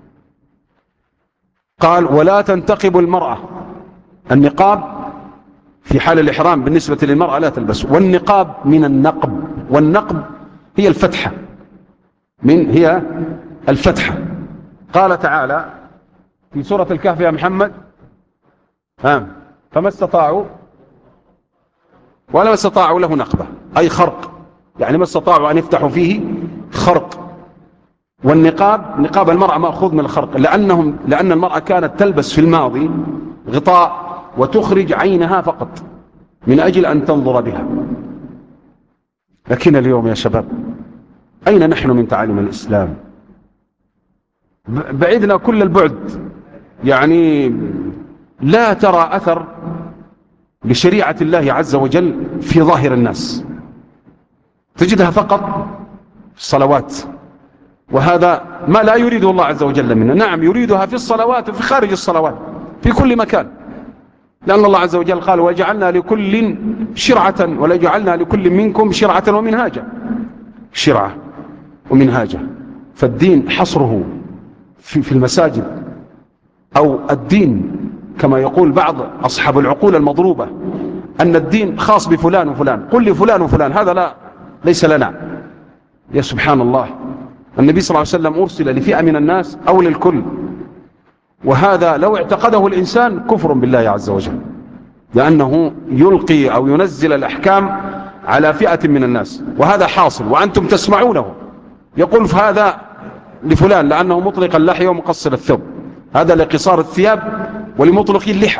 قال ولا تنتقب المرأة، النقاب في حال الإحرام بالنسبة للمرأة لا تلبس، والنقاب من النقب، والنقب هي الفتحة. قال تعالى في سورة الكهف يا محمد فما استطاعوا ولا استطاعوا له نقبة، أي خرق، يعني ما استطاعوا أن يفتحوا فيه خرق. نقاب المرأة مأخوذ من الخرق، لأن المرأة كانت تلبس في الماضي غطاء وتخرج عينها فقط من أجل أن تنظر بها. لكن اليوم يا شباب أين نحن من تعاليم الإسلام؟ بعدنا كل البعد، يعني لا ترى أثر لشريعة الله عز وجل في ظاهر الناس، تجدها فقط في الصلوات، وهذا ما لا يريده الله عز وجل منا. نعم يريدها في الصلوات وفي خارج الصلوات في كل مكان، لأن الله عز وجل قال وجعلنا لكل شرعة ولجعلنا لكل منكم شرعة ومنهاجا. فالدين حصره في المساجد، أو الدين كما يقول بعض أصحاب العقول المضروبة أن الدين خاص بفلان وفلان، قل لي فلان وفلان، هذا ليس لنا. يا سبحان الله، النبي صلى الله عليه وسلم أرسل لفئة من الناس أو للكل، وهذا لو اعتقده الإنسان كفر بالله عز وجل، لأنه يلقي أو ينزل الأحكام على فئة من الناس، وهذا حاصل وأنتم تسمعونه. يقول فهذا لفلان لأنه مطلق اللحية ومقصر الثوب، هذا لقصار الثياب ولمطلق اللحى،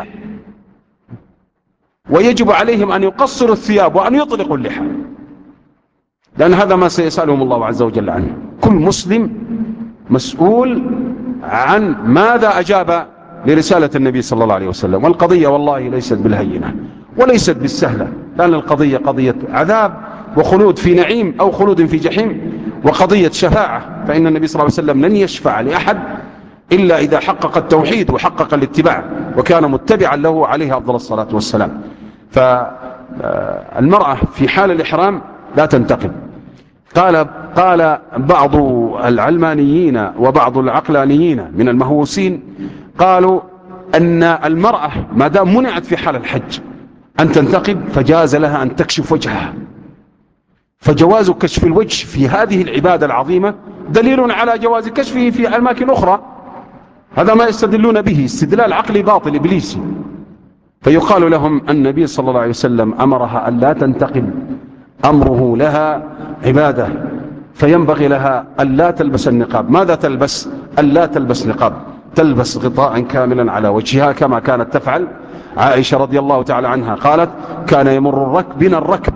ويجب عليهم أن يقصروا الثياب وأن يطلقوا اللحى، لأن هذا ما سيسألهم الله عز وجل عنه. كل مسلم مسؤول عن ماذا أجاب لرسالة النبي صلى الله عليه وسلم. والقضية والله ليست بالهينة وليست بالسهلة، لأن القضية قضية عذاب وخلود في نعيم أو خلود في جحيم، وقضية شفاعة، فإن النبي صلى الله عليه وسلم لن يشفع لأحد إلا إذا حقق التوحيد وحقق الاتباع وكان متبعا له عليه أفضل الصلاة والسلام. فالمرأة في حال الإحرام لا تنتقب. قال بعض العلمانيين وبعض العقلانيين من المهووسين قالوا أن المرأة ما دام منعت في حال الحج أن تنتقب فجاز لها أن تكشف وجهها، فجواز كشف الوجه في هذه العبادة العظيمة دليل على جواز كشفه في أماكن أخرى. هذا ما يستدلون به استدلال عقلي باطل إبليسي. فيقال لهم النبي صلى الله عليه وسلم أمرها أن لا تنتقب، أمره لها عبادة، فينبغي لها أن لا تلبس النقاب. ماذا تلبس؟ أن لا تلبس نقاب، تلبس غطاء كاملا على وجهها كما كانت تفعل عائشة رضي الله تعالى عنها، قالت كان يمر بنا الركب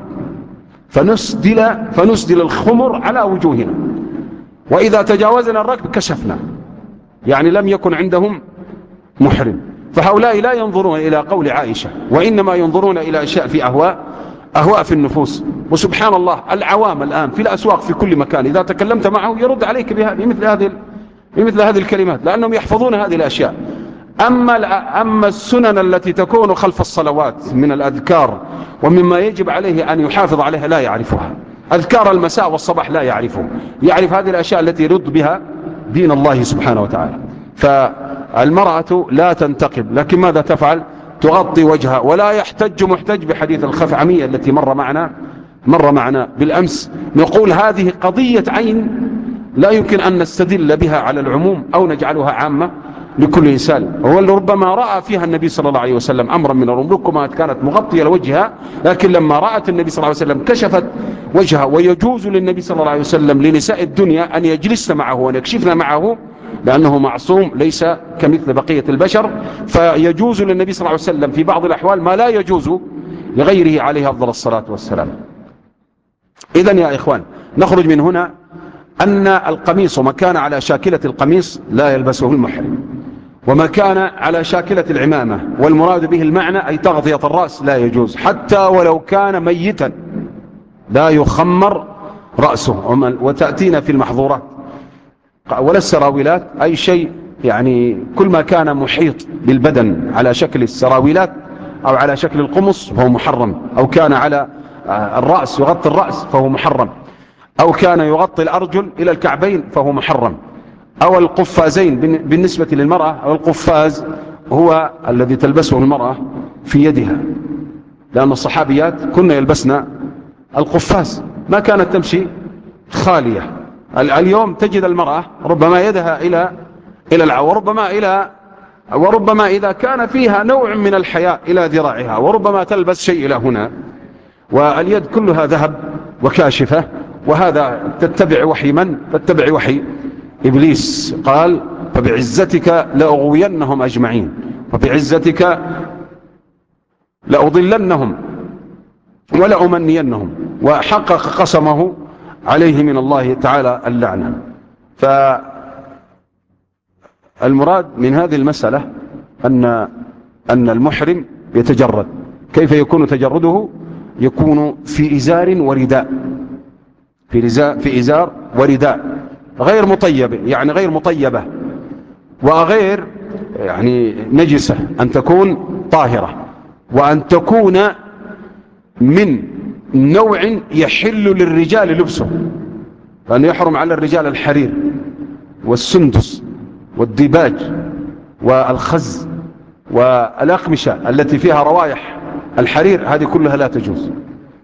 فنسدل الخمر على وجوهنا، وإذا تجاوزنا الركب كشفنا، يعني لم يكن عندهم محرم. فهؤلاء لا ينظرون إلى قول عائشة، وإنما ينظرون إلى أشياء في أهواء في النفوس. وسبحان الله العوام الآن في الأسواق في كل مكان إذا تكلمت معه يرد عليك بمثل هذه الكلمات، لأنهم يحفظون هذه الأشياء. أما السنن التي تكون خلف الصلوات من الأذكار ومما يجب عليه أن يحافظ عليها لا يعرفها. أذكار المساء والصباح لا يعرفه، يعرف هذه الأشياء التي يرد بها دين الله سبحانه وتعالى. فالمرأة لا تنتقب، لكن ماذا تفعل؟ تغطي وجهها. ولا يحتج محتج بحديث الخثعمية التي مر معنا بالأمس. نقول هذه قضية عين لا يمكن أن نستدل بها على العموم أو نجعلها عامة لكل إنسان. وربما رأى فيها النبي صلى الله عليه وسلم أمرا من الأمور، ربما كانت مغطية لوجهها، لكن لما رأت النبي صلى الله عليه وسلم كشفت وجهها. ويجوز للنبي صلى الله عليه وسلم لنساء الدنيا أن يجلسن معه وأن يكشفن معه، لأنه معصوم ليس كمثل بقية البشر. فيجوز للنبي صلى الله عليه وسلم في بعض الأحوال ما لا يجوز لغيره عليه أفضل الصلاة والسلام. إذن يا إخوان نخرج من هنا أن القميص وما كان على شاكلة القميص لا يلبسه المحرم، وما كان على شاكلة العمامة والمراد به المعنى أي تغطية الرأس لا يجوز، حتى ولو كان ميتا لا يخمر رأسه. وتأتينا في المحظورات. ولا السراويلات أي شيء يعني كل ما كان محيط بالبدن على شكل السراويلات أو على شكل القمص فهو محرم، أو كان على الرأس يغطي الرأس فهو محرم، أو كان يغطي الأرجل إلى الكعبين فهو محرم، أو القفازين بالنسبة للمرأة، أو القفاز هو الذي تلبسه المرأة في يدها، لأن الصحابيات كنا يلبسن القفاز، ما كانت تمشي خالية. اليوم تجد المرأة ربما يدها إلى العور، وربما إذا كان فيها نوع من الحياء إلى ذراعها، وربما تلبس شيء إلى هنا، واليد كلها ذهب وكاشفة. وهذا تتبع وحي من؟ تتبع وحي إبليس. قال فبعزتك لأغوينهم أجمعين وبعزتك لأضلنهم ولأمنينهم، وحقق قسمه عليه من الله تعالى اللعنة. فالمراد من هذه المسألة أن المحرم يتجرد. كيف يكون تجرده؟ يكون في إزار ورداء، في إزار ورداء غير مطيبة، يعني غير مطيبة وغير يعني نجسة، أن تكون طاهرة، وأن تكون من نوع يحل للرجال لبسه، فأنه يحرم على الرجال الحرير والسندس والديباج والخز والأقمشة التي فيها روائح الحرير، هذه كلها لا تجوز.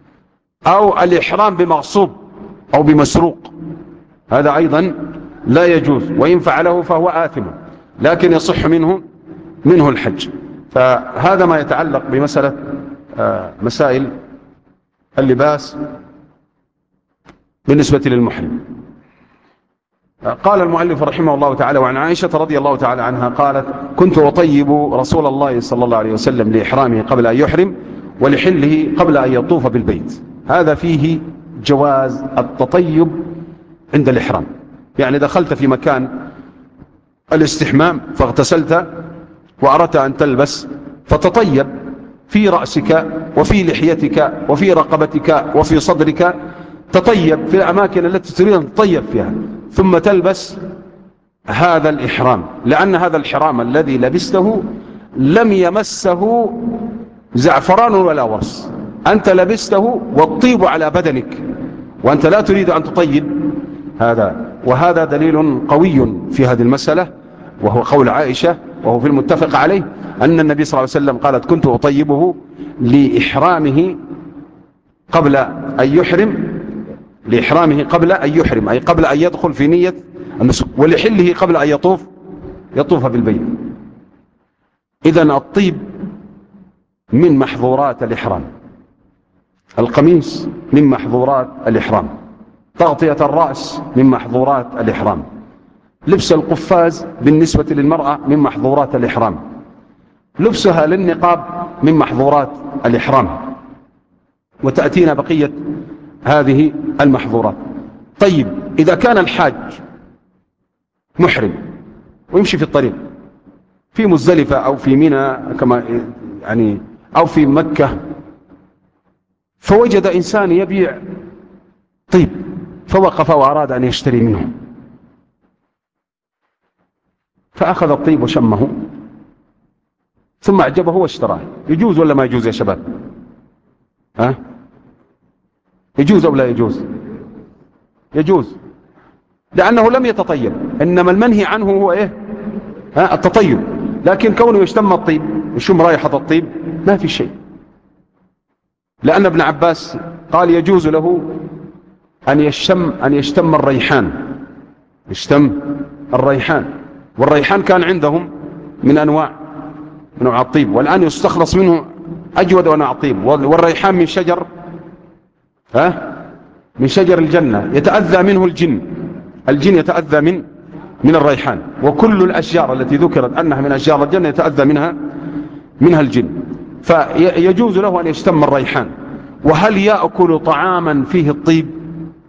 أو الإحرام بمغصوب أو بمسروق، هذا أيضا لا يجوز، وإن فعله فهو آثم، لكن يصح منه الحج. فهذا ما يتعلق بمسألة مسائل اللباس بالنسبة للمحرم. قال المؤلف رحمه الله تعالى: وعن عائشة رضي الله تعالى عنها قالت: كنت أطيب رسول الله صلى الله عليه وسلم لإحرامه قبل أن يحرم ولحله قبل أن يطوف بالبيت. هذا فيه جواز التطيب عند الإحرام، يعني دخلت في مكان الاستحمام فاغتسلت وأردت أن تلبس فتطيب في رأسك وفي لحيتك وفي رقبتك وفي صدرك، تطيب في الأماكن التي تريد أن تطيب فيها، ثم تلبس هذا الإحرام، لأن هذا الإحرام الذي لبسته لم يمسه زعفران ولا ورس، أنت لبسته والطيب على بدنك وأنت لا تريد أن تطيب هذا. وهذا دليل قوي في هذه المسألة، وهو قول عائشة، وهو في المتفق عليه أن النبي صلى الله عليه وسلم قالت: كنت أطيبه لإحرامه قبل أن يحرم، لإحرامه قبل أن يحرم أي قبل أن يدخل في نية النسك، ولحله قبل أن يطوف بالبيت. إذن الطيب من محظورات الإحرام، القميص من محظورات الإحرام، تغطية الرأس من محظورات الإحرام، لبس القفاز بالنسبة للمرأة من محظورات الإحرام، لبسها للنقاب من محظورات الإحرام، وتأتينا بقية هذه المحظورات. طيب، إذا كان الحاج محرم ويمشي في الطريق في مزدلفة أو في منى كما يعني أو في مكة، فوجد إنسان يبيع طيب فوقف وأراد أن يشتري منه، فأخذ الطيب وشمه ثم أعجبه واشتراه، يجوز ولا ما يجوز يا شباب؟ يجوز أو لا يجوز؟ يجوز، لأنه لم يتطيب، إنما المنهي عنه هو إيه؟ التطيب. لكن كونه يشتم الطيب، يشم رائحة الطيب، ما في شيء، لأن ابن عباس قال يجوز له أن يشتم الريحان، يشتم الريحان، والريحان كان عندهم من أنواع الطيب، والآن يستخلص منه أجود أنواع الطيب. والريحان من شجر من شجر الجنة، يتأذى منه الجن يتأذى من الريحان، وكل الأشجار التي ذكرت أنها من أشجار الجنة يتأذى منها الجن، فيجوز له أن يشتم الريحان. وهل يأكل طعاما فيه الطيب،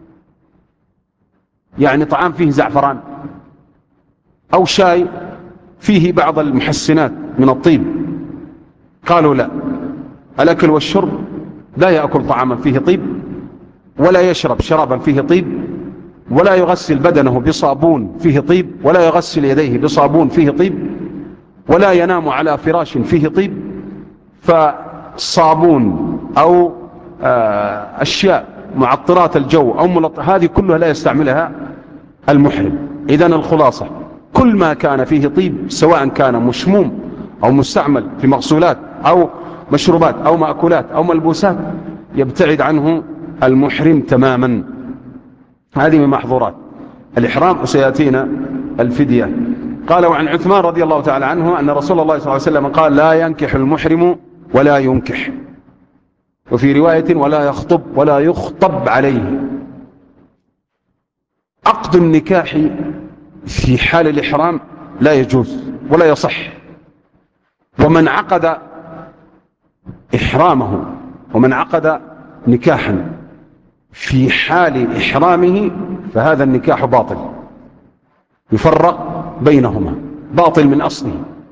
يعني طعام فيه زعفران أو شاي فيه بعض المحسنات من الطيب؟ قالوا لا، الأكل والشرب لا يأكل طعاما فيه طيب، ولا يشرب شرابا فيه طيب، ولا يغسل بدنه بصابون فيه طيب، ولا يغسل يديه بصابون فيه طيب، ولا ينام على فراش فيه طيب. فالصابون أو أشياء معطرات الجو أو هذه كلها لا يستعملها المحرم. إذن الخلاصة كل ما كان فيه طيب سواء كان مشموم أو مستعمل في مغسولات أو مشروبات أو مأكولات أو ملبوسات يبتعد عنه المحرم تماما. هذه من محظورات الإحرام، وسيأتينا الفدية. قال: وعن عثمان رضي الله تعالى عنه أن رسول الله صلى الله عليه وسلم قال: لا ينكح المحرم ولا ينكح، وفي رواية: ولا يخطب ولا يخطب عليه. عقد النكاح في حال الإحرام لا يجوز ولا يصح، ومن عقد إحرامه ومن عقد نكاحا في حال إحرامه فهذا النكاح باطل، يفرق بينهما، باطل من أصله.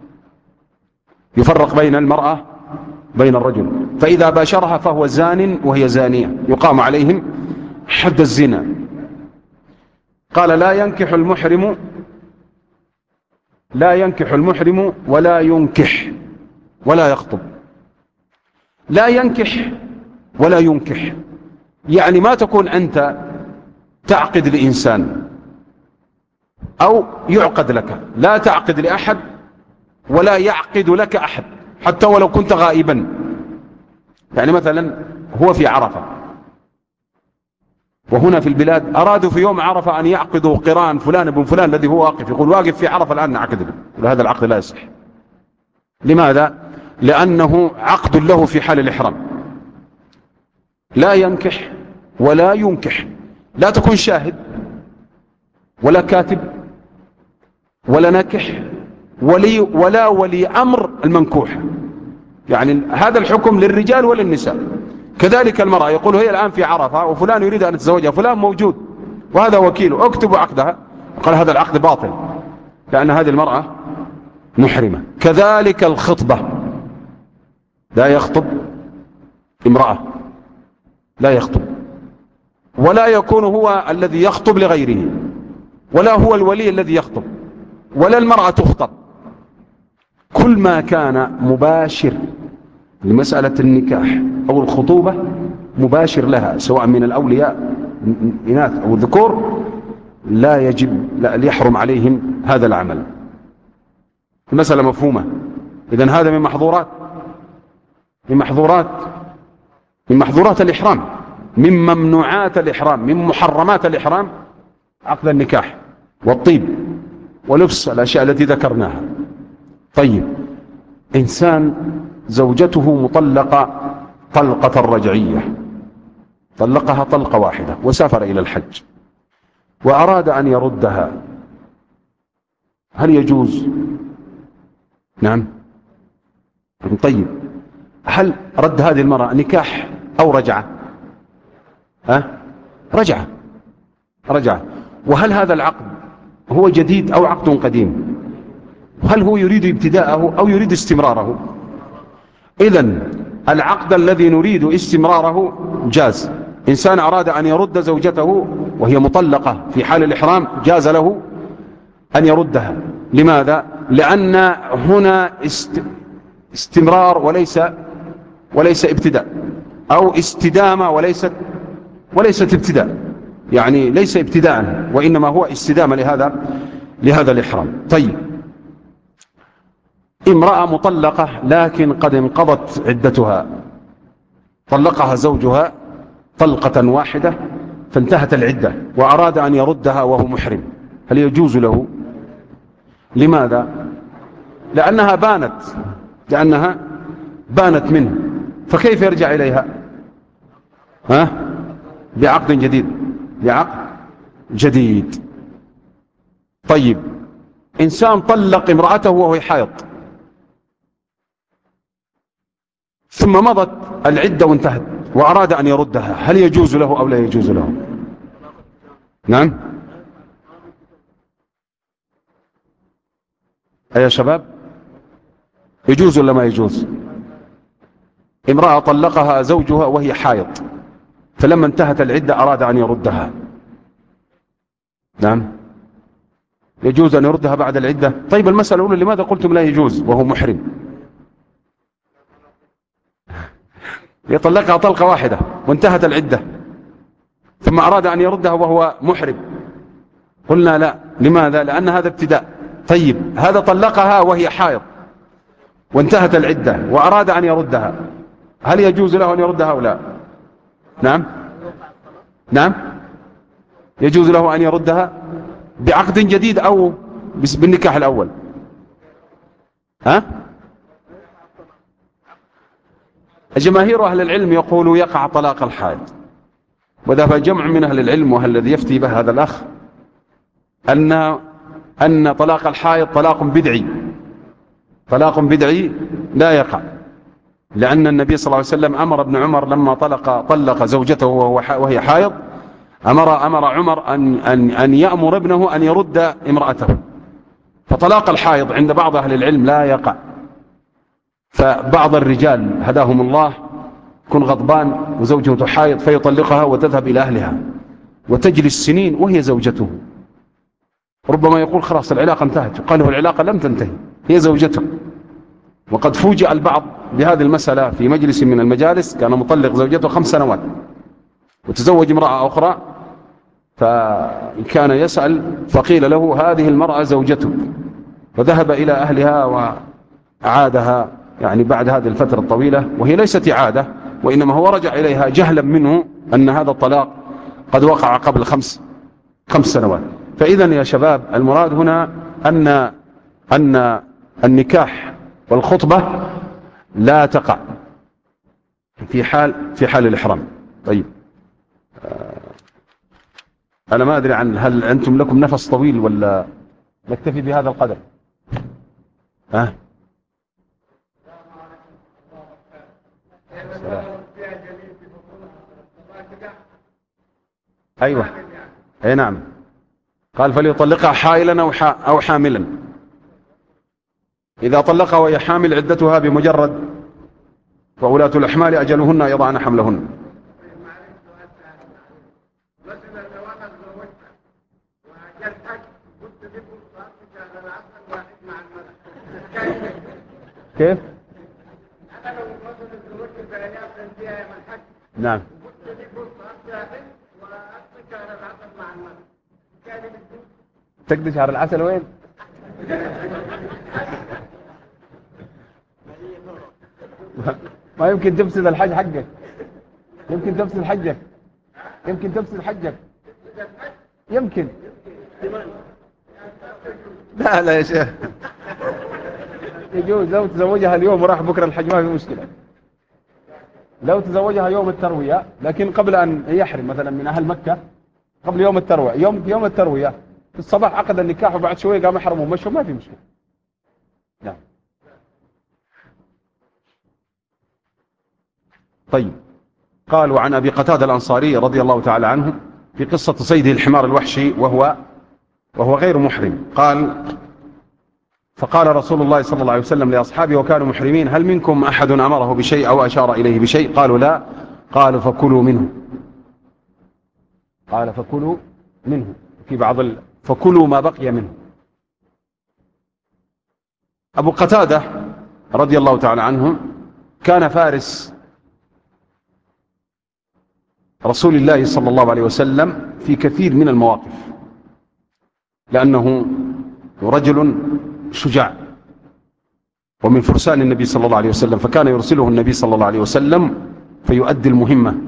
يفرق بين المرأة بين الرجل، فإذا باشرها فهو زان وهي زانية، يقام عليهم حد الزنا. قال: لا ينكح المحرم ولا ينكح ولا يخطب. لا ينكح ولا ينكح يعني ما تكون أنت تعقد لإنسان أو يعقد لك، لا تعقد لأحد ولا يعقد لك أحد حتى ولو كنت غائبا. يعني مثلا هو في عرفة وهنا في البلاد، أرادوا في يوم عرفة أن يعقدوا قران فلان ابن فلان الذي هو واقف، يقول: واقف في عرفة الآن نعقد له. هذا العقد لا يصح. لماذا؟ لأنه عقد له في حال الإحرام. لا ينكح ولا ينكح، لا تكون شاهد ولا كاتب ولا ناكح ولا ولي أمر المنكوح. يعني هذا الحكم للرجال وللنساء. كذلك المرأة، يقول: هي الآن في عرفة وفلان يريد أن يتزوجها، فلان موجود وهذا وكيله، اكتبوا عقدها. قال: هذا العقد باطل لأن هذه المرأة محرمة. كذلك الخطبة، لا يخطب امرأة، لا يخطب، ولا يكون هو الذي يخطب لغيره، ولا هو الولي الذي يخطب، ولا المرأة تخطب. كل ما كان مباشر لمسألة النكاح أو الخطوبة مباشر لها سواء من الأولياء إناث أو الذكور لا يجب، لا يحرم عليهم هذا العمل. المسألة مفهومة. إذن هذا من محظورات الإحرام، من ممنوعات الإحرام، من محرمات الإحرام عقد النكاح والطيب ولبس الأشياء التي ذكرناها. طيب، إنسان زوجته مطلقة طلقة رجعية، طلقها طلقة واحدة وسافر إلى الحج وأراد أن يردها، هل يجوز؟ نعم. طيب، هل رد هذه المرأة نكاح أو رجعة؟ رجعة. وهل هذا العقد هو جديد أو عقد قديم؟ هل هو يريد ابتداءه أو يريد استمراره؟ إذن العقد الذي نريد استمراره جاز. إنسان أراد أن يرد زوجته وهي مطلقة في حال الإحرام، جاز له أن يردها. لماذا؟ لأن هنا استمرار وليس ابتداء، أو استدامة وليست ابتداء، يعني ليس ابتداء وإنما هو استدامة لهذا الإحرام. طيب، امرأة مطلقة لكن قد انقضت عدتها، طلقها زوجها طلقة واحدة فانتهت العدة وأراد أن يردها وهو محرم، هل يجوز له؟ لماذا؟ لأنها بانت منه، فكيف يرجع إليها؟ بعقد جديد. طيب، إنسان طلق امرأته وهو حائض ثم مضت العدة وانتهت وأراد أن يردها، هل يجوز له أو لا يجوز له؟ نعم. يا شباب، يجوز ولا ما يجوز؟ امرأة طلقها زوجها وهي حائض، فلما انتهت العدة أراد أن يردها. نعم، يجوز أن يردها بعد العدة؟ طيب المسألة الأولى، لماذا قلتم لا يجوز وهو محرم؟ يطلقها طلقة واحدة وانتهت العدة، ثم أراد أن يردها وهو محرم. قلنا لا. لماذا؟ لأن هذا ابتداء. طيب هذا طلقها وهي حائض وانتهت العدة وأراد أن يردها، هل يجوز له أن يردها أو لا؟ نعم، نعم، يجوز له أن يردها بعقد جديد أو بالنكاح الأول. ها؟ جماهير أهل العلم يقولوا يقع طلاق الحائض، وذهب جمع من أهل العلم، وهل الذي يفتي به هذا الأخ، أن طلاق الحائض طلاق بدعي، طلاق بدعي لا يقع، لأن النبي صلى الله عليه وسلم أمر ابن عمر لما طلق زوجته وهي حائض، أمر عمر أن يأمر ابنه أن يرد امرأته. فطلاق الحائض عند بعض أهل العلم لا يقع. فبعض الرجال هداهم الله يكون غضبان وزوجته حائض فيطلقها وتذهب إلى أهلها وتجلس سنين وهي زوجته، ربما يقول خلاص العلاقة انتهت، قال له العلاقة لم تنتهي، هي زوجته. وقد فوجئ البعض بهذه المسألة في مجلس من المجالس، كان مطلق زوجته 5 سنوات وتزوج امرأة أخرى، فكان يسأل فقيل له هذه المرأة زوجته، فذهب إلى أهلها وعادها يعني بعد هذه الفترة الطويلة، وهي ليست عادة، وإنما هو رجع إليها جهلا منه أن هذا الطلاق قد وقع قبل 5 سنوات. فإذا يا شباب، المراد هنا أن النكاح والخطبة لا تقع في حال الإحرام. طيب أنا ما أدري هل أنتم لكم نفس طويل ولا نكتفي بهذا القدر؟ ها؟ أيوة، أي نعم. قال فليطلقها حائلا أو حاملا. إذا طلقها وهي حامل عدتها بمجرد، وولاة الأحمال أجلهن يضعن حملهن. كيف؟ نعم. تقضي شهر العسل وين؟ ما يمكن تفسد الحج حقك، يمكن تفسد حجك، يمكن تفسد حجك، يمكن. لا لا يا شيخ، يجوز لو تزوجها اليوم وراح بكرة الحج ما في مشكلة، لو تزوجها يوم التروية، لكن قبل أن يحرم مثلا من أهل مكة قبل يوم التروية، يوم التروية في الصباح عقد النكاح وبعد شوية قام يحرم ومشوا، ما في مشكلة. نعم. طيب قال وعن أبي قتادة الأنصاري رضي الله تعالى عنه في قصة صيده الحمار الوحشي وهو غير محرم، قال فقال رسول الله صلى الله عليه وسلم لأصحابه وكانوا محرمين هل منكم أحد أمره بشيء أو أشار إليه بشيء؟ قالوا لا. قالوا فكلوا منه. قال فكلوا منه في بعض فكلوا ما بقي منه. أبو قتادة رضي الله تعالى عنه كان فارس رسول الله صلى الله عليه وسلم في كثير من المواقف، لأنه رجل شجاع ومن فرسان النبي صلى الله عليه وسلم، فكان يرسله النبي صلى الله عليه وسلم فيؤدي المهمة.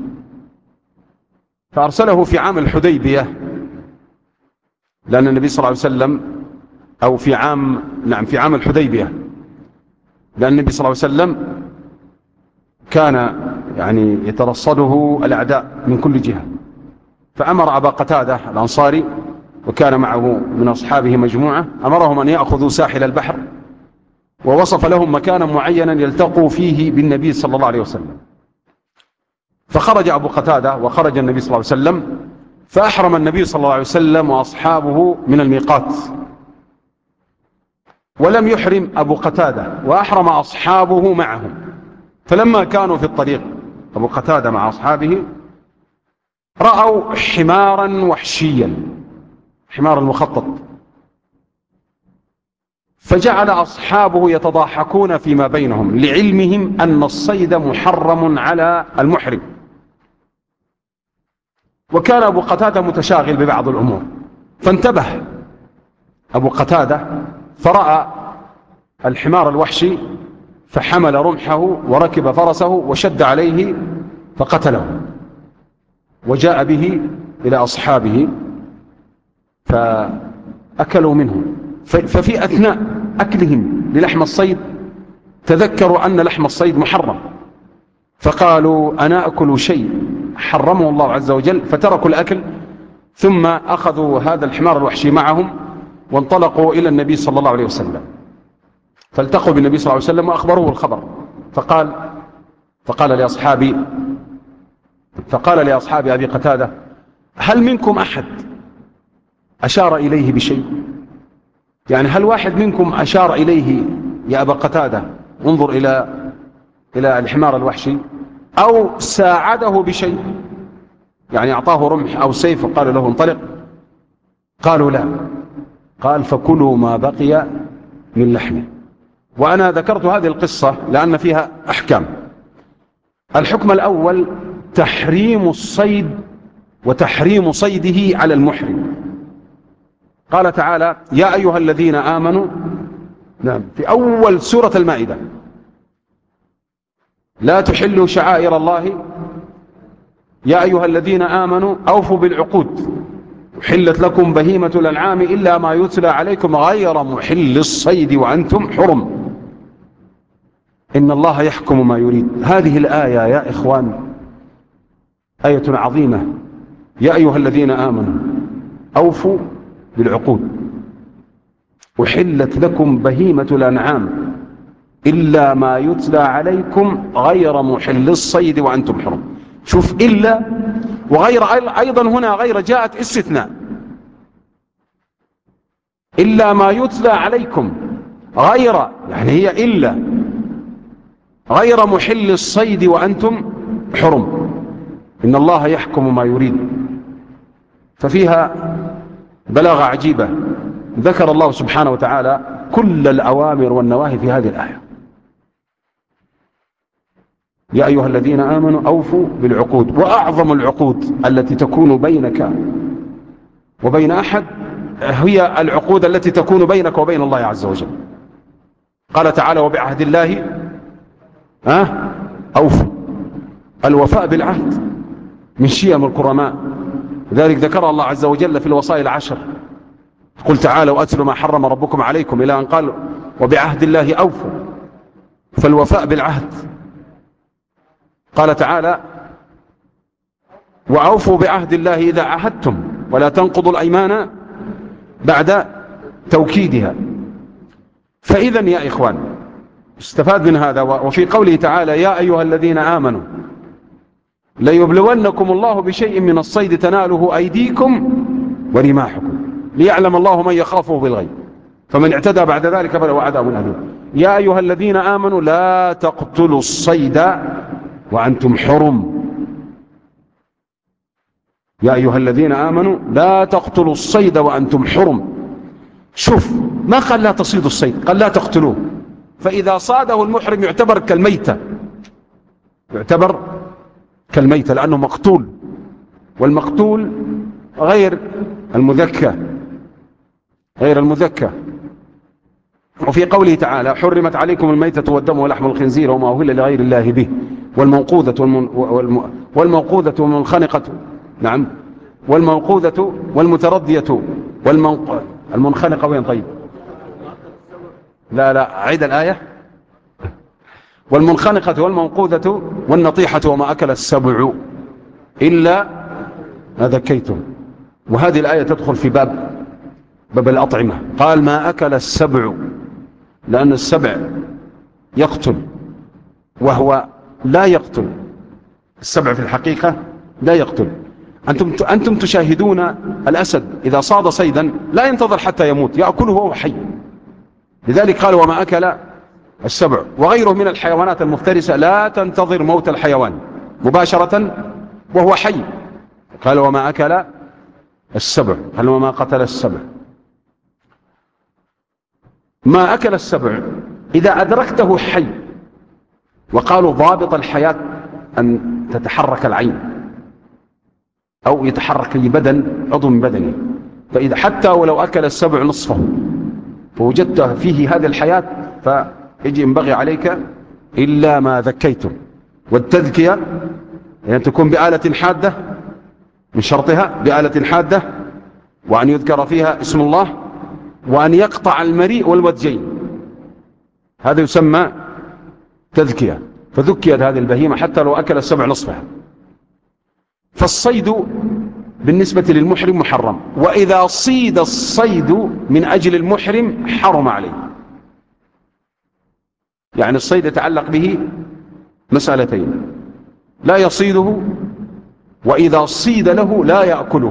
فأرسله في عام الحديبية، لأن النبي صلى الله عليه وسلم أو في عام الحديبية، لأن النبي صلى الله عليه وسلم كان يعني يترصده الأعداء من كل جهة، فأمر أبا قتادة الأنصاري وكان معه من أصحابه مجموعة، أمرهم أن يأخذوا ساحل البحر، ووصف لهم مكانا معينا يلتقوا فيه بالنبي صلى الله عليه وسلم. فخرج أبو قتادة وخرج النبي صلى الله عليه وسلم، فأحرم النبي صلى الله عليه وسلم وأصحابه من الميقات، ولم يحرم أبو قتادة وأحرم أصحابه معهم. فلما كانوا في الطريق أبو قتادة مع أصحابه رأوا حمارا وحشيا، حمارا مخطط، فجعل أصحابه يتضاحكون فيما بينهم لعلمهم أن الصيد محرم على المحرم. وكان أبو قتادة متشاغل ببعض الأمور، فانتبه أبو قتادة فرأى الحمار الوحشي، فحمل رمحه وركب فرسه وشد عليه فقتله، وجاء به إلى أصحابه فأكلوا منه. ففي أثناء أكلهم للحم الصيد تذكروا أن لحم الصيد محرم، فقالوا أنا أكل شيء حرمه الله عز وجل، فتركوا الأكل ثم أخذوا هذا الحمار الوحشي معهم وانطلقوا إلى النبي صلى الله عليه وسلم، فالتقوا بالنبي صلى الله عليه وسلم وأخبروه الخبر. فقال لأصحاب أبي قتادة هل منكم أحد أشار إليه بشيء؟ يعني هل واحد منكم أشار إليه يا أبا قتادة انظر إلى الحمار الوحشي، أو ساعده بشيء، يعني أعطاه رمح أو سيف وقال له انطلق؟ قالوا لا. قال فكلوا ما بقي من لحمه. وأنا ذكرت هذه القصة لأن فيها أحكام. الحكم الأول تحريم الصيد وتحريم صيده على المحرم. قال تعالى يا أيها الذين آمنوا، نعم، في أول سورة المائدة، لا تحلوا شعائر الله يا أيها الذين آمنوا أوفوا بالعقود أحلت لكم بهيمة الأنعام إلا ما يتلى عليكم غير محل الصيد وأنتم حرم إن الله يحكم ما يريد. هذه الآية يا إخوان آية عظيمة. يا أيها الذين آمنوا أوفوا بالعقود أحلت لكم بهيمة الأنعام إلا ما يتلى عليكم غير محل الصيد وأنتم حرم. شوف إلا وغير، أيضا هنا غير جاءت استثناء، إلا ما يتلى عليكم غير، يعني هي إلا غير محل الصيد وأنتم حرم إن الله يحكم ما يريد. ففيها بلاغة عجيبة، ذكر الله سبحانه وتعالى كل الأوامر والنواهي في هذه الآية. يا أيها الذين آمنوا أوفوا بالعقود. وأعظم العقود التي تكون بينك وبين أحد هي العقود التي تكون بينك وبين الله عز وجل. قال تعالى وبعهد الله أوفوا. الوفاء بالعهد من شيم الكرماء، ذلك ذكر الله عز وجل في الوصايا العشر. قل تعالوا أتلوا ما حرم ربكم عليكم إلى أن قال وبعهد الله أوفوا. فالوفاء بالعهد. قال تعالى وأوفوا بعهد الله إذا عهدتم ولا تنقضوا الأيمان بعد توكيدها. فإذا يا إخوان استفاد من هذا. وفي قوله تعالى يا أيها الذين آمنوا ليبلونكم الله بشيء من الصيد تناله أيديكم ورماحكم ليعلم الله من يخافه بالغيب فمن اعتدى بعد ذلك فله عذاب أليم. يا أيها الذين آمنوا لا تقتلوا الصيد وأنتم حرم. يا أيها الذين آمنوا لا تقتلوا الصيد وأنتم حرم. شوف ما قال لا تصيدوا الصيد، قال لا تقتلوه. فإذا صاده المحرم يعتبر كالميتة، يعتبر كالميتة لأنه مقتول، والمقتول غير المذكى، غير المذكى. وفي قوله تعالى حرمت عليكم الميتة والدم ولحم الخنزير وما أهل لغير الله به والموقوذة والمنخنقة، نعم، والموقوذة والمتردية المنخنقة. وين طيب؟ لا عيد الآية. والمنخنقة والموقوذة والنطيحة وما أكل السبع إلا ما ذكيتم. وهذه الآية تدخل في باب الأطعمة. قال ما أكل السبع لأن السبع يقتل وهو لا يقتل. السبع في الحقيقة لا يقتل. أنتم تشاهدون الأسد إذا صاد صيدا لا ينتظر حتى يموت، يأكله وهو حي، لذلك قال وما أكل السبع. وغيره من الحيوانات المفترسة لا تنتظر موت الحيوان مباشرة وهو حي. قال وما أكل السبع، قال وما قتل السبع. ما أكل السبع إذا أدركته حي، وقالوا ضابط الحياة أن تتحرك العين أو يتحرك أي بدن عضو من بدنه، فإذا حتى ولو أكل السبع نصفه فوجدت فيه هذه الحياة فيجي ينبغي عليك إلا ما ذكيتم. والتذكية يعني تكون بآلة حادة، من شرطها بآلة حادة، وأن يذكر فيها اسم الله، وأن يقطع المريء والودجين، هذا يسمى تذكية. فذكيت هذه البهيمة حتى لو أكل السبع نصفها. فالصيد بالنسبة للمحرم محرم، وإذا صيد الصيد من أجل المحرم حرم عليه. يعني الصيد يتعلق به مسألتين: لا يصيده، وإذا صيد له لا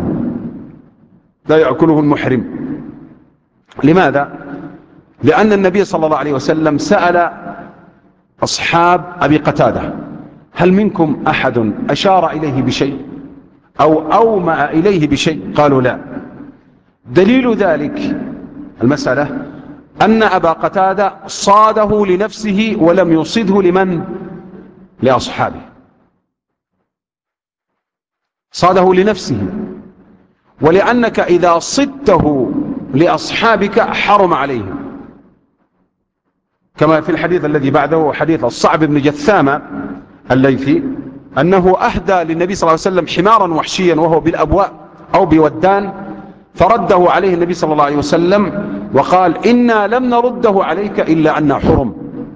يأكله المحرم. لماذا؟ لأن النبي صلى الله عليه وسلم سأل أصحاب أبي قتادة: هل منكم أحد أشار إليه بشيء أو أومأ إليه بشيء؟ قالوا لا. دليل ذلك المسألة أن أبا قتادة صاده لنفسه ولم يصده لمن؟ لأصحابه. صاده لنفسه، ولأنك إذا صدته لأصحابك حرم عليهم، كما في الحديث الذي بعده حديث الصعب بن جثامة الليثي أنه أهدى للنبي صلى الله عليه وسلم حمارا وحشيا وهو بالأبواء أو بودان، فرده عليه النبي صلى الله عليه وسلم وقال: إنا لم نرده عليك إلا أنه حرم،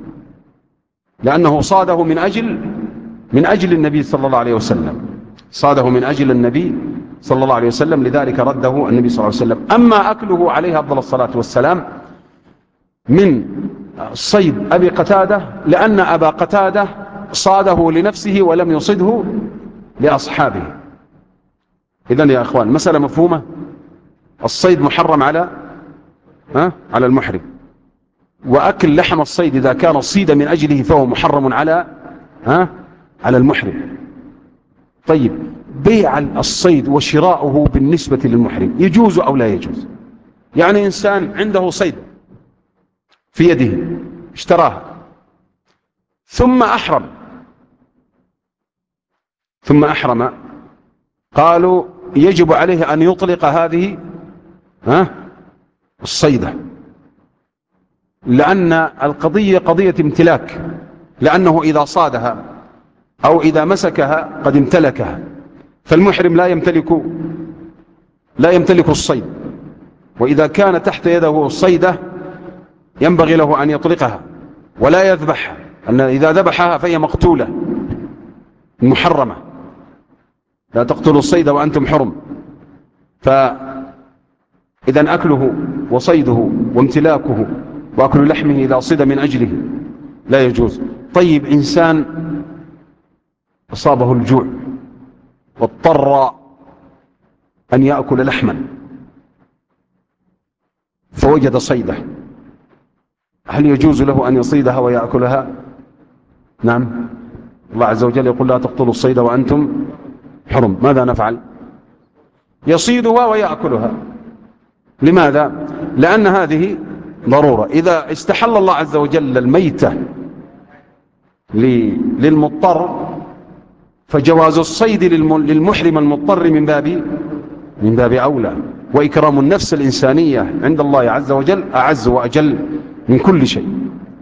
لأنه صاده من أجل النبي صلى الله عليه وسلم، صاده من أجل النبي صلى الله عليه وسلم، لذلك رده النبي صلى الله عليه وسلم. أما أكله عليه أفضل الصلاة والسلام من صيد أبي قتادة لأن أبا قتادة صاده لنفسه ولم يصده لأصحابه. إذن يا أخوان مسألة مفهومة. الصيد محرم على المحرم، وأكل لحم الصيد إذا كان صيد من أجله فهو محرم على المحرم. طيب، بيع الصيد وشراؤه بالنسبة للمحرم يجوز أو لا يجوز؟ يعني إنسان عنده صيد في يده اشتراها ثم أحرم، قالوا يجب عليه أن يطلق هذه الصيدة، لأن القضية قضية امتلاك، لأنه إذا صادها أو إذا مسكها قد امتلكها، فالمحرم لا يمتلك الصيد، وإذا كان تحت يده الصيدة ينبغي له أن يطلقها ولا يذبحها، أن إذا ذبحها فهي مقتولة محرمة. لا تقتلوا الصيد وأنتم حرم. فإذا أكله وصيده وامتلاكه وأكل لحمه إذا صيد من أجله لا يجوز. طيب، إنسان أصابه الجوع واضطر أن يأكل لحما فوجد صيده، هل يجوز له أن يصيدها ويأكلها؟ نعم، الله عز وجل يقول: لا تقتلوا الصيد وأنتم حرم. ماذا نفعل؟ يصيدها ويأكلها. لماذا؟ لأن هذه ضرورة. إذا استحل الله عز وجل الميتة للمضطر فجواز الصيد للمحرم المضطر من باب أولى، وإكرام النفس الإنسانية عند الله عز وجل أعز وأجل من كل شيء،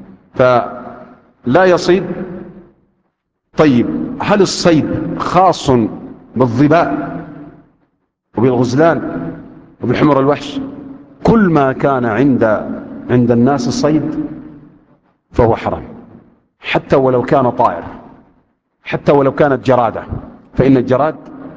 فلا يصيد. طيب، هل الصيد خاص بالظباء وبالغزلان وبالحمر الوحش؟ كل ما كان عند الناس الصيد فهو حرام، حتى ولو كان طائر، حتى ولو كانت جرادة، فإن الجراد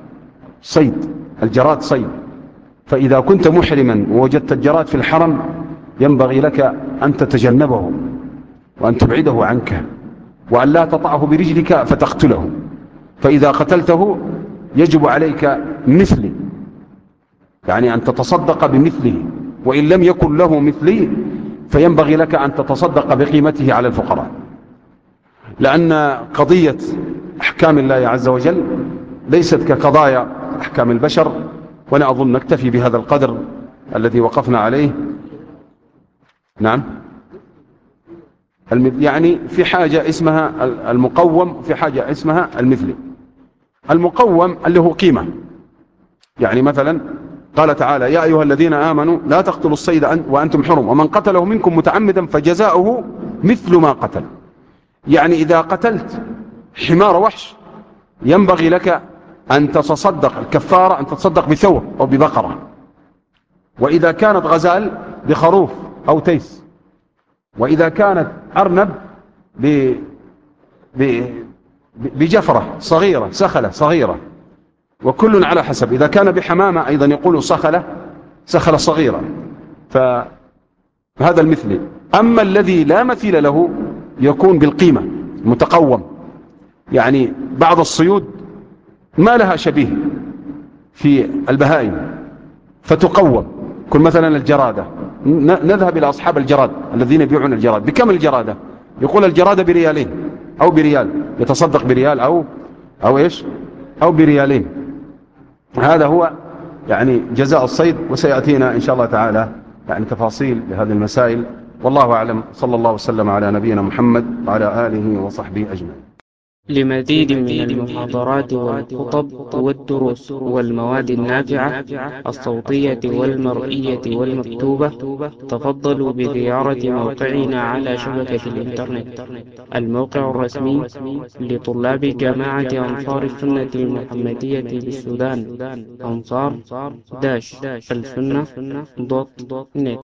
صيد. فإذا كنت محرما ووجدت الجراد في الحرم ينبغي لك أن تتجنبه وأن تبعده عنك، وأن لا تطعه برجلك فتقتله. فإذا قتلته يجب عليك مثلي، يعني أن تتصدق بمثله، وإن لم يكن له مثلي فينبغي لك أن تتصدق بقيمته على الفقراء، لأن قضية أحكام الله عز وجل ليست كقضايا أحكام البشر. وأنا أظن نكتفي بهذا القدر الذي وقفنا عليه. نعم، يعني في حاجة اسمها المقوم وفي حاجة اسمها المثلي. المقوم اللي هو قيمة، يعني مثلا قال تعالى: يا أيها الذين آمنوا لا تقتلوا الصيد وأنتم حرم ومن قتله منكم متعمدا فجزاؤه مثل ما قتل. يعني إذا قتلت حمار وحش ينبغي لك أن تتصدق، الكفارة أن تتصدق بثور أو ببقرة، وإذا كانت غزال بخروف أو تيس، وإذا كانت أرنب بجفرة صغيرة، سخلة صغيرة، وكل على حسب. إذا كان بحمامة أيضا يقول سخلة صغيرة، فهذا المثلي. أما الذي لا مثيل له يكون بالقيمة متقوم، يعني بعض الصيود ما لها شبيه في البهائم فتقوم، كل مثلا الجرادة، نذهب إلى أصحاب الجراد الذين يبيعون الجراد. بكم الجرادة؟ يقول الجرادة بريالين أو بريال، يتصدق بريال أو إيش أو بريالين. هذا هو يعني جزاء الصيد، وسيأتينا إن شاء الله تعالى يعني تفاصيل لهذه المسائل. والله أعلم، صلى الله وسلم على نبينا محمد وعلى آله وصحبه أجمعين. لمزيد من المحاضرات والخطب والدروس والمواد النافعة الصوتية والمرئية والمكتوبة، تفضلوا بزيارة موقعنا على شبكة الإنترنت. الموقع الرسمي لطلاب جامعة أنصار السنة المحمدية بالسودان، أنصار-السنة.net.